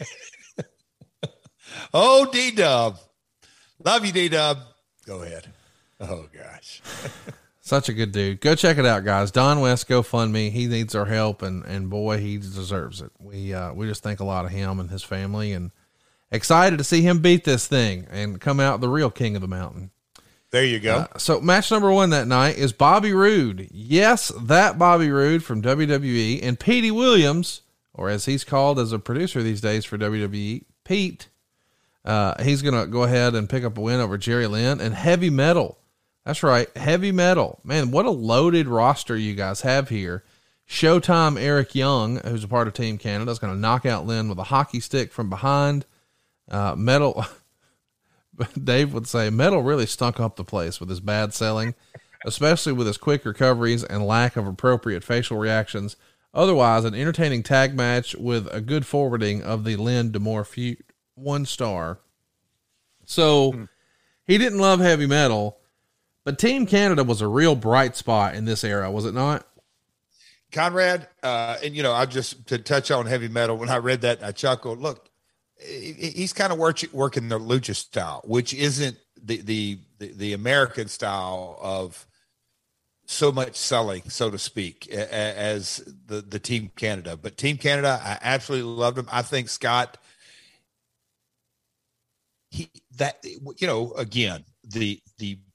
Oh, D-Dub. Love you, D-Dub. Go ahead. Oh, gosh. Such a good dude. Go check it out, guys. Don West GoFundMe. He needs our help, and boy, he deserves it. We just think a lot of him and his family, and excited to see him beat this thing and come out the real king of the mountain. There you go. So match number one that night is Bobby Roode. Yes, that Bobby Roode from WWE, and Petey Williams, or as he's called as a producer these days for WWE, Pete. He's going to go ahead and pick up a win over Jerry Lynn and Heavy Metal. That's right. Heavy Metal, man. What a loaded roster you guys have here. Showtime Eric Young, who's a part of Team Canada, is going to knock out Lynn with a hockey stick from behind. Metal, Dave would say, Metal really stunk up the place with his bad selling, especially with his quick recoveries and lack of appropriate facial reactions. Otherwise, an entertaining tag match with a good forwarding of the Lynn D'Amore feud. 1 star. So he didn't love Heavy Metal, but Team Canada was a real bright spot in this era, was it not? Conrad, and I just to touch on Heavy Metal, when I read that, I chuckled. Look, he's kind of working the lucha style, which isn't the American style of so much selling, so to speak, as the Team Canada. But Team Canada, I absolutely loved him. I think Scott, again, the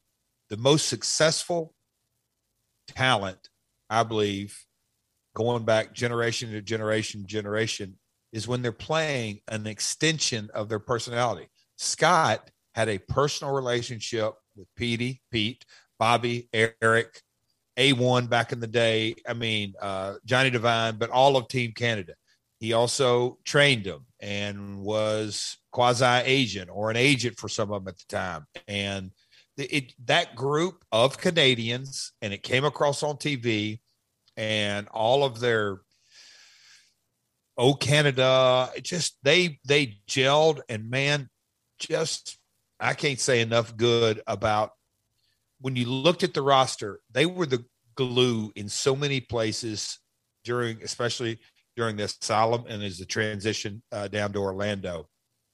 the most successful talent, I believe, going back generation to generation, is when they're playing an extension of their personality. Scott had a personal relationship with Pete, Bobby, Eric, A1 back in the day. I mean, Johnny Devine, but all of Team Canada. He also trained them and was quasi-agent or an agent for some of them at the time. And that group of Canadians, and it came across on TV, and all of their Canada, just they gelled, and man, just I can't say enough good about when you looked at the roster. They were the glue in so many places especially during the asylum and as the transition down to Orlando.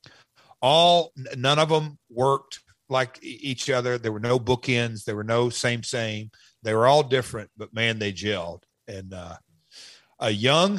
None of them worked like each other. There were no bookends. There were no same. They were all different, but man, they gelled. And a young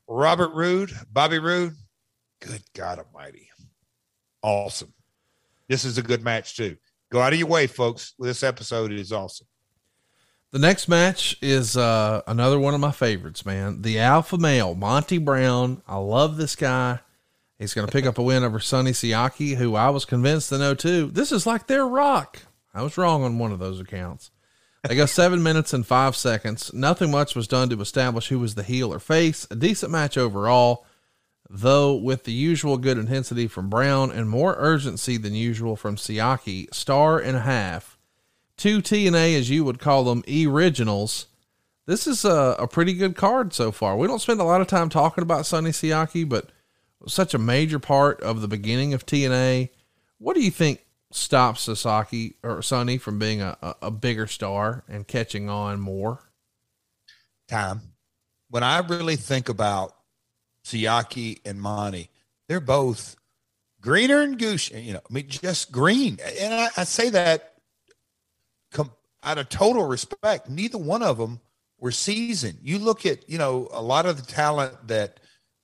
Bobby Roode, good God Almighty, awesome. This is a good match too. Go out of your way, folks. This episode is awesome. The next match is another one of my favorites, man. The alpha male, Monty Brown. I love this guy. He's going to pick up a win over Sonny Siaki, who I was convinced to know too. This is like their Rock. I was wrong on one of those accounts. They go 7 minutes and 5 seconds. Nothing much was done to establish who was the heel or face. A decent match overall, though with the usual good intensity from Brown and more urgency than usual from Siaki. 1.5 stars. 2 TNA, as you would call them, originals. This is a pretty good card so far. We don't spend a lot of time talking about Sonny Siaki, but such a major part of the beginning of TNA. What do you think stops Sasaki or Sonny from being a bigger star and catching on more? Time. When I really think about Siaki and Monty, they're both greener and goose, just green. And I say that out of total respect. Neither one of them were seasoned. You look at, a lot of the talent that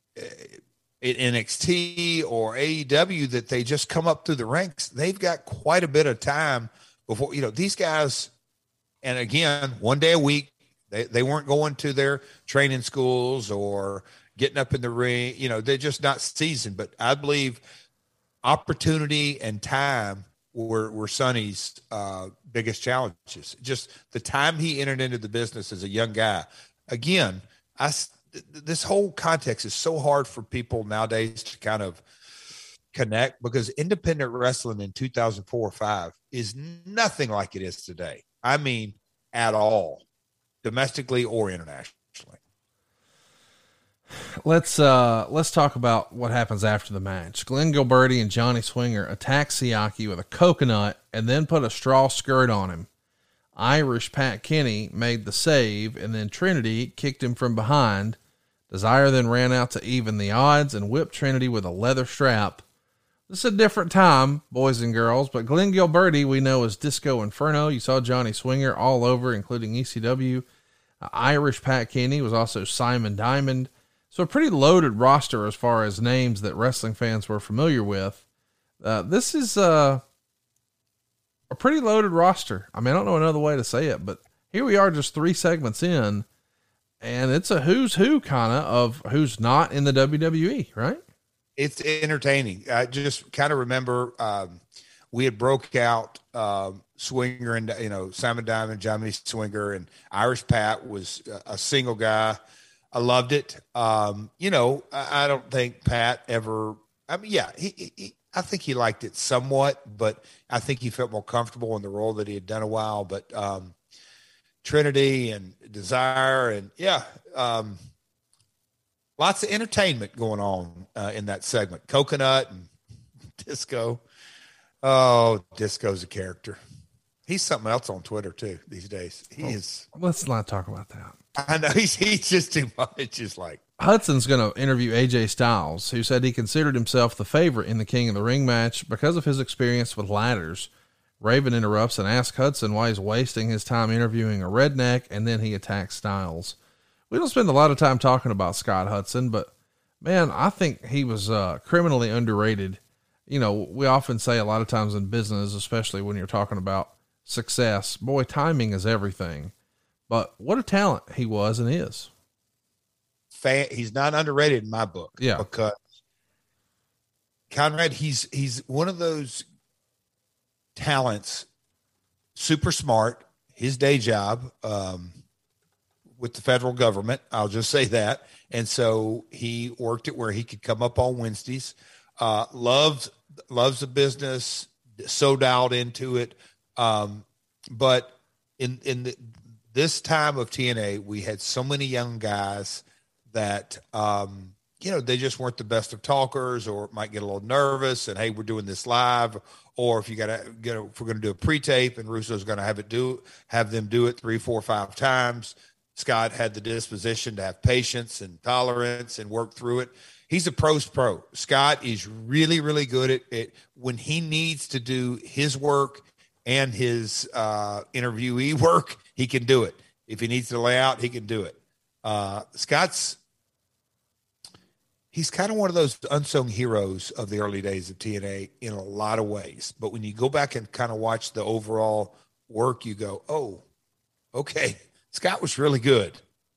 in NXT or AEW that they just come up through the ranks. They've got quite a bit of time before, these guys. And again, 1 day a week, they weren't going to their training schools or getting up in the ring. They're just not seasoned. But I believe opportunity and time were Sonny's biggest challenges. Just the time he entered into the business as a young guy. Again, this whole context is so hard for people nowadays to kind of connect, because independent wrestling in 2004 or 5 is nothing like it is today. I mean, at all, domestically or internationally. Let's talk about what happens after the match. Glenn Gilberti and Johnny Swinger attack Siaki with a coconut and then put a straw skirt on him. Irish Pat Kenny made the save, and then Trinity kicked him from behind. Desire then ran out to even the odds and whipped Trinity with a leather strap. This is a different time, boys and girls, but Glenn Gilberti we know as Disco Inferno. You saw Johnny Swinger all over, including ECW. Irish Pat Kenny was also Simon Diamond. So a pretty loaded roster as far as names that wrestling fans were familiar with. This is a pretty loaded roster. I mean, I don't know another way to say it, but here we are just 3 segments in, and it's a who's who kind of who's not in the WWE, right? It's entertaining. I just kind of remember we had broke out Swinger and, Simon Diamond, Johnny Swinger, and Irish Pat was a single guy. I loved it. I don't think Pat ever, I think he liked it somewhat, but I think he felt more comfortable in the role that he had done a while. But Trinity and Desire and lots of entertainment going on in that segment. Coconut and Disco. Oh, Disco's a character. He's something else on Twitter too these days. He is. Let's not talk about that. I know he's just too much. Just like Hudson's going to interview AJ Styles, who said he considered himself the favorite in the King of the Ring match because of his experience with ladders. Raven interrupts and asks Hudson why he's wasting his time interviewing a redneck, and then he attacks Styles. We don't spend a lot of time talking about Scott Hudson, but man, I think he was criminally underrated. We often say a lot of times in business, especially when you're talking about success. Boy, timing is everything. But what a talent he was and is. He's not underrated in my book. Yeah. Because Conrad, he's one of those talents, super smart, his day job with the federal government. I'll just say that. And so he worked it where he could come up on Wednesdays, loves the business, so dialed into it. But in this time of TNA, we had so many young guys that, they just weren't the best of talkers, or might get a little nervous and, hey, we're doing this live. Or if if we're going to do a pre-tape and Russo's going to have them do it 3, 4, 5 times. Scott had the disposition to have patience and tolerance and work through it. He's a pro's pro. Scott is really, really good at it. When he needs to do his work and his interviewee work, he can do it. If he needs to lay out, he can do it. He's kind of one of those unsung heroes of the early days of TNA in a lot of ways. But when you go back and kind of watch the overall work, you go, oh, okay, Scott was really good.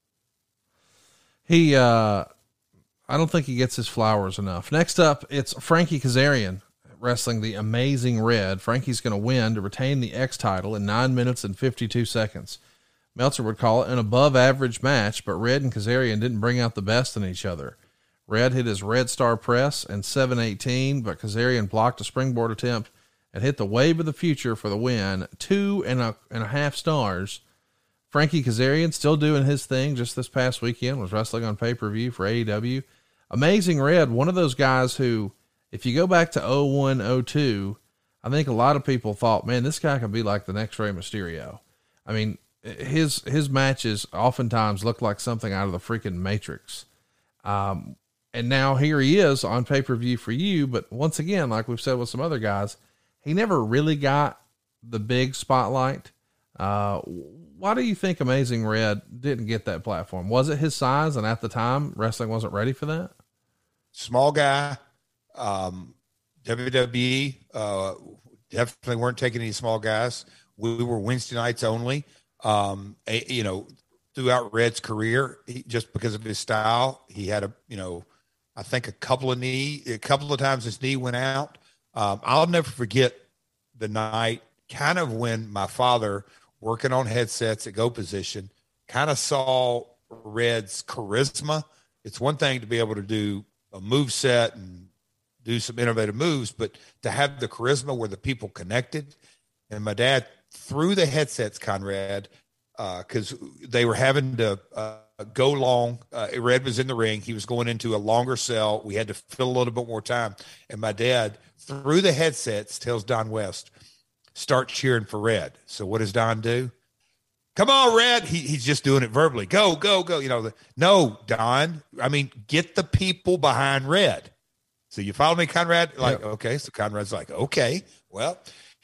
I don't think he gets his flowers enough. Next up, it's Frankie Kazarian wrestling the Amazing Red. Frankie's going to win to retain the X title in 9 minutes and 52 seconds. Meltzer would call it an above average match, but Red and Kazarian didn't bring out the best in each other. Red hit his Red Star press and 718, but Kazarian blocked a springboard attempt and hit the Wave of the Future for the win, 2.5 stars. Frankie Kazarian still doing his thing. Just this past weekend was wrestling on pay-per-view for AEW. Amazing Red, one of those guys who, if you go back to 01, 02, I think a lot of people thought, man, this guy could be like the next Rey Mysterio. I mean, his matches oftentimes look like something out of the freaking Matrix. And now here he is on pay-per-view for you. But once again, like we've said with some other guys, he never really got the big spotlight. Why do you think Amazing Red didn't get that platform? Was it his size? And at the time, wrestling wasn't ready for that? Small guy. WWE definitely weren't taking any small guys. We were Wednesday nights only. Throughout Red's career, just because of his style, he had I think a couple of times his knee went out. I'll never forget the night kind of when my father, working on headsets at Go Position, kind of saw Red's charisma. It's one thing to be able to do a move set and do some innovative moves, but to have the charisma where the people connected. And my dad threw the headsets, Conrad, because they were having to go long. Red was in the ring. He was going into a longer cell. We had to fill a little bit more time. And my dad threw the headsets, tells Don West, start cheering for Red. So what does Don do? Come on, Red. He's just doing it verbally. Go, go, go. No, Don. I mean, get the people behind Red. So you follow me, Conrad? Like, okay. So Conrad's like, okay, well,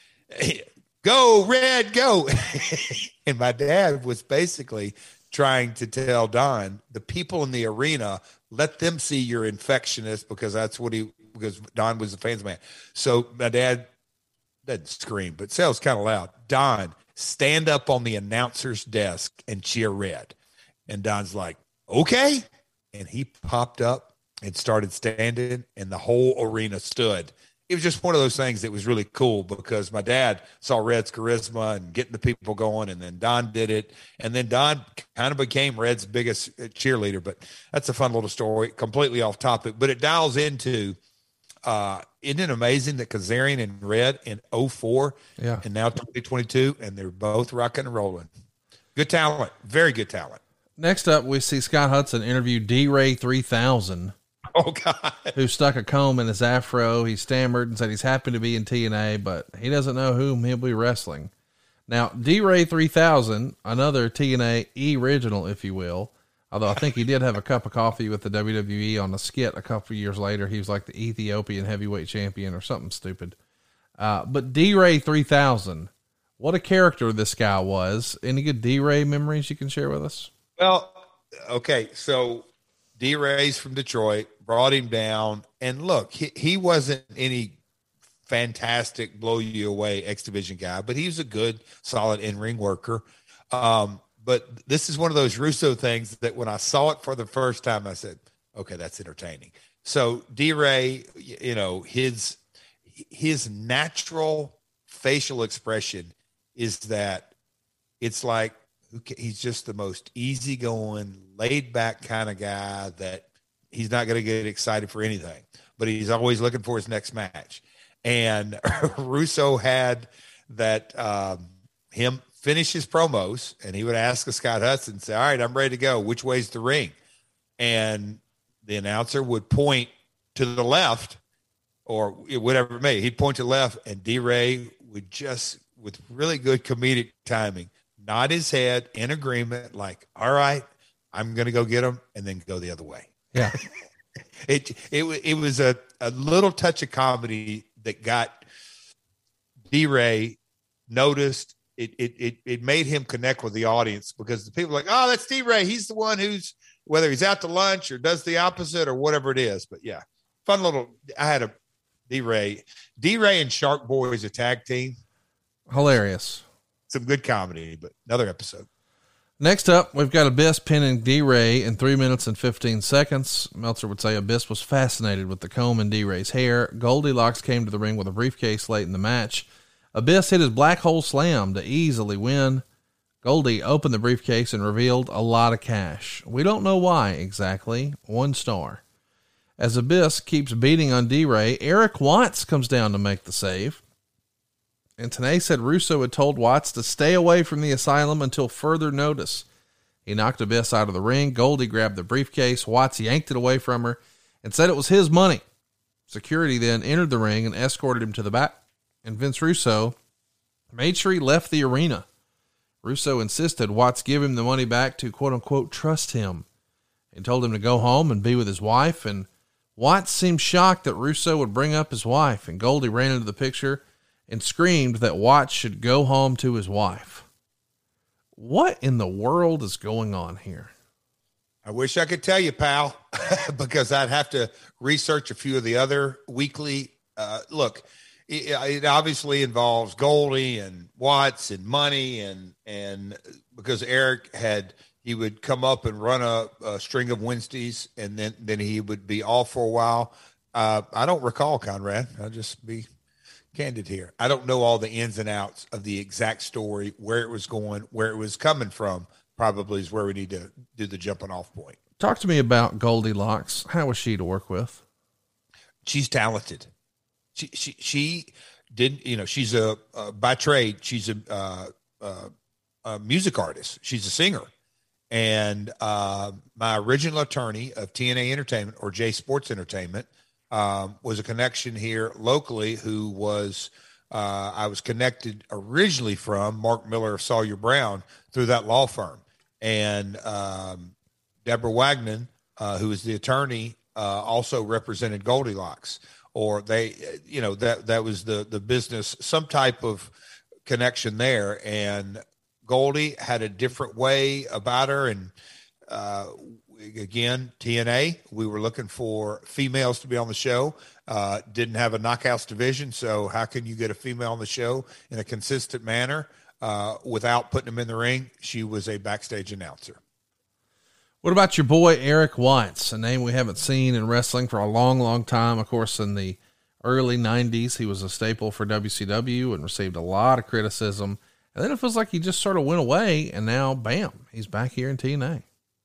go, Red, go. And my dad was basically trying to tell Don, the people in the arena, let them see your infectionist, because because Don was a fans man. So my dad didn't scream, but said it was kind of loud. Don, stand up on the announcer's desk and cheer Red. And Don's like, okay. And he popped up and started standing, and the whole arena stood. It was just one of those things that was really cool, because my dad saw Red's charisma and getting the people going, and then Don did it. And then Don kind of became Red's biggest cheerleader. But that's a fun little story, completely off topic. But it dials into, isn't it amazing that Kazarian and Red in 04 and now 2022, and they're both rocking and rolling. Good talent, very good talent. Next up, we see Scott Hudson interview D-Ray 3000. Oh, God. Who stuck a comb in his afro. He stammered and said he's happy to be in TNA, but he doesn't know whom he'll be wrestling. Now, D-Ray 3000, another TNA original, if you will, although I think he did have a cup of coffee with the WWE on a skit a couple of years later. He was like the Ethiopian heavyweight champion or something stupid. But D-Ray 3000, what a character this guy was. Any good D-Ray memories you can share with us? Well, okay, so D-Ray's from Detroit, brought him down, and look, he wasn't any fantastic, blow you away X Division guy, but he's a good, solid in-ring worker. But this is one of those Russo things that when I saw it for the first time, I said, okay, that's entertaining. So D-Ray, you know, his natural facial expression is that it's like he's just the most easygoing, laid back kind of guy that he's not going to get excited for anything, but he's always looking for his next match. And Russo had that him finish his promos, and he would ask Scott Hudson, say, all right, I'm ready to go. Which way's the ring? And the announcer would point to the left or whatever it may. He'd point to the left, and D-Ray would just, with really good comedic timing, nod his head in agreement, like, all right, I'm going to go get him, and then go the other way. Yeah. It was a little touch of comedy that got D-Ray noticed. It made him connect with the audience because the people are like, oh, that's D-Ray. He's the one who's, whether he's out to lunch or does the opposite or whatever it is. But yeah, fun little, I had a D-Ray and Shark Boy is a tag team. Hilarious. Some good comedy, but another episode. Next up, we've got Abyss pinning D-Ray in 3 minutes and 15 seconds. Meltzer would say Abyss was fascinated with the comb in D-Ray's hair. Goldilocks came to the ring with a briefcase late in the match. Abyss hit his black hole slam to easily win. Goldie opened the briefcase and revealed a lot of cash. We don't know why exactly. 1 star. As Abyss keeps beating on D-Ray, Eric Watts comes down to make the save. And Tenay said Russo had told Watts to stay away from the asylum until further notice. He knocked Abyss out of the ring. Goldie grabbed the briefcase. Watts yanked it away from her and said it was his money. Security then entered the ring and escorted him to the back. And Vince Russo made sure he left the arena. Russo insisted Watts give him the money back to quote unquote trust him, and told him to go home and be with his wife. And Watts seemed shocked that Russo would bring up his wife, and Goldie ran into the picture and screamed that Watts should go home to his wife. What in the world is going on here? I wish I could tell you, pal, because I'd have to research a few of the other weekly. Look, it obviously involves Goldie and Watts and money, and because Eric he would come up and run a string of Wednesdays, and then he would be off for a while. I don't recall, Conrad. I'll just be candid here. I don't know all the ins and outs of the exact story, where it was going, where it was coming from. Probably is where we need to do the jumping off point. Talk to me about Goldilocks. How was she to work with? She's talented. She didn't, you know, she's by trade, she's a music artist. She's a singer. And my original attorney of TNA Entertainment, or J Sports Entertainment, was a connection here locally who was, I was connected originally from Mark Miller of Sawyer Brown through that law firm. And Deborah Wagner, who is the attorney, also represented Goldilocks, or they, you know, that was the business, some type of connection there. And Goldie had a different way about her. And again, TNA, we were looking for females to be on the show. Didn't have a knockouts division, so how can you get a female on the show in a consistent manner without putting them in the ring? She was a backstage announcer. What about your boy Eric Watts, a name we haven't seen in wrestling for a long, long time? Of course, in the early 90s, he was a staple for WCW and received a lot of criticism. And then it feels like he just sort of went away, and now, bam, he's back here in TNA.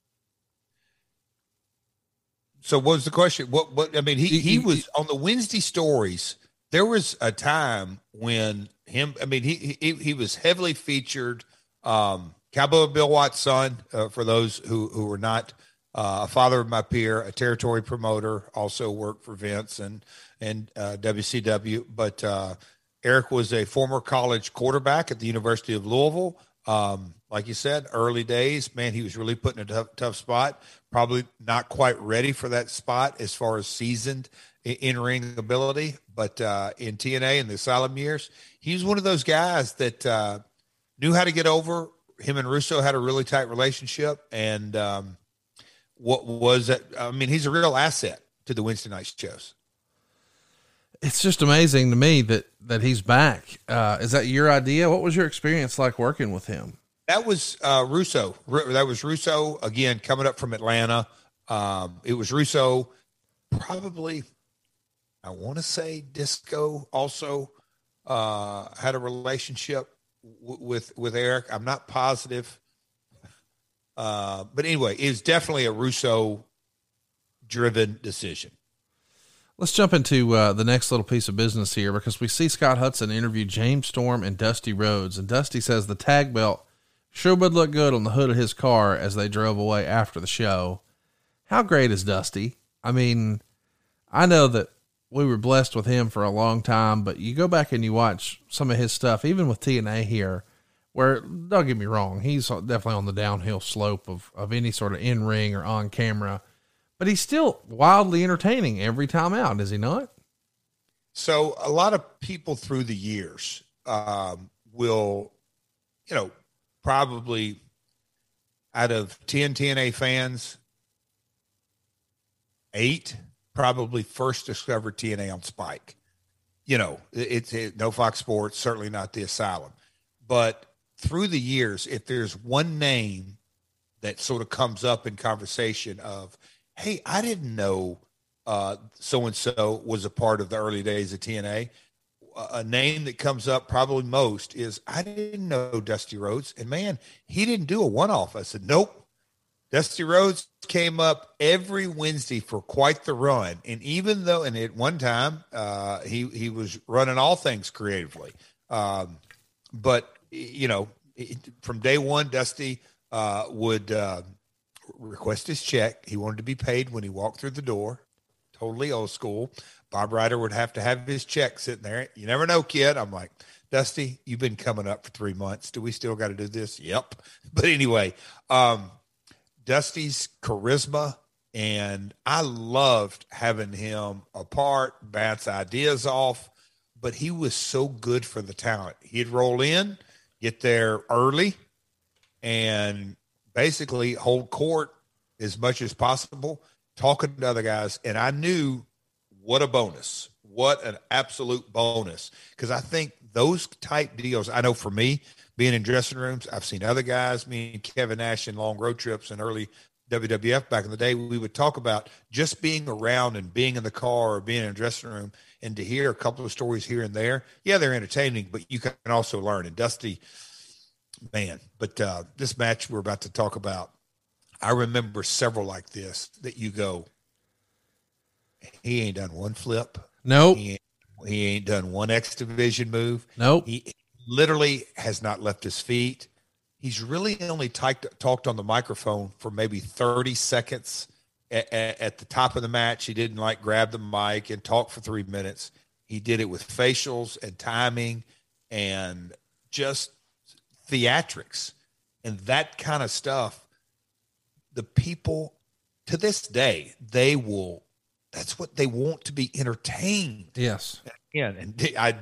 So what was the question? What I mean, he was on the Wednesday stories. There was a time when he was heavily featured. Cowboy Bill Watts' son, for those who were not, a father of my peer, a territory promoter, also worked for Vince and WCW. But Eric was a former college quarterback at the University of Louisville. Like you said, early days, man, he was really put in a tough spot. Probably not quite ready for that spot as far as seasoned in-ring ability. But in TNA in the Asylum years, he was one of those guys that knew how to get over. Him and Russo had a really tight relationship. And what was it? I mean, he's a real asset to the Wednesday night shows. It's just amazing to me that he's back. Is that your idea? What was your experience like working with him? That was Russo. That was Russo, again, coming up from Atlanta. It was Russo, probably, I want to say Disco also had a relationship with Eric. I'm not positive. But anyway, it was definitely a Russo-driven decision. Let's jump into the next little piece of business here, because we see Scott Hudson interview James Storm and Dusty Rhodes, and Dusty says the tag belt sure would look good on the hood of his car as they drove away after the show. How great is Dusty? I mean, I know that we were blessed with him for a long time, but you go back and you watch some of his stuff, even with TNA here, where, don't get me wrong, he's definitely on the downhill slope of any sort of in-ring or on camera, but he's still wildly entertaining every time out, is he not? So a lot of people through the years will, probably out of 10 TNA fans, 8 probably first discovered TNA on Spike. It's no Fox Sports, certainly not the Asylum. But through the years, if there's one name that sort of comes up in conversation of, hey, I didn't know so-and-so was a part of the early days of TNA, a name that comes up probably most is, I didn't know Dusty Rhodes. And man, he didn't do a one-off. I said, nope. Dusty Rhodes came up every Wednesday for quite the run. And even though, and at one time, he was running all things creatively. But from day one, Dusty would request his check. He wanted to be paid when he walked through the door. Totally old school. Bob Ryder would have to have his check sitting there. You never know, kid. I'm like, Dusty, you've been coming up for 3 months. Do we still got to do this? Yep. But anyway, Dusty's charisma, and I loved having him apart, bounce ideas off, but he was so good for the talent. He'd roll in, get there early, and basically hold court as much as possible, talking to other guys. And I knew what a bonus, what an absolute bonus. Because I think those type deals, I know for me, being in dressing rooms, I've seen other guys, me and Kevin Nash in long road trips and early WWF back in the day, we would talk about just being around and being in the car or being in a dressing room, and to hear a couple of stories here and there. Yeah, they're entertaining, but you can also learn. And Dusty, man, but this match we're about to talk about, I remember several like this that you go, he ain't done one flip. Nope. He ain't done one X Division move. Nope. He literally has not left his feet. He's really only talked on the microphone for maybe 30 seconds at the top of the match. He didn't grab the mic and talk for 3 minutes. He did it with facials and timing and just theatrics and that kind of stuff. The people to this day, that's what they want, to be entertained. Yes. Yeah. And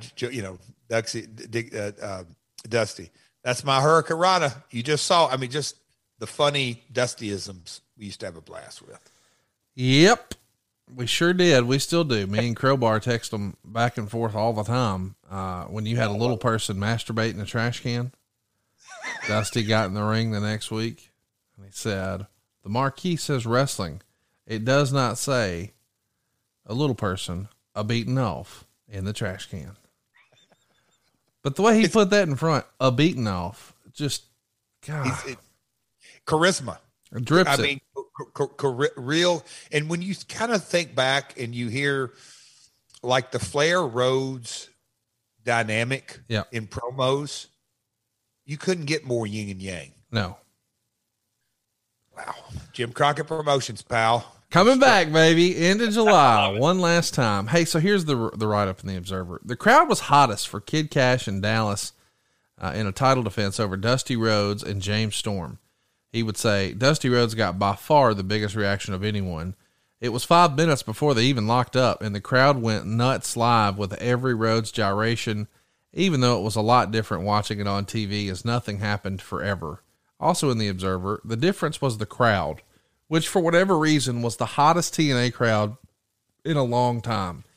Dusty, that's my Hurricane Rana. You just saw, just the funny Dustyisms we used to have a blast with. Yep. We sure did. We still do. Me and Crowbar text them back and forth all the time. When you had a little person masturbating in a trash can, Dusty got in the ring the next week and he said, the marquee says wrestling. It does not say a little person a beaten off in the trash can. But the way he put that in front, a beaten off, just, God. Charisma. It drips real. And when you kind of think back and you hear the Flair Rhodes dynamic in promos, you couldn't get more yin and yang. No. Wow. Jim Crockett Promotions, pal. Coming back, baby. End of July. One last time. Hey, so here's the write-up in the Observer. The crowd was hottest for Kid Cash and Dallas in a title defense over Dusty Rhodes and James Storm. He would say, Dusty Rhodes got by far the biggest reaction of anyone. It was 5 minutes before they even locked up, and the crowd went nuts live with every Rhodes gyration, even though it was a lot different watching it on TV, as nothing happened forever. Also in the Observer, the difference was the crowd, which for whatever reason was the hottest TNA crowd in a long time.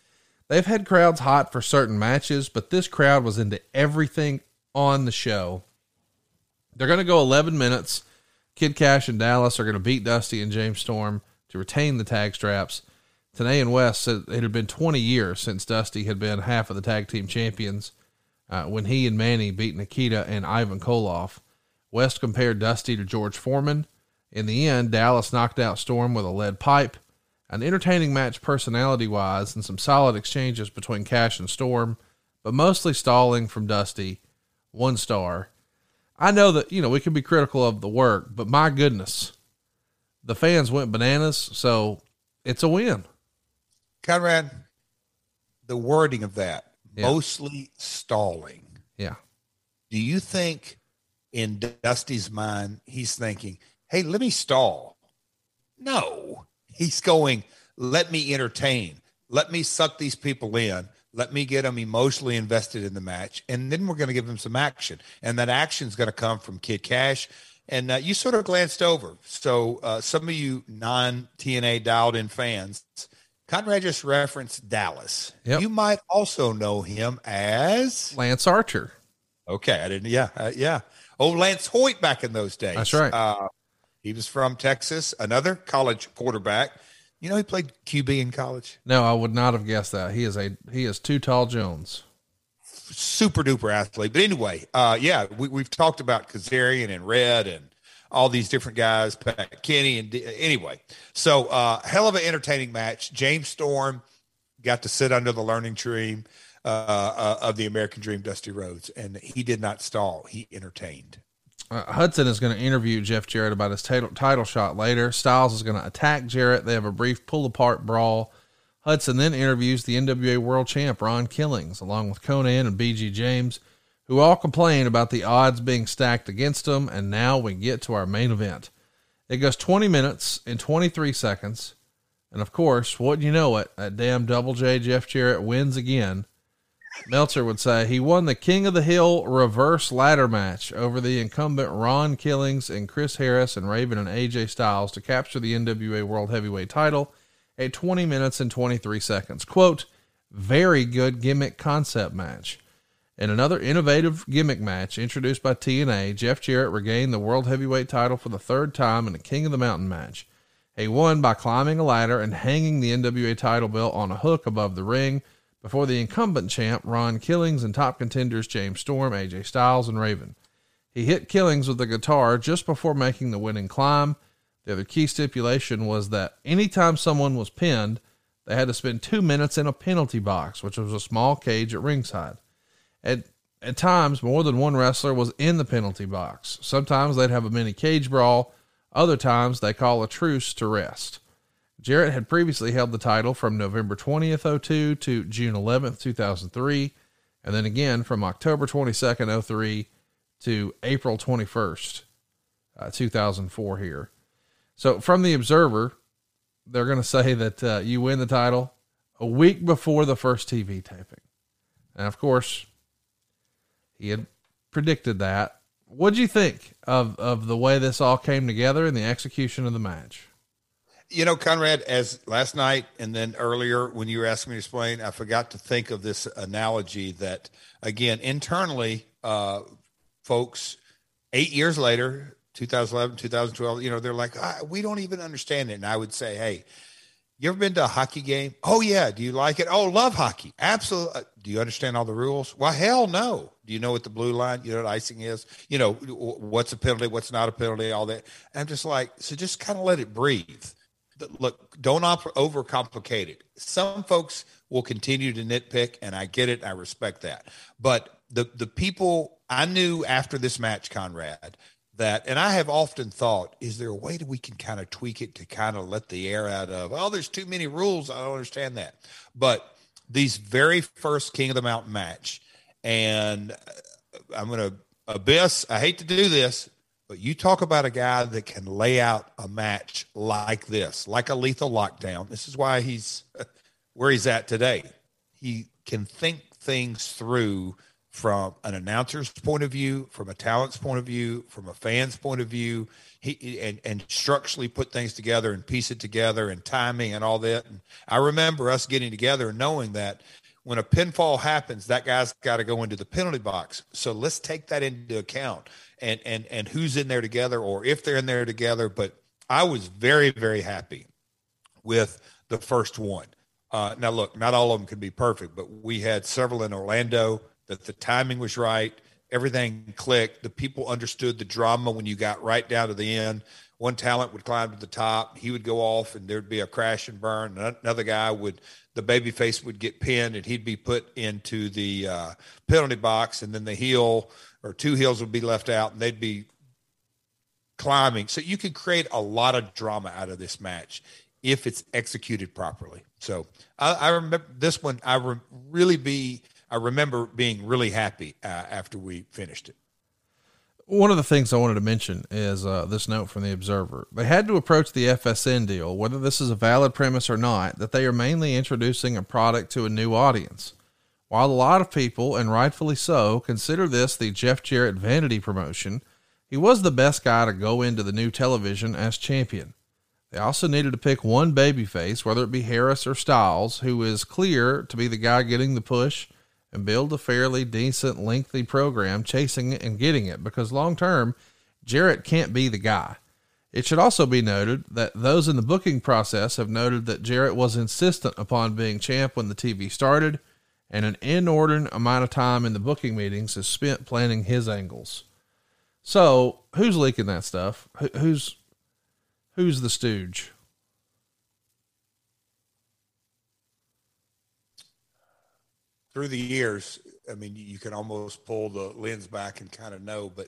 They've had crowds hot for certain matches, but this crowd was into everything on the show. They're going to go 11 minutes. Kid Cash and Dallas are going to beat Dusty and James Storm to retain the tag straps. Tenay and West said it had been 20 years since Dusty had been half of the tag team champions when he and Manny beat Nikita and Ivan Koloff. West compared Dusty to George Foreman. In the end, Dallas knocked out Storm with a lead pipe. An entertaining match personality-wise and some solid exchanges between Cash and Storm, but mostly stalling from Dusty. 1 star. I know that, we can be critical of the work, but my goodness, the fans went bananas, so it's a win. Conrad, the wording of that, mostly stalling. Yeah. Do you think in Dusty's mind, he's thinking, hey, let me stall? No. He's going, let me entertain. Let me suck these people in. Let me get them emotionally invested in the match. And then we're going to give them some action. And that action is going to come from Kid Cash. And you sort of glanced over. So some of you non-TNA dialed in fans, Conrad just referenced Dallas. Yep. You might also know him as Lance Archer. Okay. I didn't. Yeah. Oh, Lance Hoyt back in those days. That's right. He was from Texas, another college quarterback. He played QB in college. No, I would not have guessed that. He is Too Tall Jones. Super duper athlete. But anyway, we've talked about Kazarian and Red and all these different guys, Pat Kenny. And anyway, so hell of an entertaining match. James Storm got to sit under the learning tree of the American Dream, Dusty Rhodes, and he did not stall. He entertained. Hudson is going to interview Jeff Jarrett about his title shot later. Styles is going to attack Jarrett. They have a brief pull-apart brawl. Hudson then interviews the NWA World Champ, Ron Killings, along with Conan and BG James, who all complain about the odds being stacked against them, and now we get to our main event. It goes 20 minutes and 23 seconds, and of course, wouldn't you know it, that damn Double J Jeff Jarrett wins again. Meltzer would say he won the King of the Hill reverse ladder match over the incumbent Ron Killings and Chris Harris and Raven and AJ Styles to capture the NWA World Heavyweight title at 20 minutes and 23 seconds. Quote, very good gimmick concept match. In another innovative gimmick match introduced by TNA, Jeff Jarrett regained the World Heavyweight title for the 3rd time in a King of the Mountain match. He won by climbing a ladder and hanging the NWA title belt on a hook above the ring before the incumbent champ, Ron Killings, and top contenders James Storm, AJ Styles, and Raven. He hit Killings with the guitar just before making the winning climb. The other key stipulation was that anytime someone was pinned, they had to spend 2 minutes in a penalty box, which was a small cage at ringside. At times, more than one wrestler was in the penalty box. Sometimes they'd have a mini cage brawl. Other times they call a truce to rest. Jarrett had previously held the title from November 20th, 2002 to June 11th, 2003, and then again from October 22nd, 2003 to April 21st, 2004 here. So from the Observer, they're going to say that you win the title a week before the first TV taping. And of course, he had predicted that. What'd you think of the way this all came together and the execution of the match? Conrad, as last night and then earlier when you were asking me to explain, I forgot to think of this analogy that, again, internally, folks, 8 years later, 2011, 2012, they're like, we don't even understand it. And I would say, hey, you ever been to a hockey game? Oh, yeah. Do you like it? Oh, love hockey. Absolutely. Do you understand all the rules? Well, hell no. Do you know what the blue line, what icing is? What's a penalty, what's not a penalty, all that. And I'm just like, so just kind of let it breathe. Look, don't overcomplicate it. Some folks will continue to nitpick, and I get it. I respect that. But the people I knew after this match, Conrad, that, and I have often thought, is there a way that we can kind of tweak it to kind of let the air out of, there's too many rules. I don't understand that. But these very first King of the Mountain match, and I'm going to Abyss, I hate to do this, but you talk about a guy that can lay out a match like this, like a Lethal Lockdown. This is why he's where he's at today. He can think things through from an announcer's point of view, from a talent's point of view, from a fan's point of view, and structurally put things together and piece it together and timing and all that. And I remember us getting together and knowing that when a pinfall happens, that guy's got to go into the penalty box. So let's take that into account and who's in there together, or if they're in there together. But I was very, very happy with the first one. Now, look, not all of them could be perfect, but we had several in Orlando that the timing was right. Everything clicked. The people understood the drama when you got right down to the end. One talent would climb to the top. He would go off and there'd be a crash and burn. Another guy the babyface would get pinned and he'd be put into the penalty box. And then the heel or two heels would be left out and they'd be climbing. So you could create a lot of drama out of this match if it's executed properly. So I remember this one. I remember being really happy after we finished it. One of the things I wanted to mention is this note from the Observer. They had to approach the FSN deal, whether this is a valid premise or not, that they are mainly introducing a product to a new audience. While a lot of people, and rightfully so, consider this the Jeff Jarrett vanity promotion, he was the best guy to go into the new television as champion. They also needed to pick one babyface, whether it be Harris or Styles, who is clear to be the guy getting the push, and build a fairly decent, lengthy program chasing it and getting it, because long term, Jarrett can't be the guy. It should also be noted that those in the booking process have noted that Jarrett was insistent upon being champ when the TV started, and an inordinate amount of time in the booking meetings is spent planning his angles. So who's leaking that stuff? Who's the stooge? Through the years, I mean, you can almost pull the lens back and kind of know, but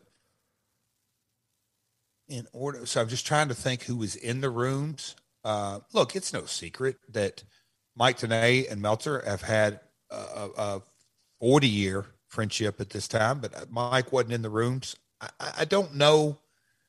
in order, so I'm just trying to think who was in the rooms. Look, it's no secret that Mike Tenay and Meltzer have had a 40-year friendship at this time, but Mike wasn't in the rooms. I don't know.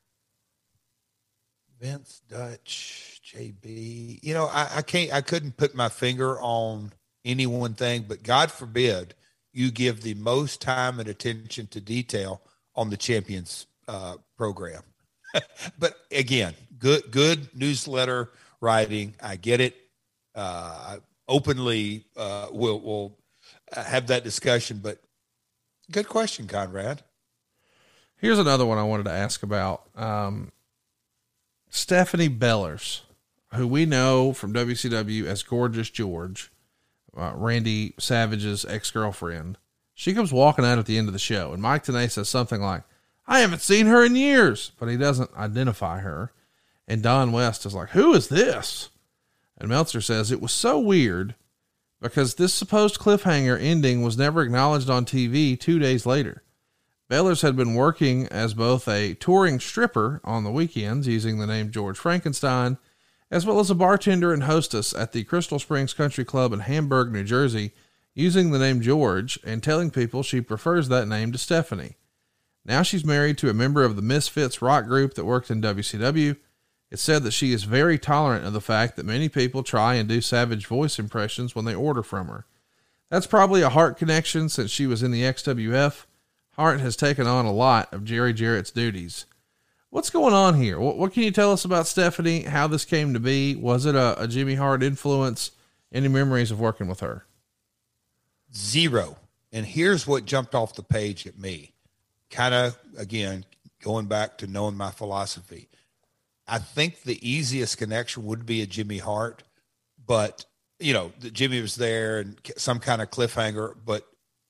Vince, Dutch, JB, I couldn't put my finger on any one thing, but God forbid you give the most time and attention to detail on the Champions program. But again, good newsletter writing. I get it. I openly will have that discussion, but good question, Conrad. Here's another one I wanted to ask about. Stephanie Bellers, who we know from WCW as Gorgeous George, Randy Savage's ex-girlfriend. She comes walking out at the end of the show, and Mike Tenay says something like, "I haven't seen her in years," but he doesn't identify her. And Don West is like, "Who is this?" And Meltzer says it was so weird because this supposed cliffhanger ending was never acknowledged on TV 2 days later. Bellers had been working as both a touring stripper on the weekends using the name George Frankenstein, as well as a bartender and hostess at the Crystal Springs Country Club in Hamburg, New Jersey, using the name George and telling people she prefers that name to Stephanie. Now she's married to a member of the Misfits rock group that worked in WCW. It's said that she is very tolerant of the fact that many people try and do Savage voice impressions when they order from her. That's probably a Hart connection since she was in the XWF. Hart has taken on a lot of Jerry Jarrett's duties. What's going on here? What can you tell us about Stephanie? How this came to be? Was it a Jimmy Hart influence? Any memories of working with her? Zero. And here's what jumped off the page at me. Kind of, again, going back to knowing my philosophy. I think the easiest connection would be a Jimmy Hart, but Jimmy was there and some kind of cliffhanger, but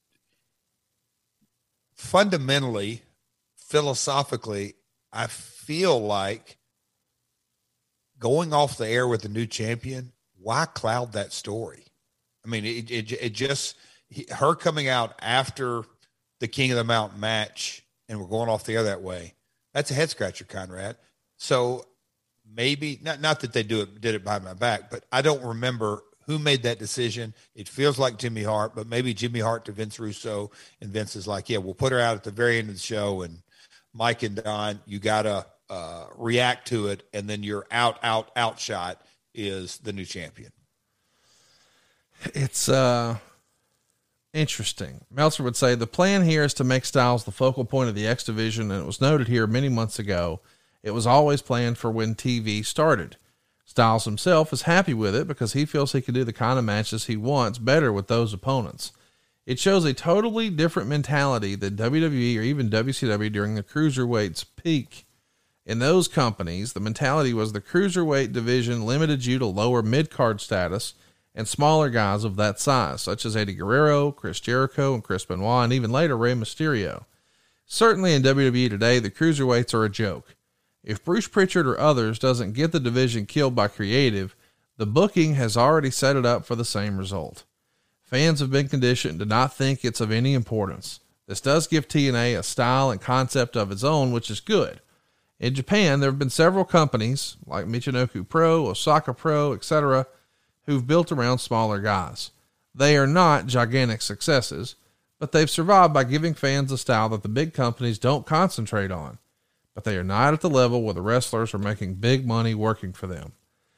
fundamentally, philosophically, I feel like going off the air with a new champion, why cloud that story? I mean, it just, her coming out after the King of the Mountain match and we're going off the air that way, that's a head scratcher, Conrad. So maybe not that they did it behind my back, but I don't remember who made that decision. It feels like Jimmy Hart, but maybe Jimmy Hart to Vince Russo, and Vince is like, yeah, we'll put her out at the very end of the show. And Mike and Don, you got to react to it. And then your out shot is the new champion. It's Interesting. Meltzer would say the plan here is to make Styles the focal point of the X Division, and it was noted here many months ago. It was always planned for when TV started. Styles himself is happy with it because he feels he can do the kind of matches he wants better with those opponents. It shows a totally different mentality than WWE or even WCW during the Cruiserweight's peak. In those companies, the mentality was the Cruiserweight division limited you to lower mid-card status and smaller guys of that size, such as Eddie Guerrero, Chris Jericho, and Chris Benoit, and even later Rey Mysterio. Certainly in WWE today, the Cruiserweights are a joke. If Bruce Pritchard or others doesn't get the division killed by creative, the booking has already set it up for the same result. Fans have been conditioned to not think it's of any importance. This does give TNA a style and concept of its own, which is good. In Japan, there have been several companies, like Michinoku Pro, Osaka Pro, etc., who've built around smaller guys. They are not gigantic successes, but they've survived by giving fans a style that the big companies don't concentrate on. But they are not at the level where the wrestlers are making big money working for them.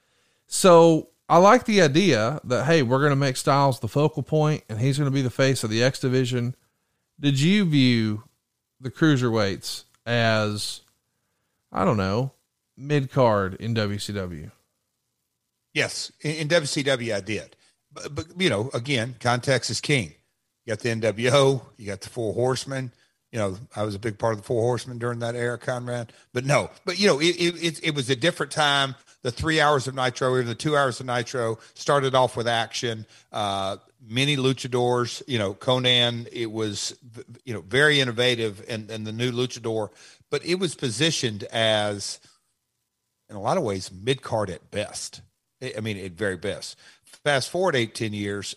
So I like the idea that, hey, we're going to make Styles the focal point and he's going to be the face of the X Division. Did you view the Cruiserweights as, I don't know, mid-card in WCW? Yes. In WCW, I did. But, you know, again, context is king. You got the NWO, you got the Four Horsemen. You know, I was a big part of the Four Horsemen during that era, Conrad. But no, you know, it was a different time. The 3 hours of Nitro, or the 2 hours of Nitro, started off with action. Many luchadors, you know, Conan, it was, you know, very innovative and the new luchador, but it was positioned as, in a lot of ways, mid-card at best. I mean, at very best. Fast forward 8-10 years,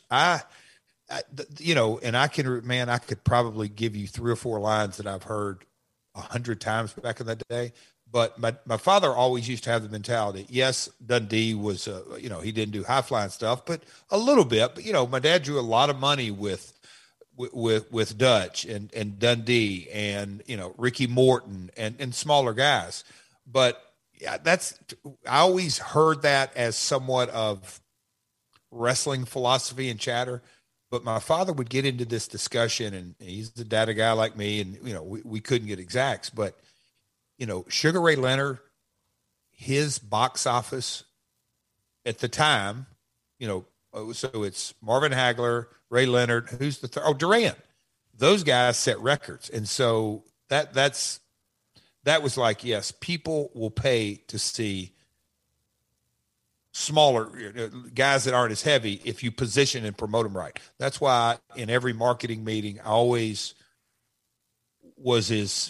you know, and I could probably give you 3 or 4 lines that I've heard 100 times back in that day. But my father always used to have the mentality. Yes, Dundee was, you know, he didn't do high flying stuff, but a little bit. But, you know, my dad drew a lot of money with Dutch and Dundee and, you know, Ricky Morton and smaller guys. But yeah, I always heard that as somewhat of wrestling philosophy and chatter. But my father would get into this discussion, and he's the data guy like me, and, you know, we couldn't get exacts, but, you know, Sugar Ray Leonard, his box office at the time, you know, so it's Marvin Hagler, Ray Leonard, who's the third? Oh, Duran. Those guys set records. And so that was like, yes, people will pay to see smaller guys that aren't as heavy if you position and promote them right. That's why in every marketing meeting, I always was as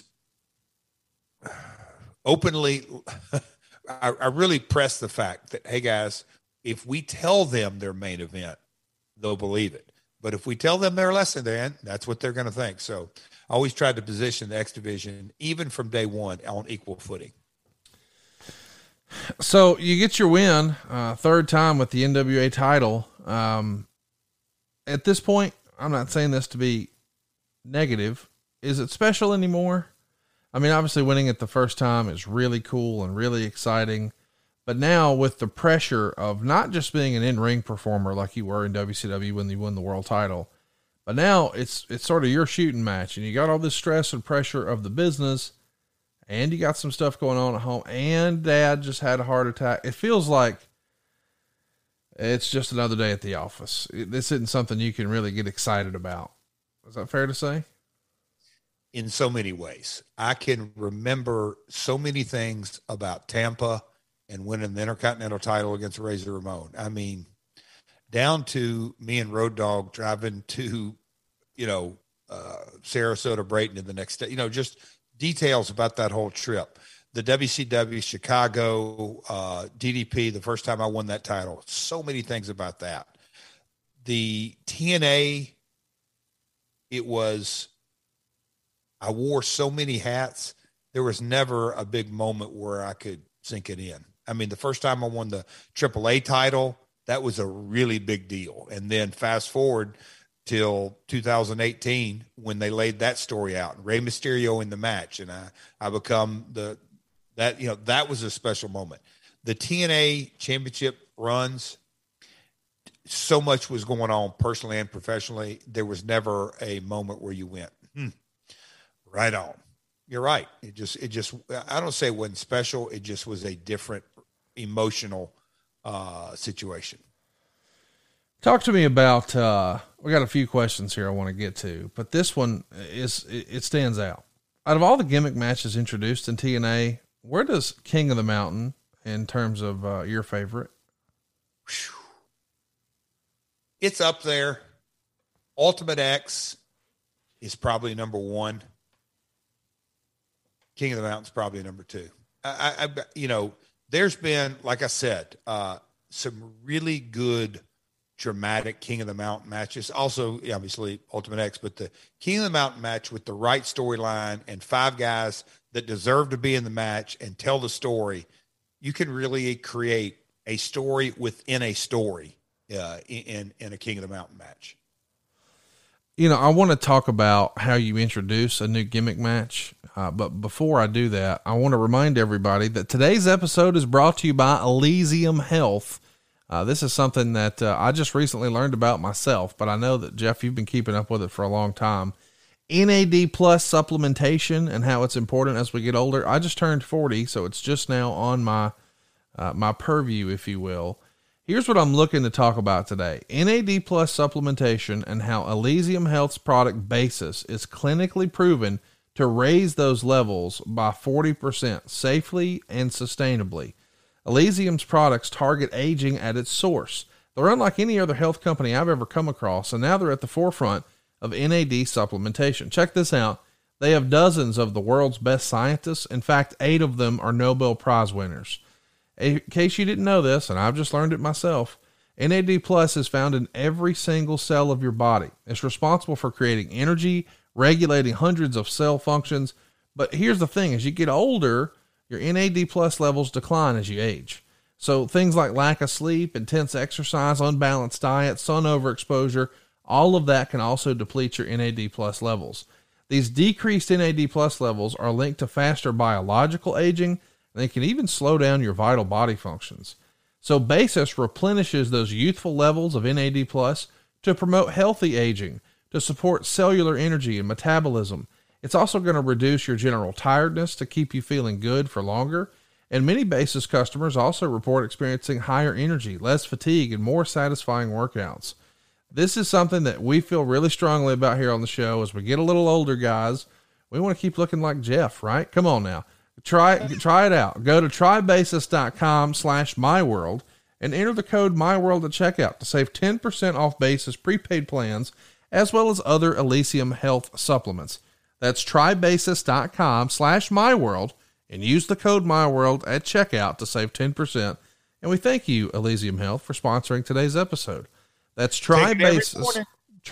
openly, I really press the fact that, hey guys, if we tell them their main event, they'll believe it. But if we tell them they're less than, that's what they're going to think. So I always tried to position the X Division, even from day one, on equal footing. So you get your win, third time with the NWA title. At this point, I'm not saying this to be negative. Is it special anymore? I mean, obviously winning it the first time is really cool and really exciting, but now with the pressure of not just being an in-ring performer like you were in WCW when you won the world title, but now it's sort of your shooting match, and you got all this stress and pressure of the business, and you got some stuff going on at home, and Dad just had a heart attack. It feels like it's just another day at the office. This isn't something you can really get excited about. Is that fair to say? In so many ways. I can remember so many things about Tampa and winning the Intercontinental title against Razor Ramon. I mean, down to me and Road Dogg driving to, you know, Sarasota, Brayton the next day, you know, just details about that whole trip. The WCW, Chicago, DDP, the first time I won that title. So many things about that. The TNA, I wore so many hats. There was never a big moment where I could sink it in. I mean, the first time I won the AAA title, that was a really big deal. And then fast forward till 2018 when they laid that story out, Rey Mysterio in the match, and I become that was a special moment. The TNA championship runs, so much was going on personally and professionally. There was never a moment where you went, right on. You're right. It just, I don't say it wasn't special. It just was a different emotional situation. Talk to me about, we got a few questions here I want to get to, but this one it stands out. Out of all the gimmick matches introduced in TNA, where does King of the Mountain in terms of your favorite? It's up there. Ultimate X is probably number one. King of the Mountain's probably number two. I there's been, like I said, some really good dramatic King of the Mountain matches. Also, obviously Ultimate X, but the King of the Mountain match with the right storyline and 5 guys that deserve to be in the match and tell the story. You can really create a story within a story in a King of the Mountain match. I want to talk about how you introduce a new gimmick match. But before I do that, I want to remind everybody that today's episode is brought to you by Elysium Health. This is something that I just recently learned about myself, but I know that, Jeff, you've been keeping up with it for a long time. NAD plus supplementation and how it's important as we get older. I just turned 40, so it's just now on my purview, if you will. Here's what I'm looking to talk about today. NAD plus supplementation and how Elysium Health's product Basis is clinically proven to raise those levels by 40% safely and sustainably. Elysium's products target aging at its source. They're unlike any other health company I've ever come across, and now they're at the forefront of NAD supplementation. Check this out. They have dozens of the world's best scientists. In fact, 8 of them are Nobel Prize winners. In case you didn't know this, and I've just learned it myself, NAD Plus is found in every single cell of your body. It's responsible for creating energy, regulating hundreds of cell functions. But here's the thing, as you get older, your NAD plus levels decline as you age. So things like lack of sleep, intense exercise, unbalanced diet, sun overexposure, all of that can also deplete your NAD plus levels. These decreased NAD plus levels are linked to faster biological aging, and they can even slow down your vital body functions. So Basis replenishes those youthful levels of NAD plus to promote healthy aging, to support cellular energy and metabolism. It's also going to reduce your general tiredness to keep you feeling good for longer. And many Basis customers also report experiencing higher energy, less fatigue, and more satisfying workouts. This is something that we feel really strongly about here on the show. As we get a little older, guys, we want to keep looking like Jeff, right? Come on now. Try it out. Go to trybasis.com/myworld and enter the code MyWorld at checkout to save 10% off Basis prepaid plans, as well as other Elysium Health supplements. That's trybasis.com/myworld and use the code MyWorld at checkout to save 10%. And we thank you, Elysium Health, for sponsoring today's episode. That's trybasis.com/myworld.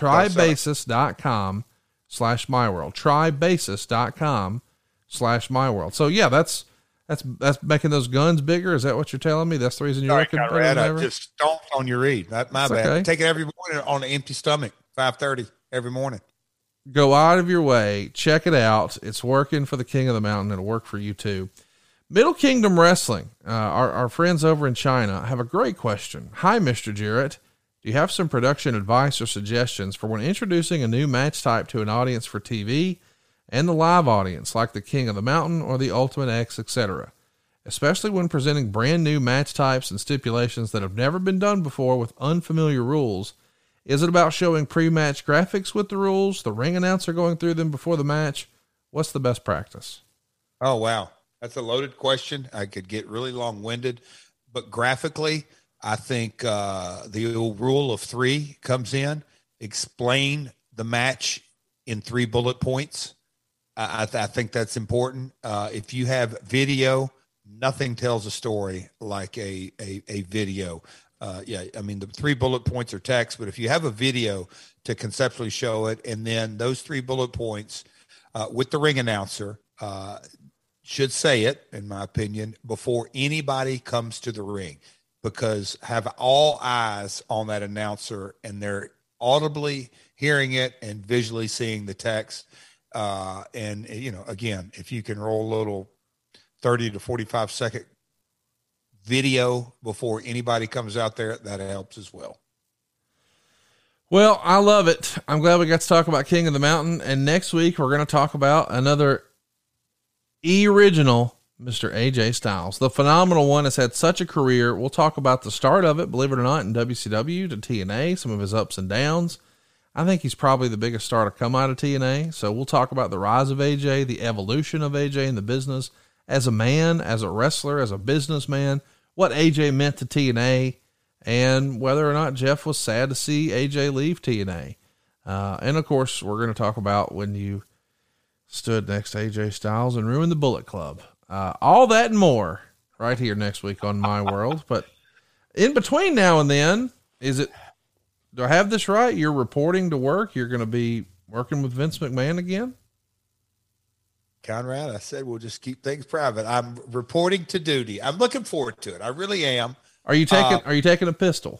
Trybasis.com/myworld. So yeah, that's making those guns bigger. Is that what you're telling me? That's the reason you're looking better than ever? I just stomped on your read. My bad. Okay. Take it every morning on an empty stomach, 5:30 every morning. Go out of your way. Check it out. It's working for the King of the Mountain. It'll work for you too. Middle Kingdom Wrestling, our friends over in China, have a great question. Hi, Mr. Jarrett. Do you have some production advice or suggestions for when introducing a new match type to an audience for TV and the live audience, like the King of the Mountain or the Ultimate X, etc., especially when presenting brand new match types and stipulations that have never been done before with unfamiliar rules? Is it about showing pre-match graphics with the rules, the ring announcer going through them before the match? What's the best practice? Oh, wow. That's a loaded question. I could get really long-winded, but graphically, I think the old rule of 3 comes in. Explain the match in 3 bullet points. I think that's important. If you have video, nothing tells a story like a video. The 3 bullet points are text, but if you have a video to conceptually show it, and then those 3 bullet points with the ring announcer should say it, in my opinion, before anybody comes to the ring, because have all eyes on that announcer and they're audibly hearing it and visually seeing the text. And again, if you can roll a little 30 to 45 second video before anybody comes out there, that helps as well. Well, I love it. I'm glad we got to talk about King of the Mountain. And next week, we're going to talk about another original Mr. AJ Styles. The phenomenal one has had such a career. We'll talk about the start of it, believe it or not, in WCW to TNA, some of his ups and downs. I think he's probably the biggest star to come out of TNA. So we'll talk about the rise of AJ, the evolution of AJ in the business as a man, as a wrestler, as a businessman, what AJ meant to TNA, and whether or not Jeff was sad to see AJ leave TNA. And of course, we're going to talk about when you stood next to AJ Styles and ruined the Bullet Club. All that and more right here next week on My World. But in between now and then, do I have this right? You're reporting to work. You're going to be working with Vince McMahon again? Conrad, I said, we'll just keep things private. I'm reporting to duty. I'm looking forward to it. I really am. Are you taking a pistol?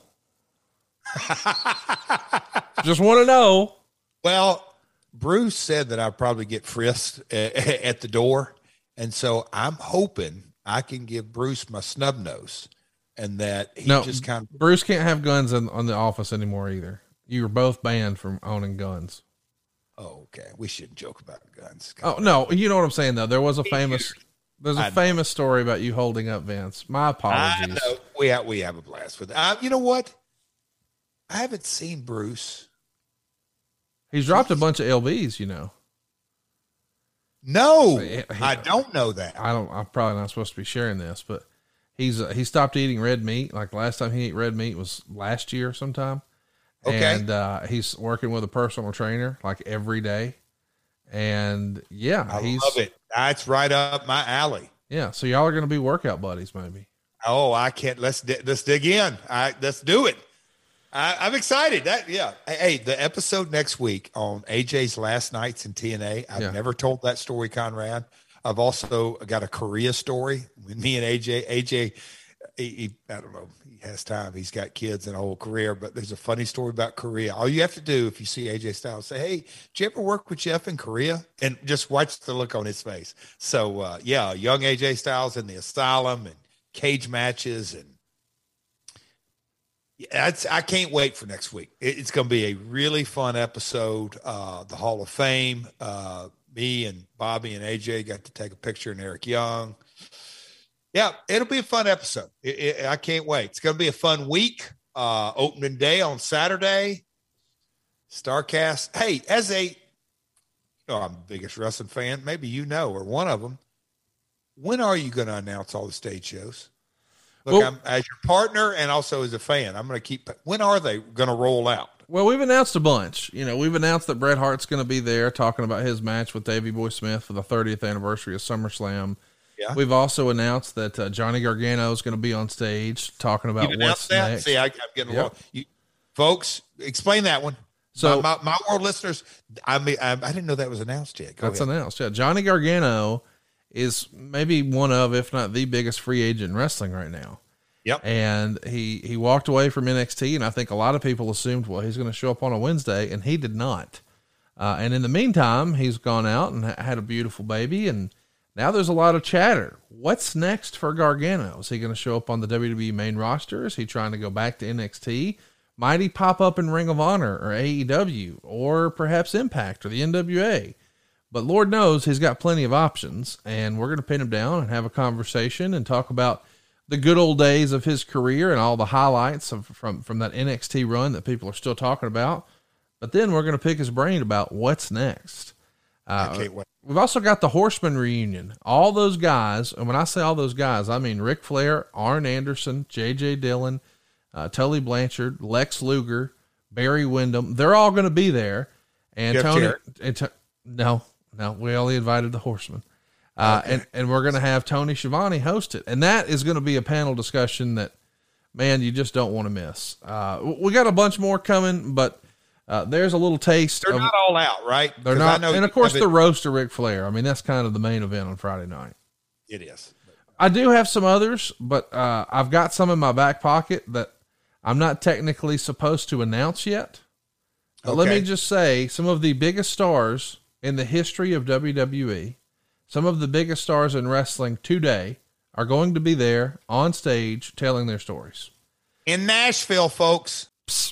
Just want to know. Well, Bruce said that I'll probably get frisked at the door. And so I'm hoping I can give Bruce my snub nose and that just kind of. Bruce can't have guns on the office anymore either. You were both banned from owning guns. Oh, okay. We shouldn't joke about guns. Oh, no. You know what I'm saying though. There's a famous story about you holding up Vince. My apologies. I know. We have a blast with it. You know what? I haven't seen Bruce. He's dropped a bunch of LBs, you know. No, I don't know that. I'm probably not supposed to be sharing this, but he stopped eating red meat. Like last time he ate red meat was last year sometime. Okay. And, he's working with a personal trainer like every day. And yeah, I love it. That's right up my alley. Yeah. So y'all are going to be workout buddies maybe. Oh, I can't. Let's dig in. Let's do it. I'm excited. Hey, the episode next week on AJ's last nights in TNA. I've never told that story, Conrad. I've also got a Korea story with me and AJ. AJ, I don't know. He has time. He's got kids and a whole career, but there's a funny story about Korea. All you have to do if you see AJ Styles, say, hey, did you ever work with Jeff in Korea? And just watch the look on his face. So, young AJ Styles in the asylum and cage matches and, I can't wait for next week. It's going to be a really fun episode. The Hall of Fame. Me and Bobby and AJ got to take a picture and Eric Young. Yeah, it'll be a fun episode. I can't wait. It's going to be a fun week. Opening day on Saturday. Starcast. Hey, I'm the biggest wrestling fan. Maybe you know, or one of them. When are you going to announce all the stage shows? Look, I'm as your partner and also as a fan. I'm going to when are they going to roll out? Well, we've announced a bunch. We've announced that Bret Hart's going to be there talking about his match with Davey Boy Smith for the 30th anniversary of SummerSlam. Yeah. We've also announced that Johnny Gargano is going to be on stage talking about what's next. See, I'm getting wrong. Folks, explain that one. So my world listeners, I didn't know that was announced yet. That's announced. Yeah. Johnny Gargano is maybe one of, if not the biggest free agent in wrestling right now. Yep. And he walked away from NXT, and I think a lot of people assumed, well, he's going to show up on a Wednesday, and he did not. And in the meantime, he's gone out and had a beautiful baby, and now there's a lot of chatter. What's next for Gargano? Is he going to show up on the WWE main roster? Is he trying to go back to NXT? Might he pop up in Ring of Honor or AEW or perhaps Impact or the NWA? But Lord knows he's got plenty of options, and we're going to pin him down and have a conversation and talk about the good old days of his career and all the highlights from that NXT run that people are still talking about. But then we're going to pick his brain about what's next. I can't wait. We've also got the Horseman reunion. All those guys, and when I say all those guys, I mean Ric Flair, Arn Anderson, J.J. Dillon, Tully Blanchard, Lex Luger, Barry Windham. They're all going to be there. And No, we only invited the Horsemen. Okay. And we're going to have Tony Schiavone host it. And that is going to be a panel discussion that, man, you just don't want to miss. We got a bunch more coming, but there's a little taste. They're not all out, right? They're not. And of course the roast of Ric Flair. I mean, that's kind of the main event on Friday night. It is. I do have some others, but I've got some in my back pocket that I'm not technically supposed to announce yet. But let me just say, some of the biggest stars in the history of WWE, some of the biggest stars in wrestling today, are going to be there on stage telling their stories. In Nashville, folks. Psst.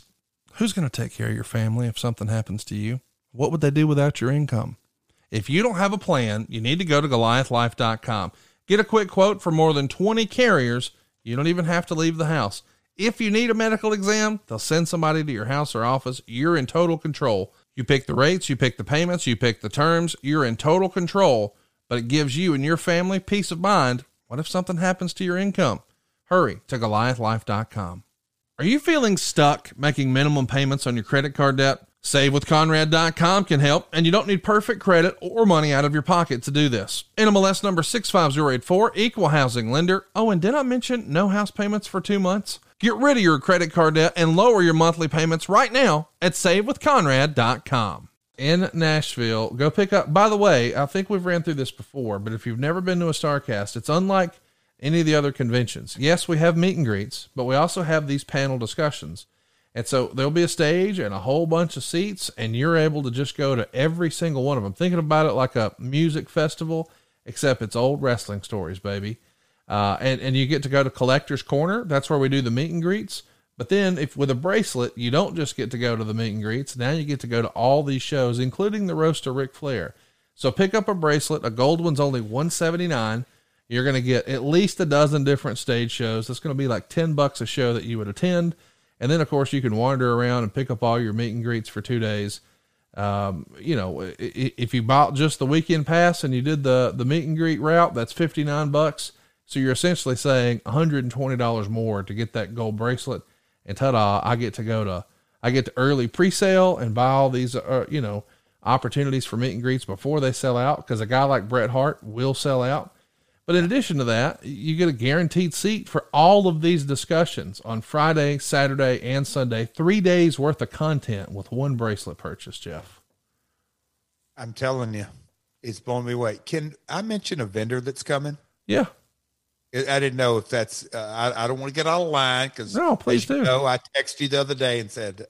Who's going to take care of your family if something happens to you? What would they do without your income? If you don't have a plan, you need to go to GoliathLife.com. Get a quick quote for more than 20 carriers. You don't even have to leave the house. If you need a medical exam, they'll send somebody to your house or office. You're in total control. You pick the rates, you pick the payments, you pick the terms. You're in total control, but it gives you and your family peace of mind. What if something happens to your income? Hurry to GoliathLife.com. Are you feeling stuck making minimum payments on your credit card debt? SaveWithConrad.com can help, and you don't need perfect credit or money out of your pocket to do this. NMLS number 65084, equal housing lender. Oh, and did I mention no house payments for 2 months? Get rid of your credit card debt and lower your monthly payments right now at SaveWithConrad.com. In Nashville, go pick up, by the way, I think we've ran through this before, but if you've never been to a StarCast, it's unlike any of the other conventions. Yes, we have meet and greets, but we also have these panel discussions. And so there'll be a stage and a whole bunch of seats, and you're able to just go to every single one of them. Thinking about it like a music festival, except it's old wrestling stories, baby. And you get to go to Collector's Corner. That's where we do the meet and greets. But then if with a bracelet, you don't just get to go to the meet and greets. Now you get to go to all these shows, including the Roast of Ric Flair. So pick up a bracelet. A gold one's only $179. You're going to get at least a dozen different stage shows. That's going to be like $10 a show that you would attend. And then, of course, you can wander around and pick up all your meet and greets for 2 days. If you bought just the weekend pass and you did the meet and greet route, that's $59. So you're essentially saying $120 more to get that gold bracelet. And ta-da, I get to early pre-sale and buy all these, opportunities for meet and greets before they sell out. Cause a guy like Bret Hart will sell out. But in addition to that, you get a guaranteed seat for all of these discussions on Friday, Saturday, and Sunday. 3 days worth of content with one bracelet purchase, Jeff. I'm telling you, it's blowing me away. Can I mention a vendor that's coming? Yeah. I didn't know if that's, I don't want to get out of line because no, please do. I texted you the other day and said,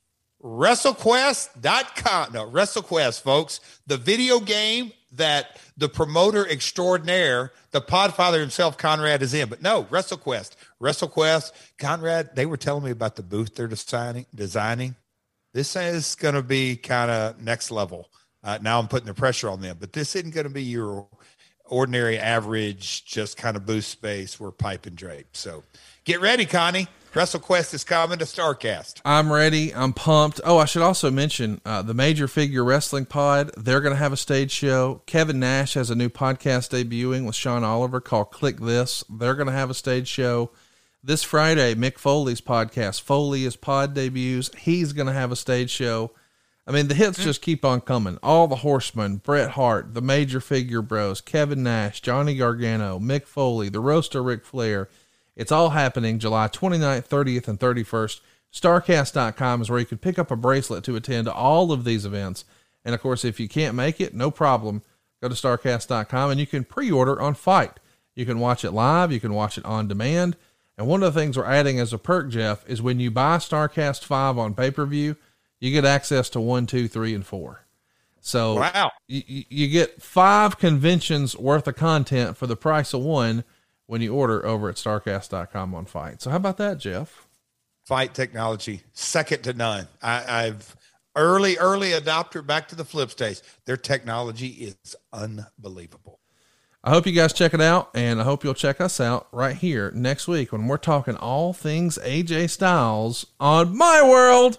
WrestleQuest.com. No, WrestleQuest, folks, the video game that the promoter extraordinaire, the Podfather himself, Conrad, is in. But no, WrestleQuest, Conrad, they were telling me about the booth they're designing. This is going to be kind of next level. Now I'm putting the pressure on them, but this isn't going to be your ordinary average, just kind of booth space where pipe and drape. So get ready, Connie. WrestleQuest is coming to StarCast. I'm ready. I'm pumped. Oh, I should also mention the Major Figure Wrestling Pod. They're going to have a stage show. Kevin Nash has a new podcast debuting with Sean Oliver called Click This. They're going to have a stage show. This Friday, Mick Foley's podcast, Foley is Pod debuts. He's going to have a stage show. I mean, the hits just keep on coming. All the Horsemen, Bret Hart, the Major Figure Bros, Kevin Nash, Johnny Gargano, Mick Foley, the Roast of Ric Flair. It's all happening July 29th, 30th, and 31st. StarCast.com is where you can pick up a bracelet to attend all of these events. And, of course, if you can't make it, no problem. Go to StarCast.com, and you can pre-order on Fight. You can watch it live. You can watch it on demand. And one of the things we're adding as a perk, Jeff, is when you buy StarCast 5 on pay-per-view, you get access to 1, 2, 3, and 4. So wow. You get 5 conventions worth of content for the price of 1 when you order over at StarCast.com on Fight. So how about that, Jeff? Fight technology, second to none. I've early adopter, back to the flip stage. Their technology is unbelievable. I hope you guys check it out, and I hope you'll check us out right here next week when we're talking all things AJ Styles on My World.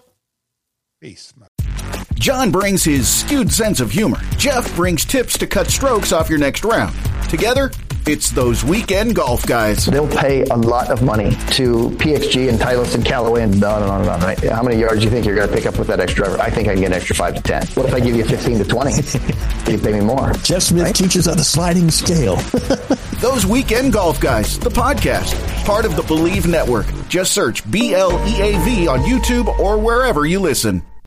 Peace. John brings his skewed sense of humor. Jeff brings tips to cut strokes off your next round. Together, it's those weekend golf guys. They'll pay a lot of money to PXG and Titleist and Callaway and on and on and on, right? How many yards do you think you're going to pick up with that extra driver? I think I can get an extra 5 to 10. What if I give you 15 to 20? You pay me more. Jeff Smith teaches on a sliding scale. Those Weekend Golf Guys, the podcast, part of the Believe Network. Just search BLEAV on YouTube or wherever you listen.